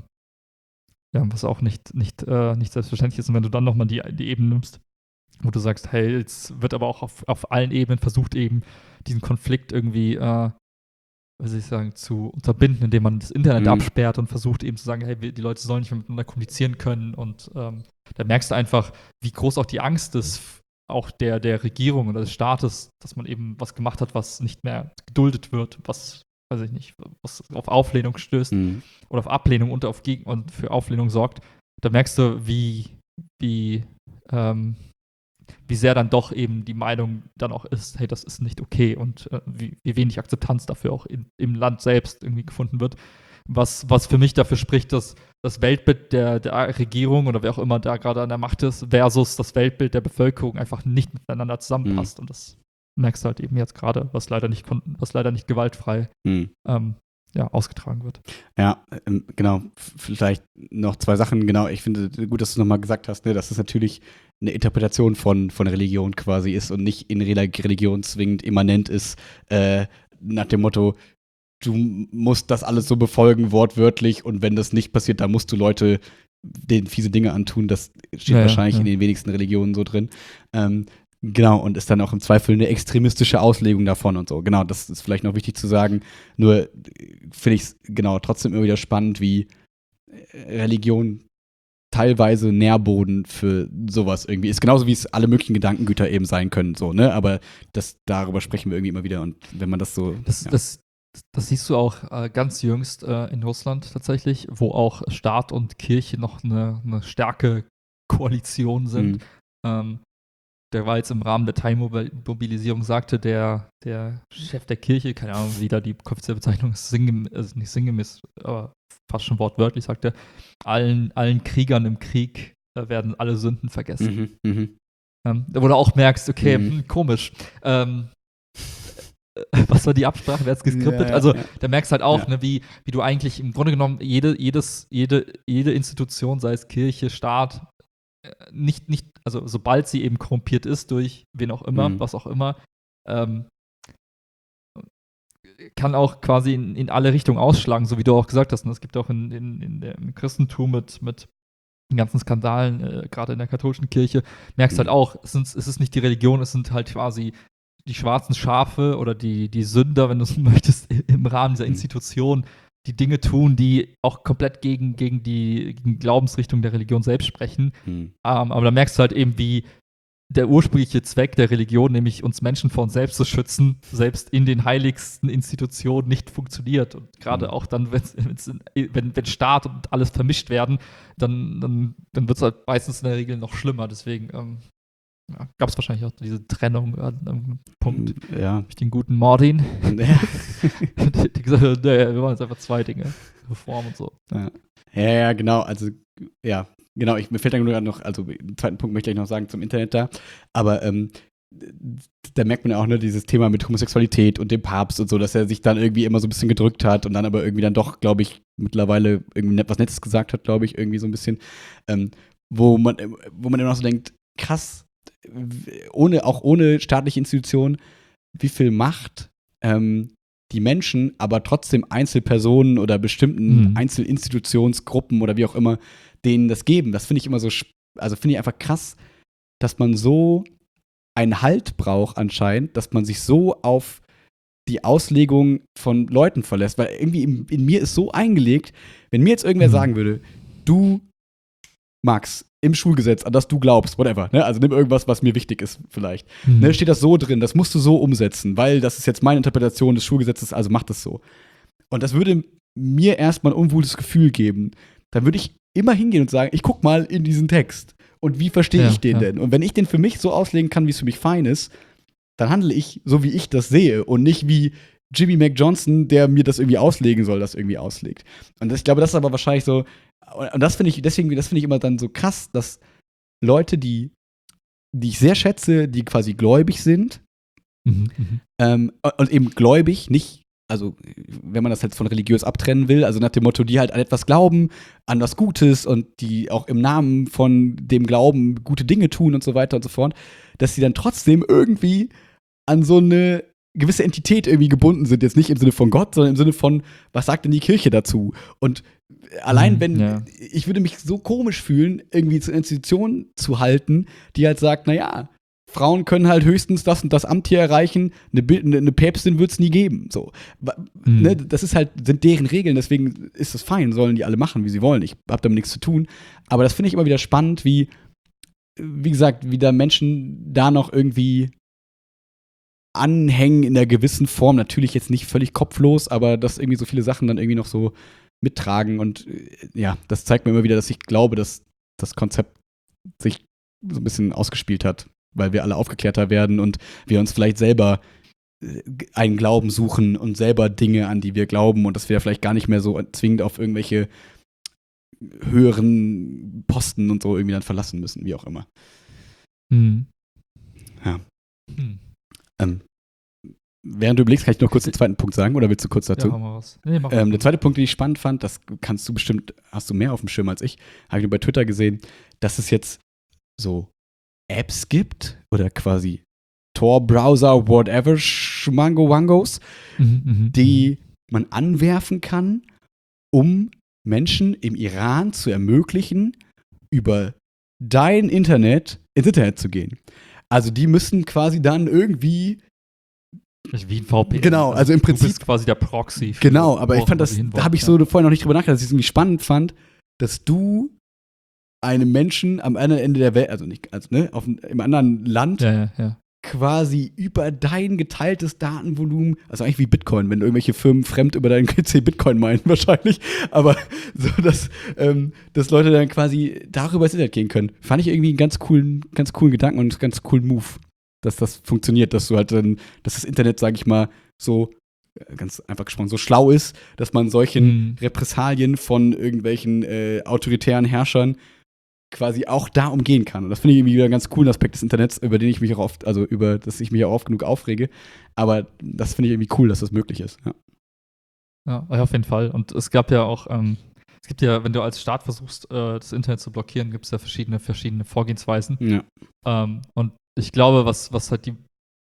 ja, was auch nicht, nicht, äh, nicht selbstverständlich ist. Und wenn du dann nochmal die, die Ebene nimmst, wo du sagst, hey, jetzt wird aber auch auf, auf allen Ebenen versucht, eben diesen Konflikt irgendwie, äh, wie soll ich sagen, zu unterbinden, indem man das Internet Mhm. absperrt und versucht eben zu sagen, hey, wir, die Leute sollen nicht mehr miteinander kommunizieren können. Und ähm, da merkst du einfach, wie groß auch die Angst ist, auch der, der Regierung oder des Staates, dass man eben was gemacht hat, was nicht mehr geduldet wird, was, weiß ich nicht, was auf Auflehnung stößt Mhm. oder auf Ablehnung und, auf Geg und für Auflehnung sorgt. Da merkst du, wie, wie, ähm, wie sehr dann doch eben die Meinung dann auch ist, hey, das ist nicht okay und äh, wie, wie wenig Akzeptanz dafür auch in, im Land selbst irgendwie gefunden wird. Was, was für mich dafür spricht, dass das Weltbild der, der Regierung oder wer auch immer da gerade an der Macht ist, versus das Weltbild der Bevölkerung einfach nicht miteinander zusammenpasst. Mhm. Und das merkst du halt eben jetzt gerade, was leider nicht was leider nicht gewaltfrei Mhm. ähm, ja, ausgetragen wird. Ja, ähm, genau. F- Vielleicht noch zwei Sachen. Genau, ich finde gut, dass du nochmal gesagt hast, ne, dass es natürlich eine Interpretation von, von Religion quasi ist und nicht in Reli- Religion zwingend immanent ist, äh, nach dem Motto, du musst das alles so befolgen, wortwörtlich, und wenn das nicht passiert, dann musst du Leute denen fiese Dinge antun. Das steht Ja, ja, wahrscheinlich ja. in den wenigsten Religionen so drin. Ähm, genau, und ist dann auch im Zweifel eine extremistische Auslegung davon und so. Genau, das ist vielleicht noch wichtig zu sagen. Nur äh, finde ich es genau trotzdem immer wieder spannend, wie äh, Religion teilweise Nährboden für sowas irgendwie ist. Genauso wie es alle möglichen Gedankengüter eben sein können, so, ne? Aber das, darüber sprechen wir irgendwie immer wieder. Und wenn man das so. Das, ja. das, das siehst du auch äh, ganz jüngst äh, in Russland tatsächlich, wo auch Staat und Kirche noch eine, eine starke Koalition sind. Mhm. Ähm, der war jetzt im Rahmen der Teilmobilisierung, sagte der, der Chef der Kirche, keine Ahnung, wie da die offizielle Bezeichnung ist, singem, also nicht sinngemäß, aber fast schon wortwörtlich, sagte, allen, allen Kriegern im Krieg äh, werden alle Sünden vergessen. Mhm. Mhm. Ähm, wo du auch merkst, okay, Mhm. hm, komisch. Ähm, was war die Absprache, wer hat es geskriptet? Ja, ja, also ja. da merkst halt auch, Ja. ne, wie, wie du eigentlich im Grunde genommen jede, jedes, jede, jede Institution, sei es Kirche, Staat, äh, nicht, nicht, also sobald sie eben korrumpiert ist durch wen auch immer, Mhm. was auch immer, ähm, kann auch quasi in, in alle Richtungen ausschlagen, so wie du auch gesagt hast. Und es gibt auch in, in, in der, im Christentum mit, mit den ganzen Skandalen, äh, gerade in der katholischen Kirche, merkst halt Mhm. auch, es, sind, es ist nicht die Religion, es sind halt quasi die schwarzen Schafe oder die, die Sünder, wenn du es möchtest, im Rahmen dieser Mhm. Institution, die Dinge tun, die auch komplett gegen, gegen die gegen Glaubensrichtung der Religion selbst sprechen. Mhm. Ähm, aber da merkst du halt eben, wie der ursprüngliche Zweck der Religion, nämlich uns Menschen vor uns selbst zu schützen, selbst in den heiligsten Institutionen nicht funktioniert. Und gerade Mhm. auch dann, wenn's, wenn's, wenn, wenn Staat und alles vermischt werden, dann, dann, dann wird es halt meistens in der Regel noch schlimmer. Deswegen ähm, ja, gab es wahrscheinlich auch diese Trennung an einem Punkt Ja. durch den guten Martin. Ja. die, die gesagt hat, nee, wir machen jetzt einfach zwei Dinge. Reform und so. Ja. Ja, ja, genau. Also, ja, genau. Ich, mir fällt dann nur noch, also, den zweiten Punkt möchte ich noch sagen zum Internet da. Aber ähm, da merkt man ja auch, ne, dieses Thema mit Homosexualität und dem Papst und so, dass er sich dann irgendwie immer so ein bisschen gedrückt hat und dann aber irgendwie dann doch, glaube ich, mittlerweile irgendwie was Nettes gesagt hat, glaube ich, irgendwie so ein bisschen. Ähm, wo man, wo man immer noch so denkt, krass, ohne, auch ohne staatliche Institutionen, wie viel Macht ähm, die Menschen, aber trotzdem Einzelpersonen oder bestimmten Mhm. Einzelinstitutionsgruppen oder wie auch immer, denen das geben. Das finde ich immer so, sp- also finde ich einfach krass, dass man so einen Halt braucht anscheinend, dass man sich so auf die Auslegung von Leuten verlässt. Weil irgendwie in, in mir ist so eingelegt, wenn mir jetzt irgendwer Mhm. sagen würde, du, Max, im Schulgesetz, an das du glaubst, whatever, ne? Also nimm irgendwas, was mir wichtig ist vielleicht. Mhm. Ne, steht das so drin, das musst du so umsetzen, weil das ist jetzt meine Interpretation des Schulgesetzes, also mach das so. Und das würde mir erstmal ein unwohles Gefühl geben. Dann würde ich immer hingehen und sagen, ich guck mal in diesen Text. Und wie verstehe Ja, ich den ja. denn? Und wenn ich den für mich so auslegen kann, wie es für mich fein ist, dann handle ich so, wie ich das sehe und nicht wie Jimmy Mac Johnson, der mir das irgendwie auslegen soll, das irgendwie auslegt. Und das, ich glaube, das ist aber wahrscheinlich so, und das finde ich, deswegen, das finde ich immer dann so krass, dass Leute, die, die ich sehr schätze, die quasi gläubig sind, Mhm. Mhm. ähm, und eben gläubig, nicht, also wenn man das jetzt von religiös abtrennen will, also nach dem Motto, die halt an etwas glauben, an was Gutes und die auch im Namen von dem Glauben gute Dinge tun und so weiter und so fort, dass sie dann trotzdem irgendwie an so eine gewisse Entität irgendwie gebunden sind. Jetzt nicht im Sinne von Gott, sondern im Sinne von, was sagt denn die Kirche dazu? Und allein Mhm, wenn, ja. ich würde mich so komisch fühlen, irgendwie zur Institution zu halten, die halt sagt, naja, Frauen können halt höchstens das und das Amt hier erreichen, eine, Bi- eine, eine Päpstin wird es nie geben. So. Wa- Mhm. Ne, das ist halt, sind deren Regeln, deswegen ist es fein, sollen die alle machen, wie sie wollen. Ich habe damit nichts zu tun. Aber das finde ich immer wieder spannend, wie, wie gesagt, wie da Menschen da noch irgendwie anhängen in einer gewissen Form. Natürlich jetzt nicht völlig kopflos, aber dass irgendwie so viele Sachen dann irgendwie noch so mittragen. Und äh, ja, das zeigt mir immer wieder, dass ich glaube, dass das Konzept sich so ein bisschen ausgespielt hat, weil wir alle aufgeklärter werden und wir uns vielleicht selber äh, einen Glauben suchen und selber Dinge, an die wir glauben und dass wir vielleicht gar nicht mehr so zwingend auf irgendwelche höheren Posten und so irgendwie dann verlassen müssen, wie auch immer. Mhm. Ja. Hm. Ähm, während du überlegst, kann ich noch kurz den zweiten Punkt sagen oder willst du kurz dazu? Ja, hau mal was. Nee, mach Ähm, mal. der zweite Punkt, den ich spannend fand, das kannst du bestimmt, hast du mehr auf dem Schirm als ich, habe ich nur bei Twitter gesehen, dass es jetzt so Apps gibt oder quasi Tor-Browser, whatever, Schmango-Wangos, Mhm, mhm, die man anwerfen kann, um Menschen im Iran zu ermöglichen, über dein Internet ins Internet zu gehen. Also die müssen quasi dann irgendwie mhm. Wie ein V P N. Genau, also im Du Prinzip- bist quasi der Proxy. für Genau, aber ich wo- fand wo das, sie hinwollen. da habe ich Ja. so vorher noch nicht drüber nachgedacht, dass ich es irgendwie spannend fand, dass du einem Menschen am anderen Ende der Welt, also nicht, also ne, auf, im anderen Land Ja, ja, ja. quasi über dein geteiltes Datenvolumen, also eigentlich wie Bitcoin, wenn irgendwelche Firmen fremd über deinen P C Bitcoin meinen wahrscheinlich, aber so, dass, ähm, dass Leute dann quasi darüber ins Internet gehen können. Fand ich irgendwie einen ganz coolen, ganz coolen Gedanken und einen ganz coolen Move, dass das funktioniert, dass du halt dann, dass das Internet, sag ich mal, so äh, ganz einfach gesprochen, so schlau ist, dass man solchen Mhm. Repressalien von irgendwelchen äh, autoritären Herrschern quasi auch da umgehen kann. Und das finde ich irgendwie wieder einen ganz coolen Aspekt des Internets, über den ich mich auch oft, also über das ich mich auch oft genug aufrege. Aber das finde ich irgendwie cool, dass das möglich ist. Ja. Ja, ja, auf jeden Fall. Und es gab ja auch, ähm, es gibt ja, wenn du als Staat versuchst, äh, das Internet zu blockieren, gibt es ja verschiedene, verschiedene Vorgehensweisen. Ja. Ähm, und ich glaube, was, was halt die,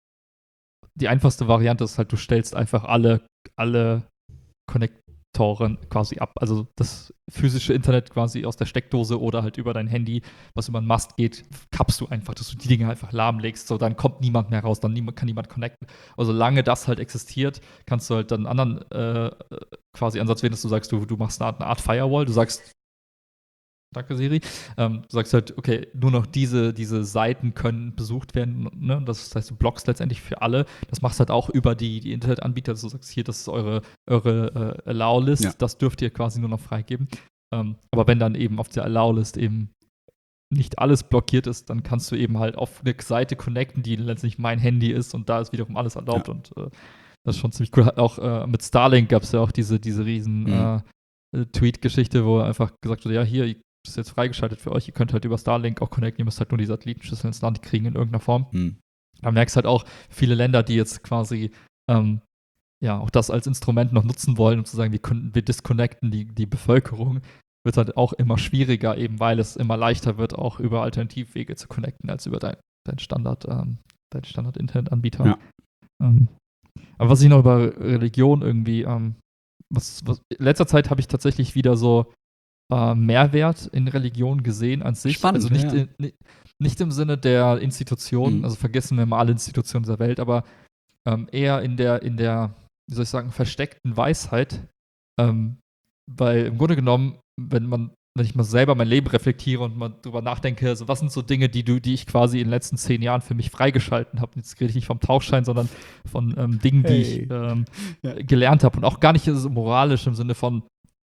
die einfachste Variante ist halt, du stellst einfach alle, alle Konnektoren quasi ab. Also das physische Internet quasi aus der Steckdose oder halt über dein Handy, was über den Mast geht, kappst du einfach, dass du die Dinge einfach lahmlegst. So, dann kommt niemand mehr raus, dann niemand, kann niemand connecten. Also solange das halt existiert, kannst du halt dann einen anderen äh, quasi Ansatz wählen, dass du sagst, du, du machst eine Art, eine Art Firewall, du sagst, danke Siri, ähm, du sagst halt, okay, nur noch diese, diese Seiten können besucht werden, ne? Das heißt, du blockst letztendlich für alle. Das machst halt auch über die, die Internetanbieter, dass du sagst, hier, das ist eure, eure äh, Allow-List, Ja. das dürft ihr quasi nur noch freigeben. Ähm, aber wenn dann eben auf der Allow-List eben nicht alles blockiert ist, dann kannst du eben halt auf eine Seite connecten, die letztlich mein Handy ist und da ist wiederum alles erlaubt Ja. und äh, das ist schon ziemlich cool. Auch äh, mit Starlink gab es ja auch diese, diese riesen Mhm. äh, Tweet-Geschichte, wo einfach gesagt wurde, ja, hier, das ist jetzt freigeschaltet für euch, ihr könnt halt über Starlink auch connecten, ihr müsst halt nur die Satellitenschüssel ins Land kriegen in irgendeiner Form. Hm. Da merkst du halt auch viele Länder, die jetzt quasi ähm, ja auch das als Instrument noch nutzen wollen, um zu sagen, wir, können, wir disconnecten die, die Bevölkerung, wird halt auch immer schwieriger, eben weil es immer leichter wird, auch über Alternativwege zu connecten, als über dein, dein Standard, ähm, dein Standard-Internetanbieter. Ja. Ähm, aber was ich noch über Religion irgendwie, ähm, was, was, in letzter Zeit habe ich tatsächlich wieder so äh, Mehrwert in Religion gesehen an sich. Spannend, also nicht, ja. in, ni- nicht im Sinne der Institutionen, Mhm. also vergessen wir mal alle Institutionen dieser Welt, aber ähm, eher in der, in der, wie soll ich sagen, versteckten Weisheit. Ähm, weil im Grunde genommen, wenn man, wenn ich mal selber mein Leben reflektiere und mal drüber nachdenke, also was sind so Dinge, die du, die ich quasi in den letzten zehn Jahren für mich freigeschalten habe. Jetzt rede ich nicht vom Tauchschein, sondern von ähm, Dingen, die ich Hey. ähm, Ja. gelernt habe. Und auch gar nicht so moralisch im Sinne von,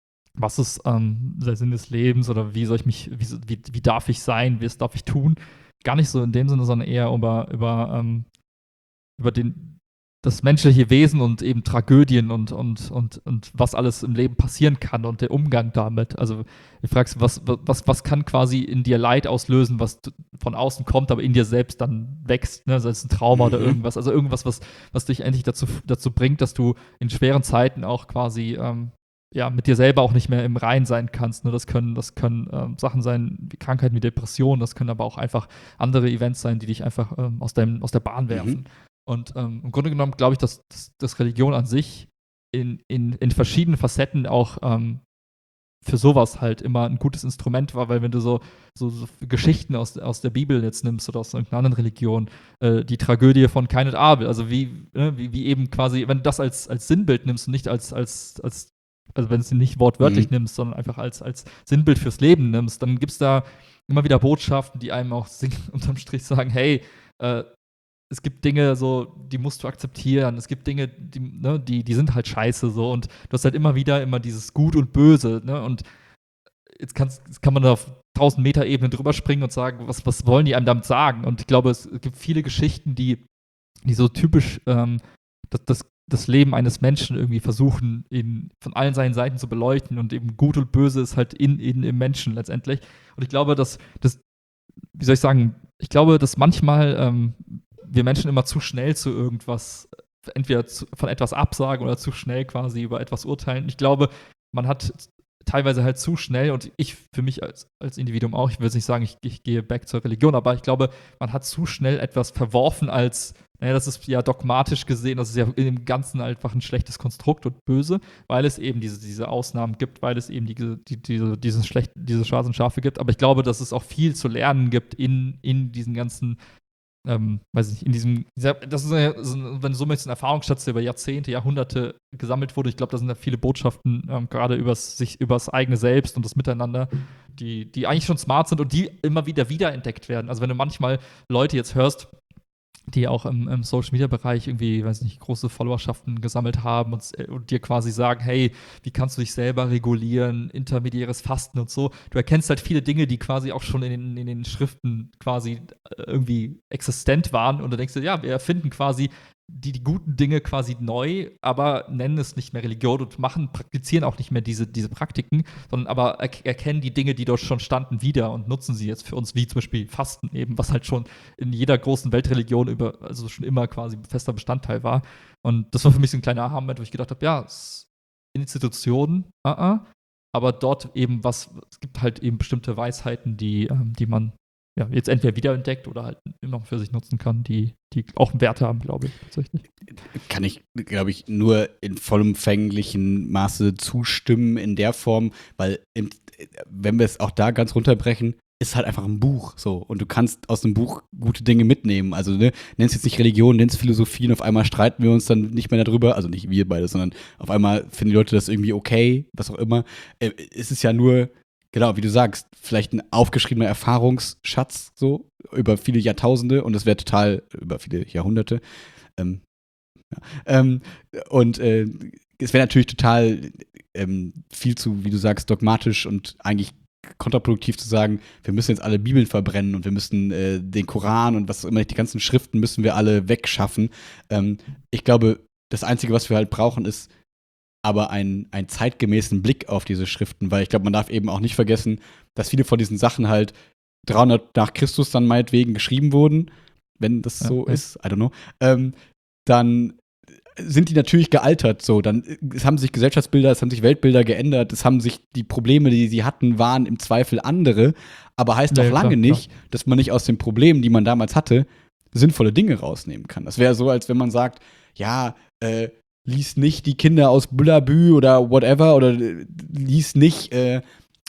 was ist ähm, der Sinn des Lebens oder wie soll ich mich, wie, wie, wie darf ich sein, was darf ich tun? Gar nicht so in dem Sinne, sondern eher über, über, ähm, über den, das menschliche Wesen und eben Tragödien und, und, und, und was alles im Leben passieren kann und der Umgang damit. Also du fragst, was, was, was kann quasi in dir Leid auslösen, was von außen kommt, aber in dir selbst dann wächst, ne? Sei es ein Trauma Mhm. oder irgendwas. Also irgendwas, was, was dich endlich dazu, dazu bringt, dass du in schweren Zeiten auch quasi ähm, ja, mit dir selber auch nicht mehr im Rein sein kannst. Ne? Das können, das können ähm, Sachen sein wie Krankheiten wie Depressionen, das können aber auch einfach andere Events sein, die dich einfach ähm, aus, deinem, aus der Bahn werfen. Mhm. Und ähm, im Grunde genommen glaube ich, dass, dass, dass Religion an sich in, in, in verschiedenen Facetten auch ähm, für sowas halt immer ein gutes Instrument war, weil wenn du so, so, so Geschichten aus, aus der Bibel jetzt nimmst oder aus irgendeiner anderen Religion, äh, die Tragödie von Kain und Abel, also wie, ne, wie, wie eben quasi, wenn du das als, als Sinnbild nimmst und nicht als, als, als also wenn du es nicht wortwörtlich Mhm. nimmst, sondern einfach als, als Sinnbild fürs Leben nimmst, dann gibt es da immer wieder Botschaften, die einem auch sing- unterm Strich sagen, hey, äh, es gibt Dinge so, die musst du akzeptieren. Es gibt Dinge, die, ne, die, die sind halt scheiße so. Und du hast halt immer wieder immer dieses Gut und Böse, ne? Und jetzt, kannst, jetzt kann man da auf tausend Meter Ebene drüber springen und sagen, was, was wollen die einem damit sagen? Und ich glaube, es gibt viele Geschichten, die, die so typisch ähm, das, das, das Leben eines Menschen irgendwie versuchen, in, von allen seinen Seiten zu beleuchten. Und eben Gut und Böse ist halt in, in im Menschen letztendlich. Und ich glaube, dass das, wie soll ich sagen, ich glaube, dass manchmal ähm, wir Menschen immer zu schnell zu irgendwas, entweder zu, von etwas absagen oder zu schnell quasi über etwas urteilen. Ich glaube, man hat teilweise halt zu schnell und ich für mich als, als Individuum auch, ich will jetzt nicht sagen, ich, ich gehe back zur Religion, aber ich glaube, man hat zu schnell etwas verworfen als, naja, das ist ja dogmatisch gesehen, das ist ja im Ganzen einfach ein schlechtes Konstrukt und böse, weil es eben diese, diese Ausnahmen gibt, weil es eben die, die, diese, diesen schlecht, diese schwarzen Schafe gibt. Aber ich glaube, dass es auch viel zu lernen gibt in, in diesen ganzen ähm, weiß ich nicht, in diesem, dieser, das ist, ja, wenn du so möchtest, ein Erfahrungsschatz, der über Jahrzehnte, Jahrhunderte gesammelt wurde. Ich glaube, da sind ja viele Botschaften, ähm, gerade übers, sich, übers eigene Selbst und das Miteinander, die, die eigentlich schon smart sind und die immer wieder wiederentdeckt werden. Also wenn du manchmal Leute jetzt hörst, die auch im, im Social-Media-Bereich irgendwie, weiß nicht, große Followerschaften gesammelt haben und, und dir quasi sagen, hey, wie kannst du dich selber regulieren, intermediäres Fasten und so. Du erkennst halt viele Dinge, die quasi auch schon in den, in den Schriften quasi irgendwie existent waren und du denkst dir, ja, wir erfinden quasi die, die guten Dinge quasi neu, aber nennen es nicht mehr Religion und machen, praktizieren auch nicht mehr diese, diese Praktiken, sondern aber er, erkennen die Dinge, die dort schon standen, wieder und nutzen sie jetzt für uns, wie zum Beispiel Fasten eben, was halt schon in jeder großen Weltreligion über, also schon immer quasi fester Bestandteil war. Und das war für mich so ein kleiner Aha-Moment, wo ich gedacht habe, ja, es Institutionen, uh -uh, aber dort eben was, es gibt halt eben bestimmte Weisheiten, die, ähm, die man ja, jetzt entweder wiederentdeckt oder halt immer noch für sich nutzen kann, die, die auch einen Wert haben, glaube ich, tatsächlich. Kann ich, glaube ich, nur in vollumfänglichem Maße zustimmen in der Form, weil im, wenn wir es auch da ganz runterbrechen, ist halt einfach ein Buch so und du kannst aus dem Buch gute Dinge mitnehmen. Also ne, nenn's jetzt nicht Religion, nenn's Philosophie und auf einmal streiten wir uns dann nicht mehr darüber, also nicht wir beide, sondern auf einmal finden die Leute das irgendwie okay, was auch immer. Äh, es ist ja nur genau, wie du sagst, vielleicht ein aufgeschriebener Erfahrungsschatz so über viele Jahrtausende und das wäre total über viele Jahrhunderte. Ähm, ja. ähm, und äh, es wäre natürlich total ähm, viel zu, wie du sagst, dogmatisch und eigentlich kontraproduktiv zu sagen, wir müssen jetzt alle Bibeln verbrennen und wir müssen äh, den Koran und was auch immer, die ganzen Schriften müssen wir alle wegschaffen. Ähm, ich glaube, das Einzige, was wir halt brauchen, ist aber einen, einen zeitgemäßen Blick auf diese Schriften, weil ich glaube, man darf eben auch nicht vergessen, dass viele von diesen Sachen halt dreihundert nach Christus dann meinetwegen geschrieben wurden, wenn das Ja, so ja. ist, I don't know, ähm, dann sind die natürlich gealtert so, dann es haben sich Gesellschaftsbilder, es haben sich Weltbilder geändert, es haben sich die Probleme, die sie hatten, waren im Zweifel andere, aber heißt Ja, doch ja, lange klar, nicht, dass man nicht aus den Problemen, die man damals hatte, sinnvolle Dinge rausnehmen kann. Das wäre so, als wenn man sagt, ja, äh, lies nicht die Kinder aus Bullabü oder whatever oder äh, lies nicht äh,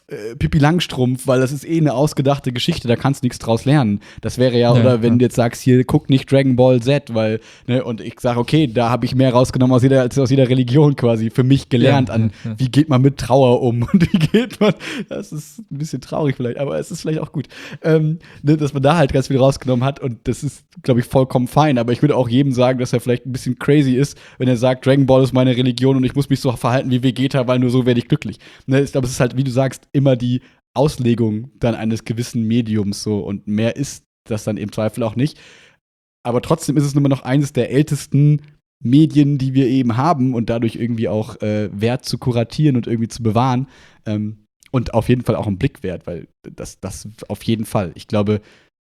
äh, Pippi Langstrumpf, weil das ist eh eine ausgedachte Geschichte, da kannst du nichts draus lernen. Das wäre ja, Ja, oder wenn ja. du jetzt sagst, hier, guck nicht Dragon Ball Z, weil, ne, und ich sage, okay, da habe ich mehr rausgenommen aus jeder, als aus jeder Religion quasi für mich gelernt Ja, an, ja, ja. wie geht man mit Trauer um und wie geht man, das ist ein bisschen traurig vielleicht, aber es ist vielleicht auch gut, ähm, ne, dass man da halt ganz viel rausgenommen hat und das ist, glaube ich, vollkommen fein, aber ich würde auch jedem sagen, dass er vielleicht ein bisschen crazy ist, wenn er sagt, Dragon Ball ist meine Religion und ich muss mich so verhalten wie Vegeta, weil nur so werde ich glücklich. Ne, ich glaube, es ist halt, wie du sagst, immer die Auslegung dann eines gewissen Mediums so und mehr ist das dann im Zweifel auch nicht. Aber trotzdem ist es immer noch eines der ältesten Medien, die wir eben haben und dadurch irgendwie auch äh, wert zu kuratieren und irgendwie zu bewahren. Ähm, und auf jeden Fall auch einen Blick wert, weil das, das auf jeden Fall. Ich glaube,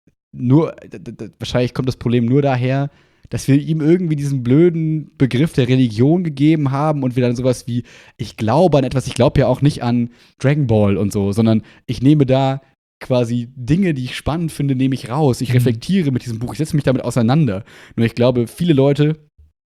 nur, d- d- wahrscheinlich kommt das Problem nur daher, dass wir ihm irgendwie diesen blöden Begriff der Religion gegeben haben und wir dann sowas wie, ich glaube an etwas, ich glaube ja auch nicht an Dragon Ball und so, sondern ich nehme da quasi Dinge, die ich spannend finde, nehme ich raus. Ich Mhm. reflektiere mit diesem Buch, ich setze mich damit auseinander. Nur ich glaube, viele Leute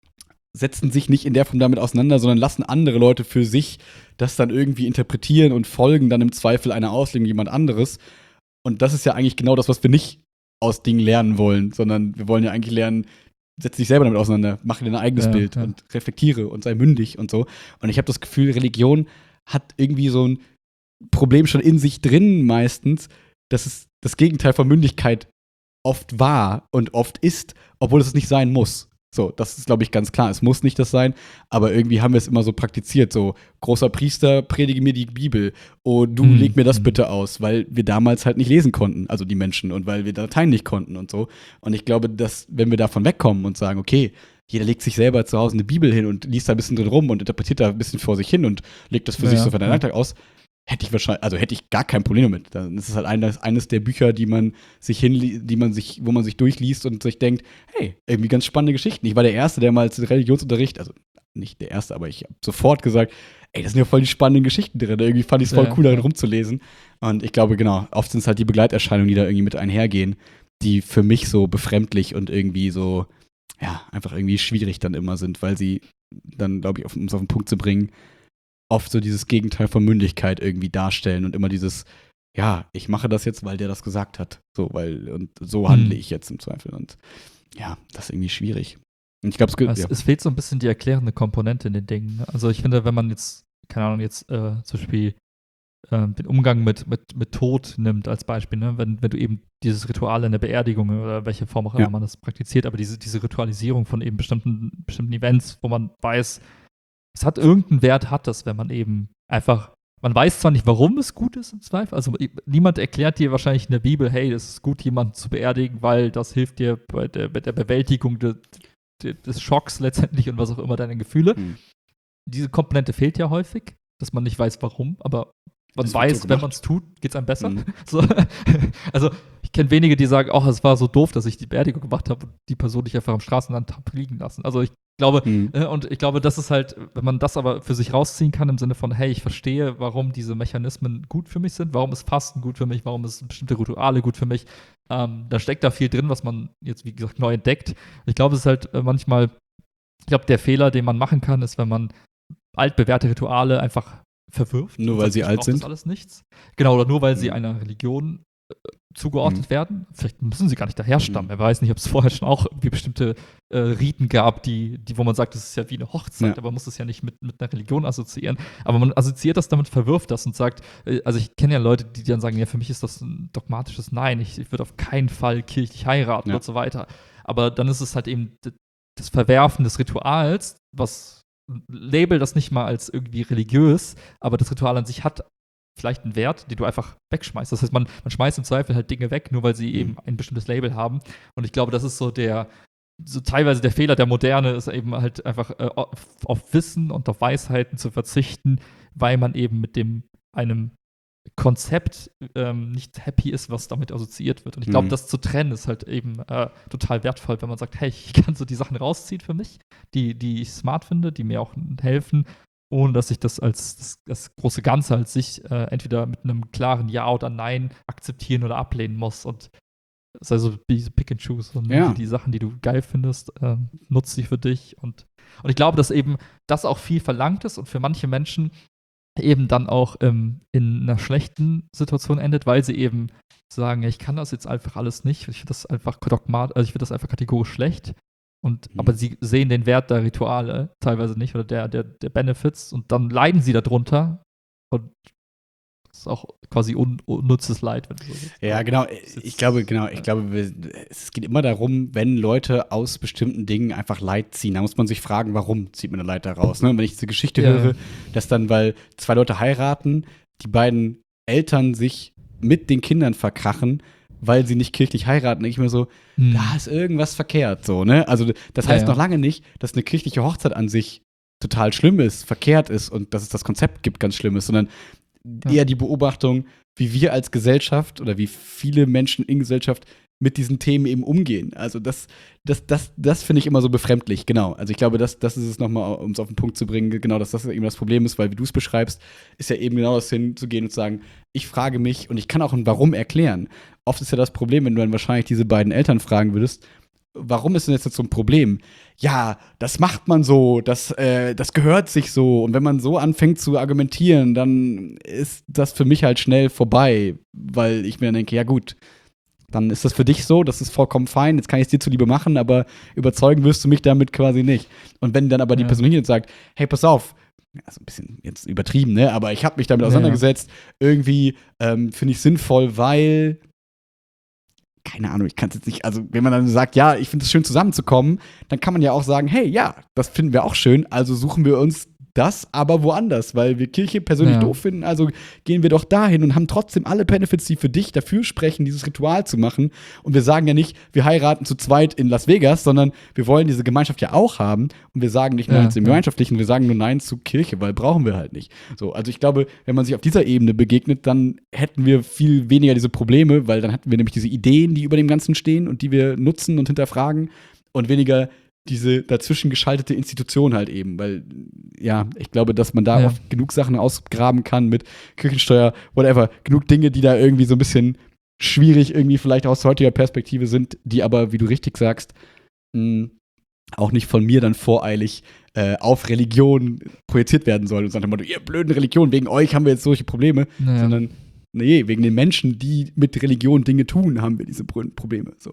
setzen sich nicht in der Form damit auseinander, sondern lassen andere Leute für sich das dann irgendwie interpretieren und folgen dann im Zweifel einer Auslegung jemand anderes. Und das ist ja eigentlich genau das, was wir nicht aus Dingen lernen wollen, sondern wir wollen ja eigentlich lernen, setz dich selber damit auseinander, mach dir dein eigenes Ja, Bild ja. und reflektiere und sei mündig und so. Und ich habe das Gefühl, Religion hat irgendwie so ein Problem schon in sich drin meistens, dass es das Gegenteil von Mündigkeit oft war und oft ist, obwohl es nicht sein muss. So, das ist, glaube ich, ganz klar. Es muss nicht das sein, aber irgendwie haben wir es immer so praktiziert. So, großer Priester, predige mir die Bibel. Oh, du, Mhm. leg mir das Mhm. bitte aus, weil wir damals halt nicht lesen konnten, also die Menschen, und weil wir Dateien nicht konnten und so. Und ich glaube, dass, wenn wir davon wegkommen und sagen, okay, jeder legt sich selber zu Hause eine Bibel hin und liest da ein bisschen drin rum und interpretiert da ein bisschen vor sich hin und legt das für Ja, sich so für den ja. Alltag aus, hätte ich wahrscheinlich, also hätte ich gar kein Problem damit. Dann ist es halt eines, eines der Bücher, die man sich hin, die man sich, wo man sich durchliest und sich denkt, hey, irgendwie ganz spannende Geschichten. Ich war der Erste, der mal als Religionsunterricht, also nicht der Erste, aber ich habe sofort gesagt, ey, das sind ja voll die spannenden Geschichten drin. Irgendwie fand ich es voll Ja, cool, darin ja. rumzulesen. Und ich glaube, genau, oft sind es halt die Begleiterscheinungen, die da irgendwie mit einhergehen, die für mich so befremdlich und irgendwie so, ja, einfach irgendwie schwierig dann immer sind, weil sie dann, glaube ich, um es auf den Punkt zu bringen, oft so dieses Gegenteil von Mündigkeit irgendwie darstellen und immer dieses, ja, ich mache das jetzt, weil der das gesagt hat. So, weil, und so handle Hm. ich jetzt im Zweifel. Und ja, das ist irgendwie schwierig. Und ich glaube, es gibt, Es, ja. es fehlt so ein bisschen die erklärende Komponente in den Dingen. ne? Also ich finde, wenn man jetzt, keine Ahnung, jetzt äh, zum Beispiel äh, den Umgang mit, mit, mit Tod nimmt als Beispiel, ne? wenn, wenn du eben dieses Ritual in der Beerdigung oder welche Form auch immer Ja. man das praktiziert, aber diese, diese Ritualisierung von eben bestimmten, bestimmten Events, wo man weiß, es hat irgendeinen Wert, hat das, wenn man eben einfach, man weiß zwar nicht, warum es gut ist im Zweifel, also i- niemand erklärt dir wahrscheinlich in der Bibel, hey, es ist gut, jemanden zu beerdigen, weil das hilft dir bei der, bei der Bewältigung de, de, des Schocks letztendlich und was auch immer deine Gefühle. Hm. Diese Komponente fehlt ja häufig, dass man nicht weiß, warum, aber man Es wird weiß, so wenn gemacht. man es tut, geht es einem besser. Mhm. So, also ich kenne wenige, die sagen, ach, es war so doof, dass ich die Beerdigung gemacht habe und die Person nicht einfach am Straßenrand hab liegen lassen. Also ich glaube, Mhm. äh, und ich glaube, das ist halt, wenn man das aber für sich rausziehen kann, im Sinne von, hey, ich verstehe, warum diese Mechanismen gut für mich sind, warum ist Fasten gut für mich, warum ist bestimmte Rituale gut für mich, ähm, da steckt da viel drin, was man jetzt, wie gesagt, neu entdeckt. Ich glaube, es ist halt äh, manchmal, ich glaube, der Fehler, den man machen kann, ist, wenn man altbewährte Rituale einfach verwirft. Nur und weil sagt, sie ich alt brauch sind? Das alles nichts. Genau, oder nur weil sie Mhm. einer Religion äh, zugeordnet Mhm. werden. Vielleicht müssen sie gar nicht daherstammen. Mhm. Wer weiß nicht, ob es vorher schon auch irgendwie bestimmte äh, Riten gab, die, die, wo man sagt, das ist ja wie eine Hochzeit, Ja. aber man muss es ja nicht mit, mit einer Religion assoziieren. Aber man assoziiert das damit, verwirft das und sagt, äh, also ich kenne ja Leute, die dann sagen, ja, für mich ist das ein dogmatisches Nein, ich, ich würde auf keinen Fall kirchlich heiraten Ja. und so weiter. Aber dann ist es halt eben d- das Verwerfen des Rituals, was label das nicht mal als irgendwie religiös, aber das Ritual an sich hat vielleicht einen Wert, den du einfach wegschmeißt. Das heißt, man, man schmeißt im Zweifel halt Dinge weg, nur weil sie Mhm. eben ein bestimmtes Label haben. Und ich glaube, das ist so der, so teilweise der Fehler der Moderne, ist eben halt einfach äh, auf, auf Wissen und auf Weisheiten zu verzichten, weil man eben mit dem einem Konzept ähm, nicht happy ist, was damit assoziiert wird. Und ich glaube, Mhm. das zu trennen ist halt eben äh, total wertvoll, wenn man sagt, hey, ich kann so die Sachen rausziehen für mich, die, die ich smart finde, die mir auch helfen, ohne dass ich das als das, das große Ganze als sich äh, entweder mit einem klaren Ja oder Nein akzeptieren oder ablehnen muss. Und das ist also diese Pick and Choose. Und Ja. die, die Sachen, die du geil findest, äh, nutzt sie für dich. Und, und ich glaube, dass eben das auch viel verlangt ist und für manche Menschen eben dann auch ähm, in einer schlechten Situation endet, weil sie eben sagen, ja, ich kann das jetzt einfach alles nicht, ich finde das einfach dogmat, also ich finde das einfach kategorisch schlecht. Und, Mhm. aber sie sehen den Wert der Rituale teilweise nicht oder der, der, der Benefits und dann leiden sie darunter. Und das ist auch quasi un, unnützes Leid, wenn du so willst. Ja, genau. Das ist Ich glaube, jetzt- genau. Ich ja. glaube, wir, es geht immer darum, wenn Leute aus bestimmten Dingen einfach Leid ziehen. Da muss man sich fragen, warum zieht man ein Leid daraus? Ne? Und wenn ich diese Geschichte Ja, höre, ja. dass dann, weil zwei Leute heiraten, die beiden Eltern sich mit den Kindern verkrachen, weil sie nicht kirchlich heiraten, denke ich mir so, Hm. da ist irgendwas verkehrt. So, ne? Also, das Ja, heißt ja. noch lange nicht, dass eine kirchliche Hochzeit an sich total schlimm ist, verkehrt ist und dass es das Konzept gibt, ganz schlimm ist, sondern Ja. eher die Beobachtung, wie wir als Gesellschaft oder wie viele Menschen in Gesellschaft mit diesen Themen eben umgehen. Also das, das, das, das finde ich immer so befremdlich, genau. Also ich glaube, das, das ist es nochmal, um es auf den Punkt zu bringen, genau, dass das eben das Problem ist, weil wie du es beschreibst, ist ja eben genau das hinzugehen und zu sagen, ich frage mich und ich kann auch ein Warum erklären. Oft ist ja das Problem, wenn du dann wahrscheinlich diese beiden Eltern fragen würdest, warum ist denn jetzt so ein Problem? Ja, das macht man so, das, äh, das gehört sich so. Und wenn man so anfängt zu argumentieren, dann ist das für mich halt schnell vorbei, weil ich mir dann denke, ja gut, dann ist das für dich so, das ist vollkommen fein, jetzt kann ich es dir zuliebe machen, aber überzeugen wirst du mich damit quasi nicht. Und wenn dann aber die Ja. Person hingeht und sagt, hey, pass auf, also ein bisschen jetzt übertrieben, ne, aber ich habe mich damit Ja, ja. auseinandergesetzt, irgendwie ähm, finde ich sinnvoll, weil keine Ahnung, ich kann es jetzt nicht, also wenn man dann sagt, ja, ich finde es schön zusammenzukommen, dann kann man ja auch sagen, hey, ja, das finden wir auch schön, also suchen wir uns das, aber woanders, weil wir Kirche persönlich Ja. doof finden, also gehen wir doch dahin und haben trotzdem alle Benefits, die für dich dafür sprechen, dieses Ritual zu machen. Und wir sagen ja nicht, wir heiraten zu zweit in Las Vegas, sondern wir wollen diese Gemeinschaft ja auch haben und wir sagen nicht Ja, Nein zum ja. Gemeinschaftlichen, wir sagen nur Nein zu Kirche, weil brauchen wir halt nicht. So, also ich glaube, wenn man sich auf dieser Ebene begegnet, dann hätten wir viel weniger diese Probleme, weil dann hätten wir nämlich diese Ideen, die über dem Ganzen stehen und die wir nutzen und hinterfragen und weniger diese dazwischen geschaltete Institution halt eben, weil ja, ich glaube, dass man da Ja. oft genug Sachen ausgraben kann mit Kirchensteuer, whatever, genug Dinge, die da irgendwie so ein bisschen schwierig irgendwie vielleicht aus heutiger Perspektive sind, die aber, wie du richtig sagst, mh, auch nicht von mir dann voreilig äh, auf Religion projiziert werden soll und sagt immer, ihr blöden Religion, wegen euch haben wir jetzt solche Probleme, Naja. sondern nee, wegen den Menschen, die mit Religion Dinge tun, haben wir diese Pro- Probleme. So.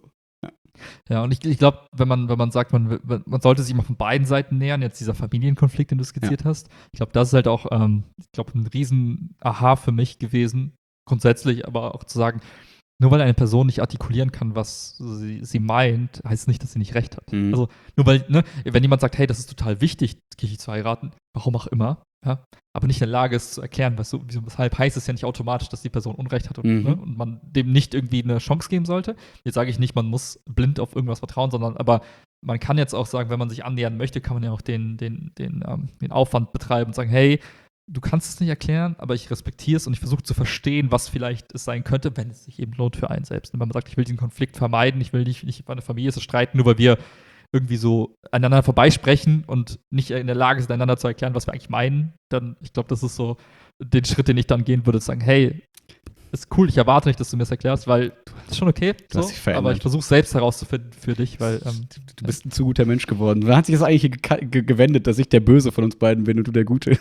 Ja, und ich, ich glaube, wenn man, wenn man sagt, man, man sollte sich immer von beiden Seiten nähern, jetzt dieser Familienkonflikt, den du skizziert hast, ich glaube, das ist halt auch, ähm, ich glaube, ein riesen Aha für mich gewesen, grundsätzlich, aber auch zu sagen, nur weil eine Person nicht artikulieren kann, was sie, sie meint, heißt nicht, dass sie nicht recht hat. Mhm. Also nur weil, ne, wenn jemand sagt, hey, das ist total wichtig, kirchlich zu heiraten, warum auch immer, ja, aber nicht in der Lage ist zu erklären, was so, wieso, weshalb, heißt es ja nicht automatisch, dass die Person Unrecht hat und, Mhm. ne, und man dem nicht irgendwie eine Chance geben sollte. Jetzt sage ich nicht, man muss blind auf irgendwas vertrauen, sondern aber man kann jetzt auch sagen, wenn man sich annähern möchte, kann man ja auch den, den, den, ähm, den Aufwand betreiben und sagen, hey, du kannst es nicht erklären, aber ich respektiere es und ich versuche zu verstehen, was vielleicht es sein könnte, wenn es sich eben lohnt für einen selbst. Und wenn man sagt, ich will diesen Konflikt vermeiden, ich will nicht, nicht bei einer Familie zu streiten, nur weil wir irgendwie so aneinander vorbeisprechen und nicht in der Lage sind, einander zu erklären, was wir eigentlich meinen, dann, ich glaube, das ist so den Schritt, den ich dann gehen würde, zu sagen, hey, ist cool, ich erwarte nicht, dass du mir das erklärst, weil das ist schon okay, Du hast so, dich verändert. aber ich versuche es selbst herauszufinden für dich, weil ähm, Du bist ein zu guter Mensch geworden. Wann hat sich das eigentlich geka- ge gewendet, dass ich der Böse von uns beiden bin und du der Gute?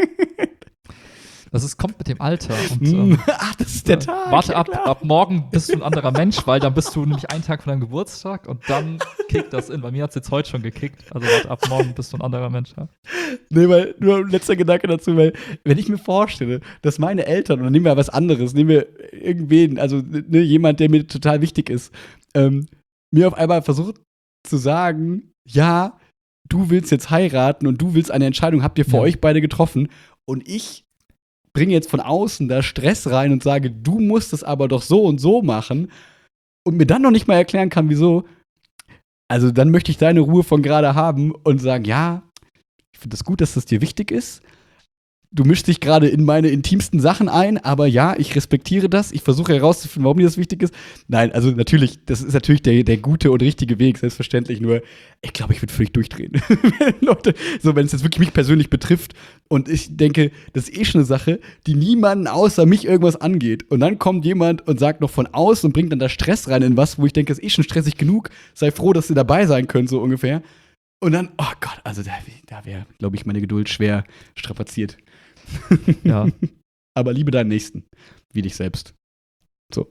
das ist, kommt mit dem Alter. Und, Mm, ähm, Ach, das ist der Tag. Warte ja, ab, klar. ab morgen bist du ein anderer Mensch, weil dann bist du nämlich einen Tag von deinem Geburtstag und dann kickt das in. Bei mir hat es jetzt heute schon gekickt. Also warte, ab morgen bist du ein anderer Mensch. Ja. Nee, weil, nur ein letzter Gedanke dazu, weil, wenn ich mir vorstelle, dass meine Eltern, oder nehmen wir was anderes, nehmen wir irgendwen, also ne, jemand, der mir total wichtig ist, ähm, mir auf einmal versucht zu sagen, ja, du willst jetzt heiraten und du willst eine Entscheidung, habt ihr für Ja. euch beide getroffen und ich bringe jetzt von außen da Stress rein und sage, du musst es aber doch so und so machen und mir dann noch nicht mal erklären kann, wieso, also dann möchte ich deine Ruhe von gerade haben und sagen, ja, ich finde es gut, dass das dir wichtig ist. Du mischst dich gerade in meine intimsten Sachen ein, aber ja, ich respektiere das. Ich versuche herauszufinden, warum dir das wichtig ist. Nein, also natürlich, das ist natürlich der, der gute und richtige Weg, selbstverständlich. Nur, ich glaube, ich würde völlig durchdrehen. Leute, so, wenn es jetzt wirklich mich persönlich betrifft und ich denke, das ist eh schon eine Sache, die niemanden außer mich irgendwas angeht. Und dann kommt jemand und sagt noch von außen und bringt dann da Stress rein in was, wo ich denke, das ist eh schon stressig genug. Sei froh, dass ihr dabei sein könnt, so ungefähr. Und dann, oh Gott, also da, da wäre, glaube ich, meine Geduld schwer strapaziert. Ja. Aber liebe deinen Nächsten, wie dich selbst. So.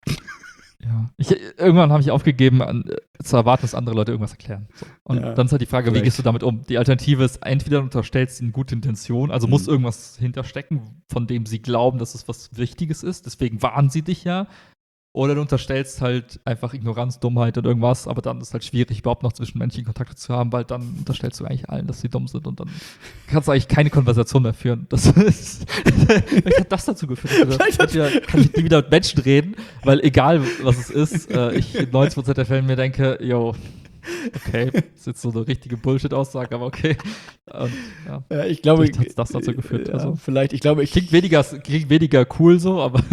Ja. Ich, irgendwann habe ich aufgegeben, an, äh, zu erwarten, dass andere Leute irgendwas erklären. So. Und Ja, dann ist halt die Frage, vielleicht. wie gehst du damit um? Die Alternative ist, entweder du unterstellst ihnen gute Intention, also Mhm. muss irgendwas hinterstecken, von dem sie glauben, dass es was Wichtiges ist, deswegen warnen sie dich ja. Oder du unterstellst halt einfach Ignoranz, Dummheit und irgendwas, aber dann ist es halt schwierig, überhaupt noch zwischenmenschliche Kontakte zu haben, weil dann unterstellst du eigentlich allen, dass sie dumm sind und dann kannst du eigentlich keine Konversation mehr führen. Das ist, vielleicht hat das dazu geführt. Also, Vielleicht hat- entweder kann ich nie wieder mit Menschen reden, weil egal, was es ist, äh, ich in neunzig Prozent der Fälle mir denke, yo, okay, ist jetzt so eine richtige Bullshit-Aussage, aber okay. Und, ja. Ja, ich glaube, Vielleicht hat's das dazu geführt, Ja, also. vielleicht, ich glaube, ich, Klingt weniger, klingt weniger cool so, aber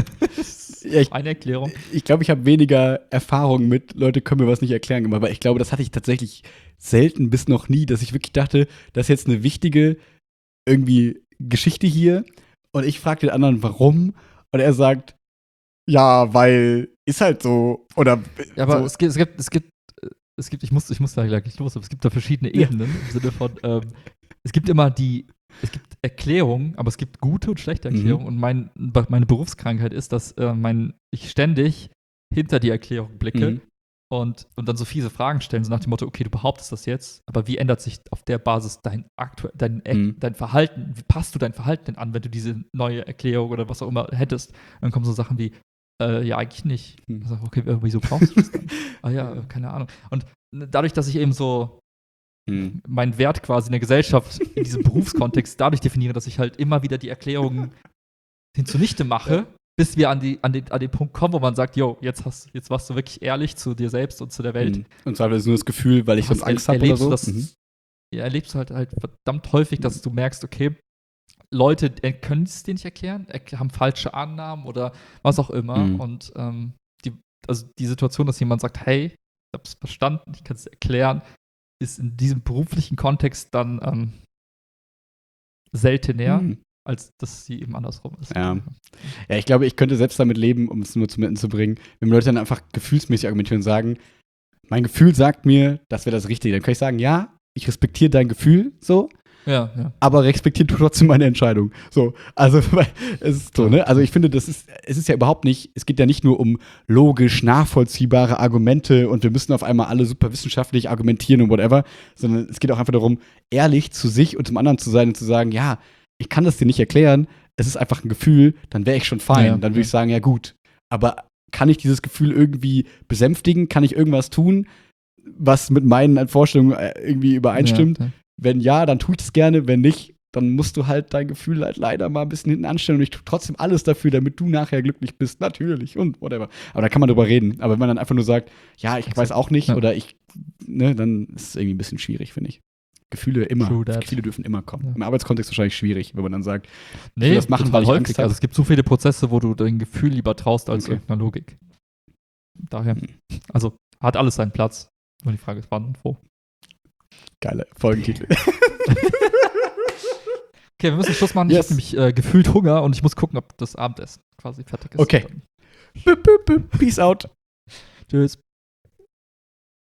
ja, ich, eine Erklärung. ich glaube, ich habe weniger Erfahrung mit, Leute können mir was nicht erklären gemacht, aber ich glaube, das hatte ich tatsächlich selten bis noch nie, dass ich wirklich dachte, das ist jetzt eine wichtige irgendwie Geschichte hier und ich frage den anderen, warum und er sagt, ja, weil ist halt so oder Ja, aber so. es gibt, es gibt, es gibt, äh, es gibt, ich muss, ich muss da gleich los, aber es gibt da verschiedene Ja. Ebenen im Sinne von, ähm, es gibt immer die, es gibt Erklärungen, aber es gibt gute und schlechte Mhm. Erklärungen. Und mein, meine Berufskrankheit ist, dass äh, mein, ich ständig hinter die Erklärung blicke Mhm. und, und dann so fiese Fragen stellen, so nach dem Motto, okay, du behauptest das jetzt, aber wie ändert sich auf der Basis dein aktuell, dein, Ek- Mhm. dein Verhalten, wie passt du dein Verhalten denn an, wenn du diese neue Erklärung oder was auch immer hättest? Dann kommen so Sachen wie, äh, ja, eigentlich nicht. Hm. Ich sag, okay, äh, wieso brauchst du das dann? Ah ja, äh, keine Ahnung. Und dadurch, dass ich eben so Mhm. meinen Wert quasi in der Gesellschaft, in diesem Berufskontext dadurch definiere, dass ich halt immer wieder die Erklärungen hinzunichte mache, bis wir an, die, an, den, an den Punkt kommen, wo man sagt, yo, jetzt, hast, jetzt warst du wirklich ehrlich zu dir selbst und zu der Welt. Mhm. Und zwar ist es nur das Gefühl, weil ich Du sonst hast- Angst habe oder erlebst so. du das, Mhm. ja, erlebst du halt, halt verdammt häufig, dass du merkst, okay, Leute äh, können es dir nicht erklären, erk- haben falsche Annahmen oder was auch immer. Mhm. Und ähm, die, also die Situation, dass jemand sagt, hey, ich hab's verstanden, ich kann es erklären, ist in diesem beruflichen Kontext dann ähm, seltener, Mhm. als dass sie eben andersrum ist. Ja. Ja, ich glaube, ich könnte selbst damit leben, um es nur zum Enden zu bringen, wenn Leute dann einfach gefühlsmäßig argumentieren und sagen, mein Gefühl sagt mir, das wäre das Richtige. Dann kann ich sagen, ja, ich respektiere dein Gefühl so, Ja, ja. aber respektiere du trotzdem meine Entscheidung. So, also weil es ist so, ne? Also ich finde, das ist, es ist ja überhaupt nicht, es geht ja nicht nur um logisch nachvollziehbare Argumente und wir müssen auf einmal alle super wissenschaftlich argumentieren und whatever, sondern es geht auch einfach darum, ehrlich zu sich und zum anderen zu sein und zu sagen, ja, ich kann das dir nicht erklären, es ist einfach ein Gefühl, dann wäre ich schon fein. Ja, dann würde ja. ich sagen, ja gut. Aber kann ich dieses Gefühl irgendwie besänftigen? Kann ich irgendwas tun, was mit meinen Vorstellungen äh, irgendwie übereinstimmt? Ja, ja. Wenn ja, dann tue ich das gerne. Wenn nicht, dann musst du halt dein Gefühl halt leider mal ein bisschen hinten anstellen. Und ich tue trotzdem alles dafür, damit du nachher glücklich bist. Natürlich und whatever. Aber da kann man drüber reden. Aber wenn man dann einfach nur sagt, ja, ich Exakt. weiß auch nicht Ja. oder ich, ne, dann ist es irgendwie ein bisschen schwierig, finde ich. Gefühle immer. True that. Gefühle dürfen immer kommen. Ja. Im Arbeitskontext wahrscheinlich schwierig, wenn man dann sagt, Nee, will das machen, total weil ich häufig. Angst hab. Also es gibt so viele Prozesse, wo du dein Gefühl lieber traust als Okay. irgendeiner Logik. Daher, Hm. also hat alles seinen Platz. Nur die Frage ist, wann und wo. geile Folgentitel. Okay, wir müssen Schluss machen. Yes. Ich habe nämlich äh, gefühlt Hunger und ich muss gucken, ob das Abendessen quasi fertig ist. Okay. Dann- Büp, büp, büp. Peace out. Tschüss.